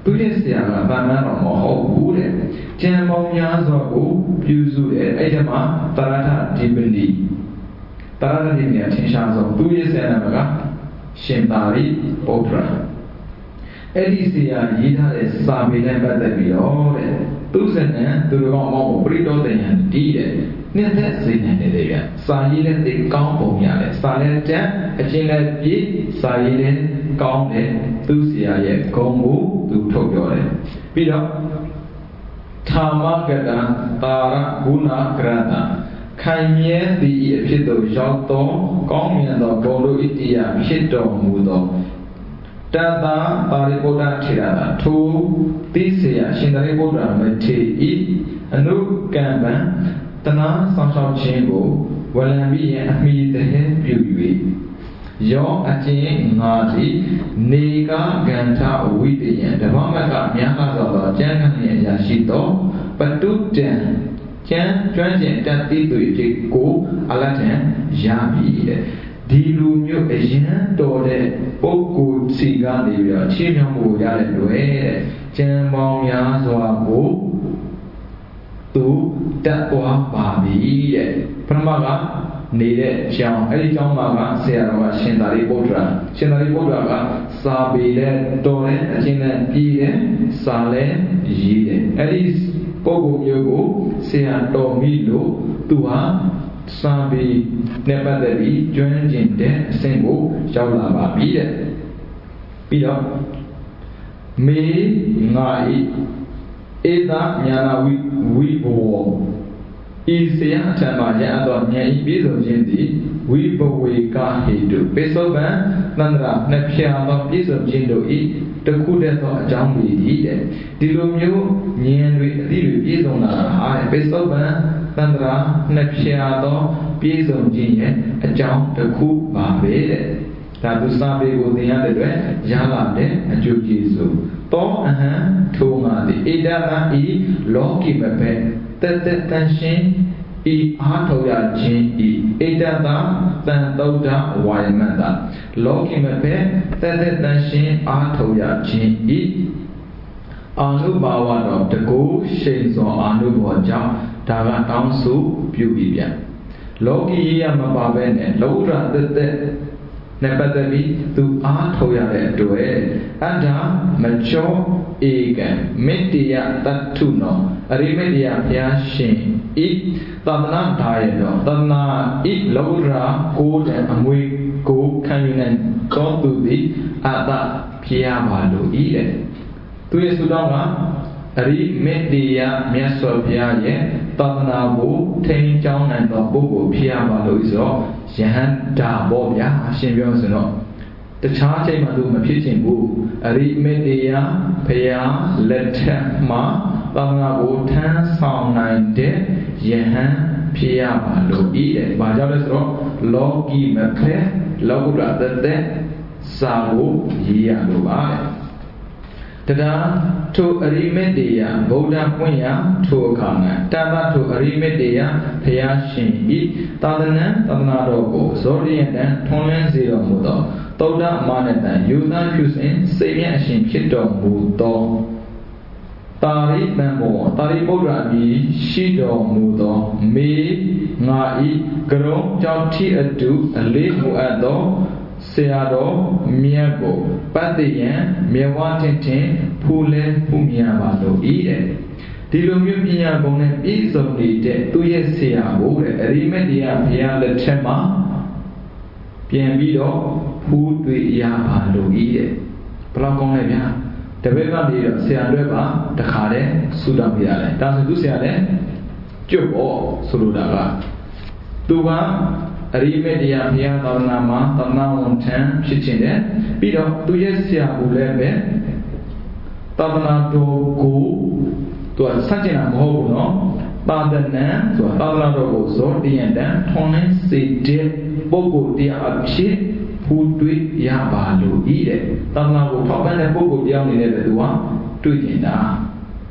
သူရဲ့ဆရာကဗာမန်တော်မဟုတ်ဘူးတဲ့ကျန်ပေါင်းများစွာကိုပြုစုတယ်အဲ့ဒီမှာတရထဒီပဏိတရထဒီပဏိအထင်ရှားဆုံးသူရဲ့ဆရာနာမကရှင်သာရိပုတ္တရာအဲ့ဒီဆရာရေးထားတဲ့စာပေနဲ့ပတ်သက်ပြီးတော့တဲ့သူစနံသူတော်ကောင်းမောပရိတောတယံတီးတဲ့နှစ်သက်စေနိုင်တယ်ဗျစာရေးလည်းသိကောင်းပုံရတယ်စာလည်းတန်းအချင်းလည်းပြည့်စာရေးလည်းကောင်းတယ်သူဆရာရဲ့ဂုဏ်ကိုသူထုတ်ပြောတယ်ပြီးတော့ထာမဂတံတာရဂုဏကရတံခိုင်မြဲသည့်အဖြစ်သို့ရောက်သောကောင်းမြတ်သောဂုဏ်တို့ဣတိယဖြစ်တော်မူသောတတ္တပါရိပုတ္တထေရတာထိုသိเสียရှင်သာရိပုတ္တရာမထေရဤအနုကမ္ပံတနာဆောင်ရှောက်ခြင်းကိုဝလံပြီးရင်အမိတဟဲပြု၍ယောအကျဉ်ငါသည်နေကကန္ထဝိတယံတဘောမကများလာသောကျမ်းဂန်ရဲ့အရာရှိသောပတုတံကျမ်းကျွမ်းကျင်တတ်သိသူဖြစ်ကိုအလတ်ထံရပြီတဲ့ဒီလူမျိုးအရင်တော်တဲ့ပုဂ္ဂိုလ်စီကနေပြီးတော့ချင်းမြောင်းမှုရတဲ့တွေ့တဲ့ကျမ်းပေါင်းများစွာကိုသူတတ်သွားပါပြီတဲ့ပထမကနေတဲ့ကျောင်းအဲ့ဒီကျောင်းမှာကဆရာတော်ကရှင်သာရိပုတ္တရာရှင်သာရိပုတ္တရာကစာပေနဲ့တော်တဲ့အချင်းနဲ့ပြီးတဲ့စာလည်းရေးတယ်အဲ့ဒီပုဂ္ဂိုလ်မျိုးကိုဆရာတော်မိလို့သူဟာစာပေနဲ့ပတ်သက်ပြီးကျွမ်းကျင်တဲ့အဆင့်ကိုရောက်လာပါပြီတဲ့ပြီးတော့မေငါဤဧတညာနာဝိဘောဤဆရာအထံမှာရအပ်သောဉာဏ်ဤပြည့်စုံခြင်းသည်ဝိဘဝေကဟိတုပိဿဗံသန္တရာနှစ်ဖြာသောပြည့်စုံခြင်းတို့ဤတခုတည်းသောအကြောင်းတွေဤတဲ့ဒီလိုမျိုးဉာဏ်တွေအသည့်တွေပြည့်စုံလာတာဟာပိဿဗံသန္တရာနှစ်ဖြာသောပြည့်စုံခြင်းရဲ့အကြောင်းတစ်ခုပါပဲတဲ့ဒါသူစာပေကိုသင်ရတဲ့အတွက်ရလာတဲ့အကျိုးကျေးဇူးသောအဟံထိုငါသည်ဣဒသံဤလောကီမဘဲတသက်တန်ရှင်ဤအားထုတ်ရခြင်းဤဣဒသံတန်သုဒ္ဓဝါယမန္တလောကီမဘဲတသက်တန်ရှင်အားထုတ်ရခြင်းဤအာနုဘာဝတော်တကူရှိန်စွာအာနုဘောကြောင့်ဒါကတောင်းဆိုပြုပြီးပြန်လောကီရမပါဘဲနဲ့လောကုတ္တရသက်သက်နဲ့ပတ်သက်ပြီးသူအားထုတ်ရတဲ့အတွက်အတ္တမချောဧကံမေတ္တယတတ္ထုနောအရိမေတ္တယဘုရားရှင်ဤသန္တနာဒါယနောသန္နာဤလောကုတ္တရာကိုယ်တဲ့အမွေကိုခံယူနိုင်သောသူသည်အတ္တဖြစ်ရပါလို့ဤတဲ့သူရဲ့ဆုတောင်းကအရိမေတ္တယမြတ်စွာဘုရားရဲ့သန္တနာကိုထိန်းကျောင်းနိုင်သောပုဂ္ဂိုလ်ဖြစ်ရပါလို့ဆိုတော့ယဟန္တာဘောဗျာအရှင်ပြောဆိုတော့တခြားချိန်မှသူမဖြစ်ချင်ဘူးအရိမေတ္တယဘုရားလက်ထက်မှာသန္တနာကိုထမ်းဆောင်နိုင်တဲ့ယဟန်ဖြစ်ရပါလို့ဤတဲ့။ဘာကြောင့်လဲဆိုတော့လောကီမဖက်လောကုတ္တရသက်စာကိုရေးရလို့ပါတဲ့။တရားထိုအရိမေတ္တယဗုဒ္ဓပွင့်ရာထိုအခါ၌တသထိုအရိမေတ္တယဘုရားရှင်ဤသာသနာသန္နာတော်ကိုဇောရိယတံထွန်းလင်းစေတော်မူသောသုဒ္ဓအမနတံယူသဖြူစင်စိတ်မြတ်အရှင်ဖြစ်တော်မူသောတာရိတံဘောတာရိပုတ္တရာမည်ရှိတော်မူသောမေငါဤကရုံကြောင့်ထိအတုအလေးမူအပ်သောဆရာတော်မြတ်ကိုပတ်သိယံမြေဝါထင်ထင်ဖူလဲဖူမြာပါလို့ဤတဲ့ဒီလိုမျိုးပညာပုံနဲ့ပြည့်စုံနေတဲ့သူရဲ့ဆရာကိုတဲ့အရိမတ္တယဘုရားလက်ထက်မှာပြန်ပြီးတော့ဖူးတွေ့ရပါလို့ဤတဲ့ဘယ်လောက်ကောင်းလဲဗျာတပည့်ကနေတော့ဆရာအတွက်ပါတခါတည်းဆုတောင်းပြရတယ်ဒါဆိုသူဆရာလည်းကျွတ်ပေါ့ဆိုလိုတာကသူကအရိမေတ္တယဘုရားသာသနာမှာသာသနာဝန်ထမ်းဖြစ်ခြင်းနဲ့ပြီးတော့သူရဲ့ဆရာကိုလည်းပဲသာသနာတော်ကိုသူကစัจကျင်တာမဟုတ်ဘူးနော်သာသနာဆိုတာသာသနာတော်ကိုဇောတယံတံထွန်လင်းစေတဲ့ပုဂ္ဂိုလ်တရားအဖြစ်ဖူးတွေ့ရပါလို့ဤတဲ့သာသနာကိုထောက်ပံ့တဲ့ပုဂ္ဂိုလ်တရားနေတဲ့သူကတွေ့ကျင်တာ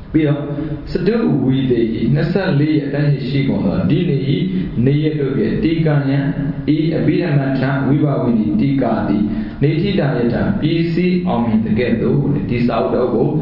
ပြီးတော့စတုဝီတေ24ရက်တန်းရှိကုန်သောဒီနေ့နေရတို့ရဲ့တိကံယံဤအဘိဓမ္မထဝိဘဝိနိတိကာတိနေတိတာယတပြည်စည်းအောင်မြင်တဲ့ကဲ့သို့ဒီစာအုပ်တော်ကို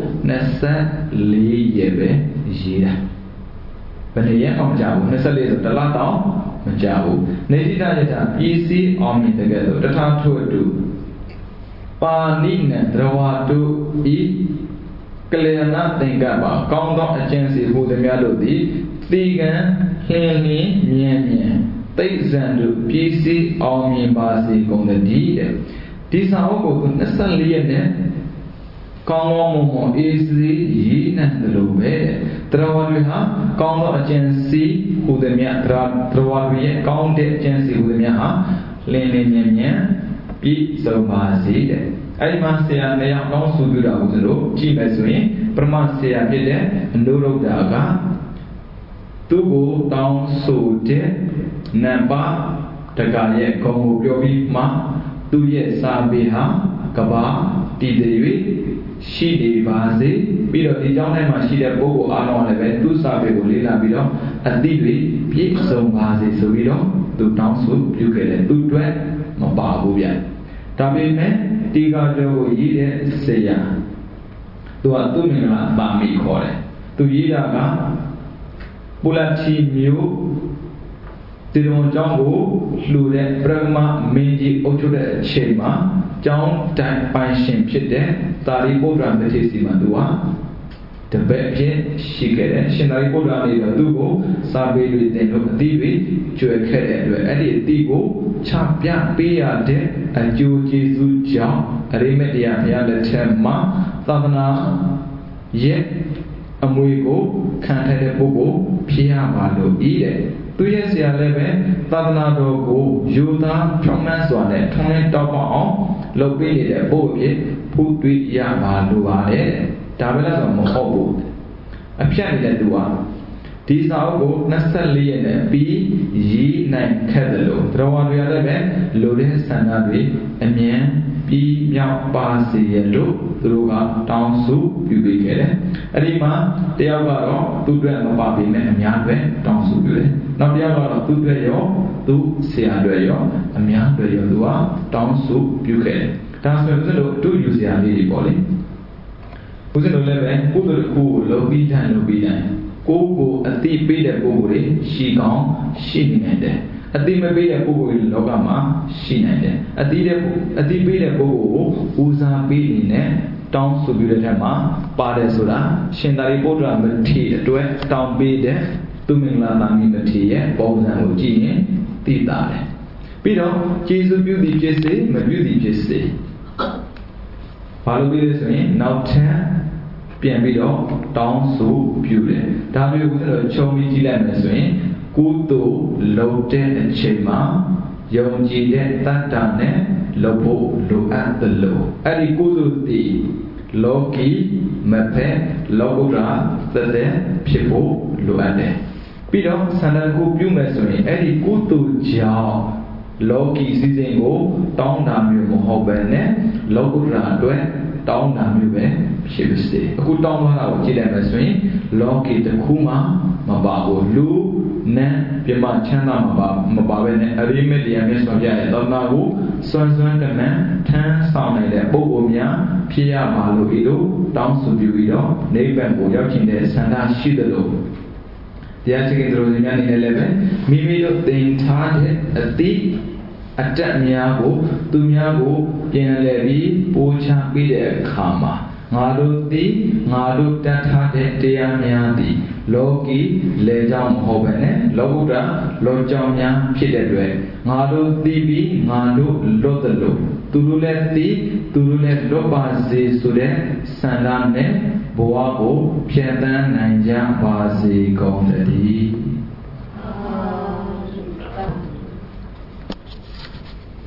24ရက်ပဲရေးတာဘယ်နည်းရအောင်မကြဘူး24ဆိုတလားတောင်မကြဘူးနေတိတာယတပြည်စည်းအောင်မြင်တဲ့ကဲ့သို့တထာထို့အတူပါဏိနံသရဝတုဤကလျာဏသင်္ကပ္ပကောင်းသောအကျင့်စီဟူသည်များတို့သည်သီကံဟင်းလင်းမြင်မြင်သိဇံတို့ပြည်စည်းအောင်မြင်ပါစေကုန်သတည်းတဲ့ဒီစာအုပ်ကို24ရက်နဲ့ကောင်းကောင်းမွန်မွန်အေးစေးရည်နှံတယ်လို့ပဲတရားဝါတွေဟာကောင်းသောအကျင့်စီဟူသည်များတရားဝါတွေရဲ့ကောင်းတဲ့အကျင့်စီဟူသည်များဟာလင်းလင်းမြင်မြင်ပြည့်စုံပါစေတဲ့အဲ့ဒီမှာဆရာနေရာတောင်းဆိုပြတာကိုဆိုလို့ကြည့်မယ်ဆိုရင်ပရမဆရာဖြစ်တဲ့အနုရုဒ္ဓကသူ့ကိုတောင်းဆိုတဲ့နံပါတ်တကရဲ့ဂုဏ်ကိုပြောပြီးမှသူ့ရဲ့စာပေဟာကဘာတည်တည်၍ရှိနေပါစေပြီးတော့ဒီကြောင်းထဲမှာရှိတဲ့ပုဂ္ဂိုလ်အားလုံးလည်းပဲသူ့စာပေကိုလေ့လာပြီးတော့အသိတွေပြည့်စုံပါစေဆိုပြီးတော့သူတောင်းဆိုပြုခဲ့တယ်သူ့အတွက်မပါဘူးဗျဒါပေမဲ့ဒီကကြောကိုရေးတဲ့ဆရာသူကသူ့မင်္ဂလာပါမီခေါ်တယ်သူရေးတာကပုလချီမျိုးဒီလိုကြောင့်ကိုလှူတဲ့ပရမမင်းကြီးအုပ်ချုပ်တဲ့အချိန်မှာကျောင်းတိုင်ပိုင်ရှင်ဖြစ်တဲ့သာရိပုတ္တရာမထေရစီမှာသူကတပည့်ဖြစ်ရှိခဲ့တယ်ရှင်သာရိပုတ္တရာနေတော့သူ့ကိုစာပေတွေသင်လို့အသိတွေကျွယ်ခဲ့တဲ့အတွက်အဲ့ဒီအသိကိုချပြပေးရတဲ့အကျိုးကျေးဇူးကြောင့်အရိမတ္တရာဘုရားလက်ထက်မှာသာသနာရဲ့အမွေကိုခံထားတဲ့ပုဂ္ဂိုလ်ဖြစ်ရပါလို့ဤတဲ့သူရဲ့ဆရာလည်းပဲသာသနာတော်ကိုယူသားဖြောင်းမှန်းစွာနဲ့ထုံးလင်းတောက်ပေါအောင်လုပ်ပေးနေတဲ့ပုဂ္ဂိုလ်ဖြစ်ဖူးတွေ့ရပါလို့ပါတယ်ဒါပဲလားဆိုမဟုတ်ဘူးအဖြတ်နေတဲ့သူကဒီစာအုပ်ကို24ရက်နဲ့ပြီးရေးနိုင်ခဲ့တယ်လို့တရားဝင်တွေလည်းပဲလိုတဲ့ဆန္ဒတွေအမြင်ပြီးမြောက်ပါစေရလို့သူတို့ကတောင်းဆိုပြုပေးခဲ့တယ်အဲ့ဒီမှာတယောက်ကတော့သူ့အတွက်မပါပေမဲ့အများအတွက်တောင်းဆိုပြုတယ်နောက်တယောက်ကတော့သူ့အတွက်ရောသူ့ဆရာအတွက်ရောအများအတွက်ရောသူကတောင်းဆိုပြုခဲ့တယ်ဒါဆိုရင်တို့တို့ယူဆရာလေးတွေပေါ့လေဦးဇင်းတို့လည်းပဲကုသိုလ်တစ်ခုကိုလုပ်ပြီးတိုင်းကိုအတိပေးတဲ့ပုဂ္ဂိုလ်တွေရှိကောင်းရှိနေနိုင်တယ်အတိမပေးတဲ့ပုဂ္ဂိုလ်တွေလောကမှာရှိနိုင်တယ်အတိပေးတဲ့ပုဂ္ဂိုလ်ကိုဦးစားပေးနေတဲ့တောင်းဆိုပြီးတဲ့ထက်မှာပါတယ်ဆိုတာရှင်သာရိပုတ္တရာမထေရအတွက်တောင်းပေးတဲ့သူမင်္ဂလာသာမီမထေရရဲ့ပုံစံကိုကြည့်ရင်သိတာတယ်ပြီးတော့ကျေးဇူးပြုသည်ဖြစ်စေမပြုသည်ဖြစ်စေဘာလို့ပြောလဲဆိုရင်နောက်ထပ်ပြန်ပြီးတော့တောင်းဆိုပြုတယ်ဒါမျိုးကိုခြုံပြီးကြည့်လိုက်မယ်ဆိုရင်ကုသိုလ်လုပ်တဲ့အချိန်မှာယုံကြည်တဲ့တတ္တနဲ့လုပ်ဖို့လိုအပ်တယ်လို့အဲ့ဒီကုသိုလ်တည်လောကီမဖက်လောကုတ္တရာသက်ဖြစ်ဖို့လိုအပ်တယ်ပြီးတော့ဆန္ဒကိုပြုမယ်ဆိုရင်အဲ့ဒီကုသိုလ်ကြောင့်လောကီစီစဉ်ကိုတောင်းတာမျိုးမဟုတ်ပဲနဲ့လောကုတ္တရာအတွက်တောင်းတာမျိုးပဲဖြစ်ပါစေအခုတောင်းသွားတာကိုကြည့်လိုက်မယ်ဆိုရင်လောကီတစ်ခုမှမပါဘူးလူနဲ့ပြမချမ်းသာမပါပဲနဲ့အရိမတ္တရာမြတ်စွာဘုရားရဲ့သောတာကိုစွမ်းတမန်ထမ်းဆောင်နိုင်တဲ့ပုဂ္ဂိုလ်များဖြစ်ရပါလို့ဒီလိုတောင်းဆိုပြီးတော့နိဗ္ဗာန်ကိုရောက်ခြင်းတဲ့ဆန္ဒရှိတယ်လို့တရားစကားတော်များနေလည်းပဲမိမိတို့သင်ထားတဲ့အတိအတ္တများကိုသူများကိုပြန်လည်ပြီးပို့ချပေးတဲ့အခါမှာငါတို့တတ်ထားတဲ့တရားများသည်လောကီလေကြောင်းမဟုတ်ဘဲနဲ့လောကုတ္တရာလောကြောင်းများဖြစ်တဲ့အတွက်ငါတို့သိပြီးငါတို့လွတ်တယ်လို့သူတို့လည်းသိသူတို့လည်းလွတ်ပါစေဆိုတဲ့ဆန္ဒနဲ့ဘဝကိုဖြတ်သန်းနိုင်ကြပါစေကုန်သတည်း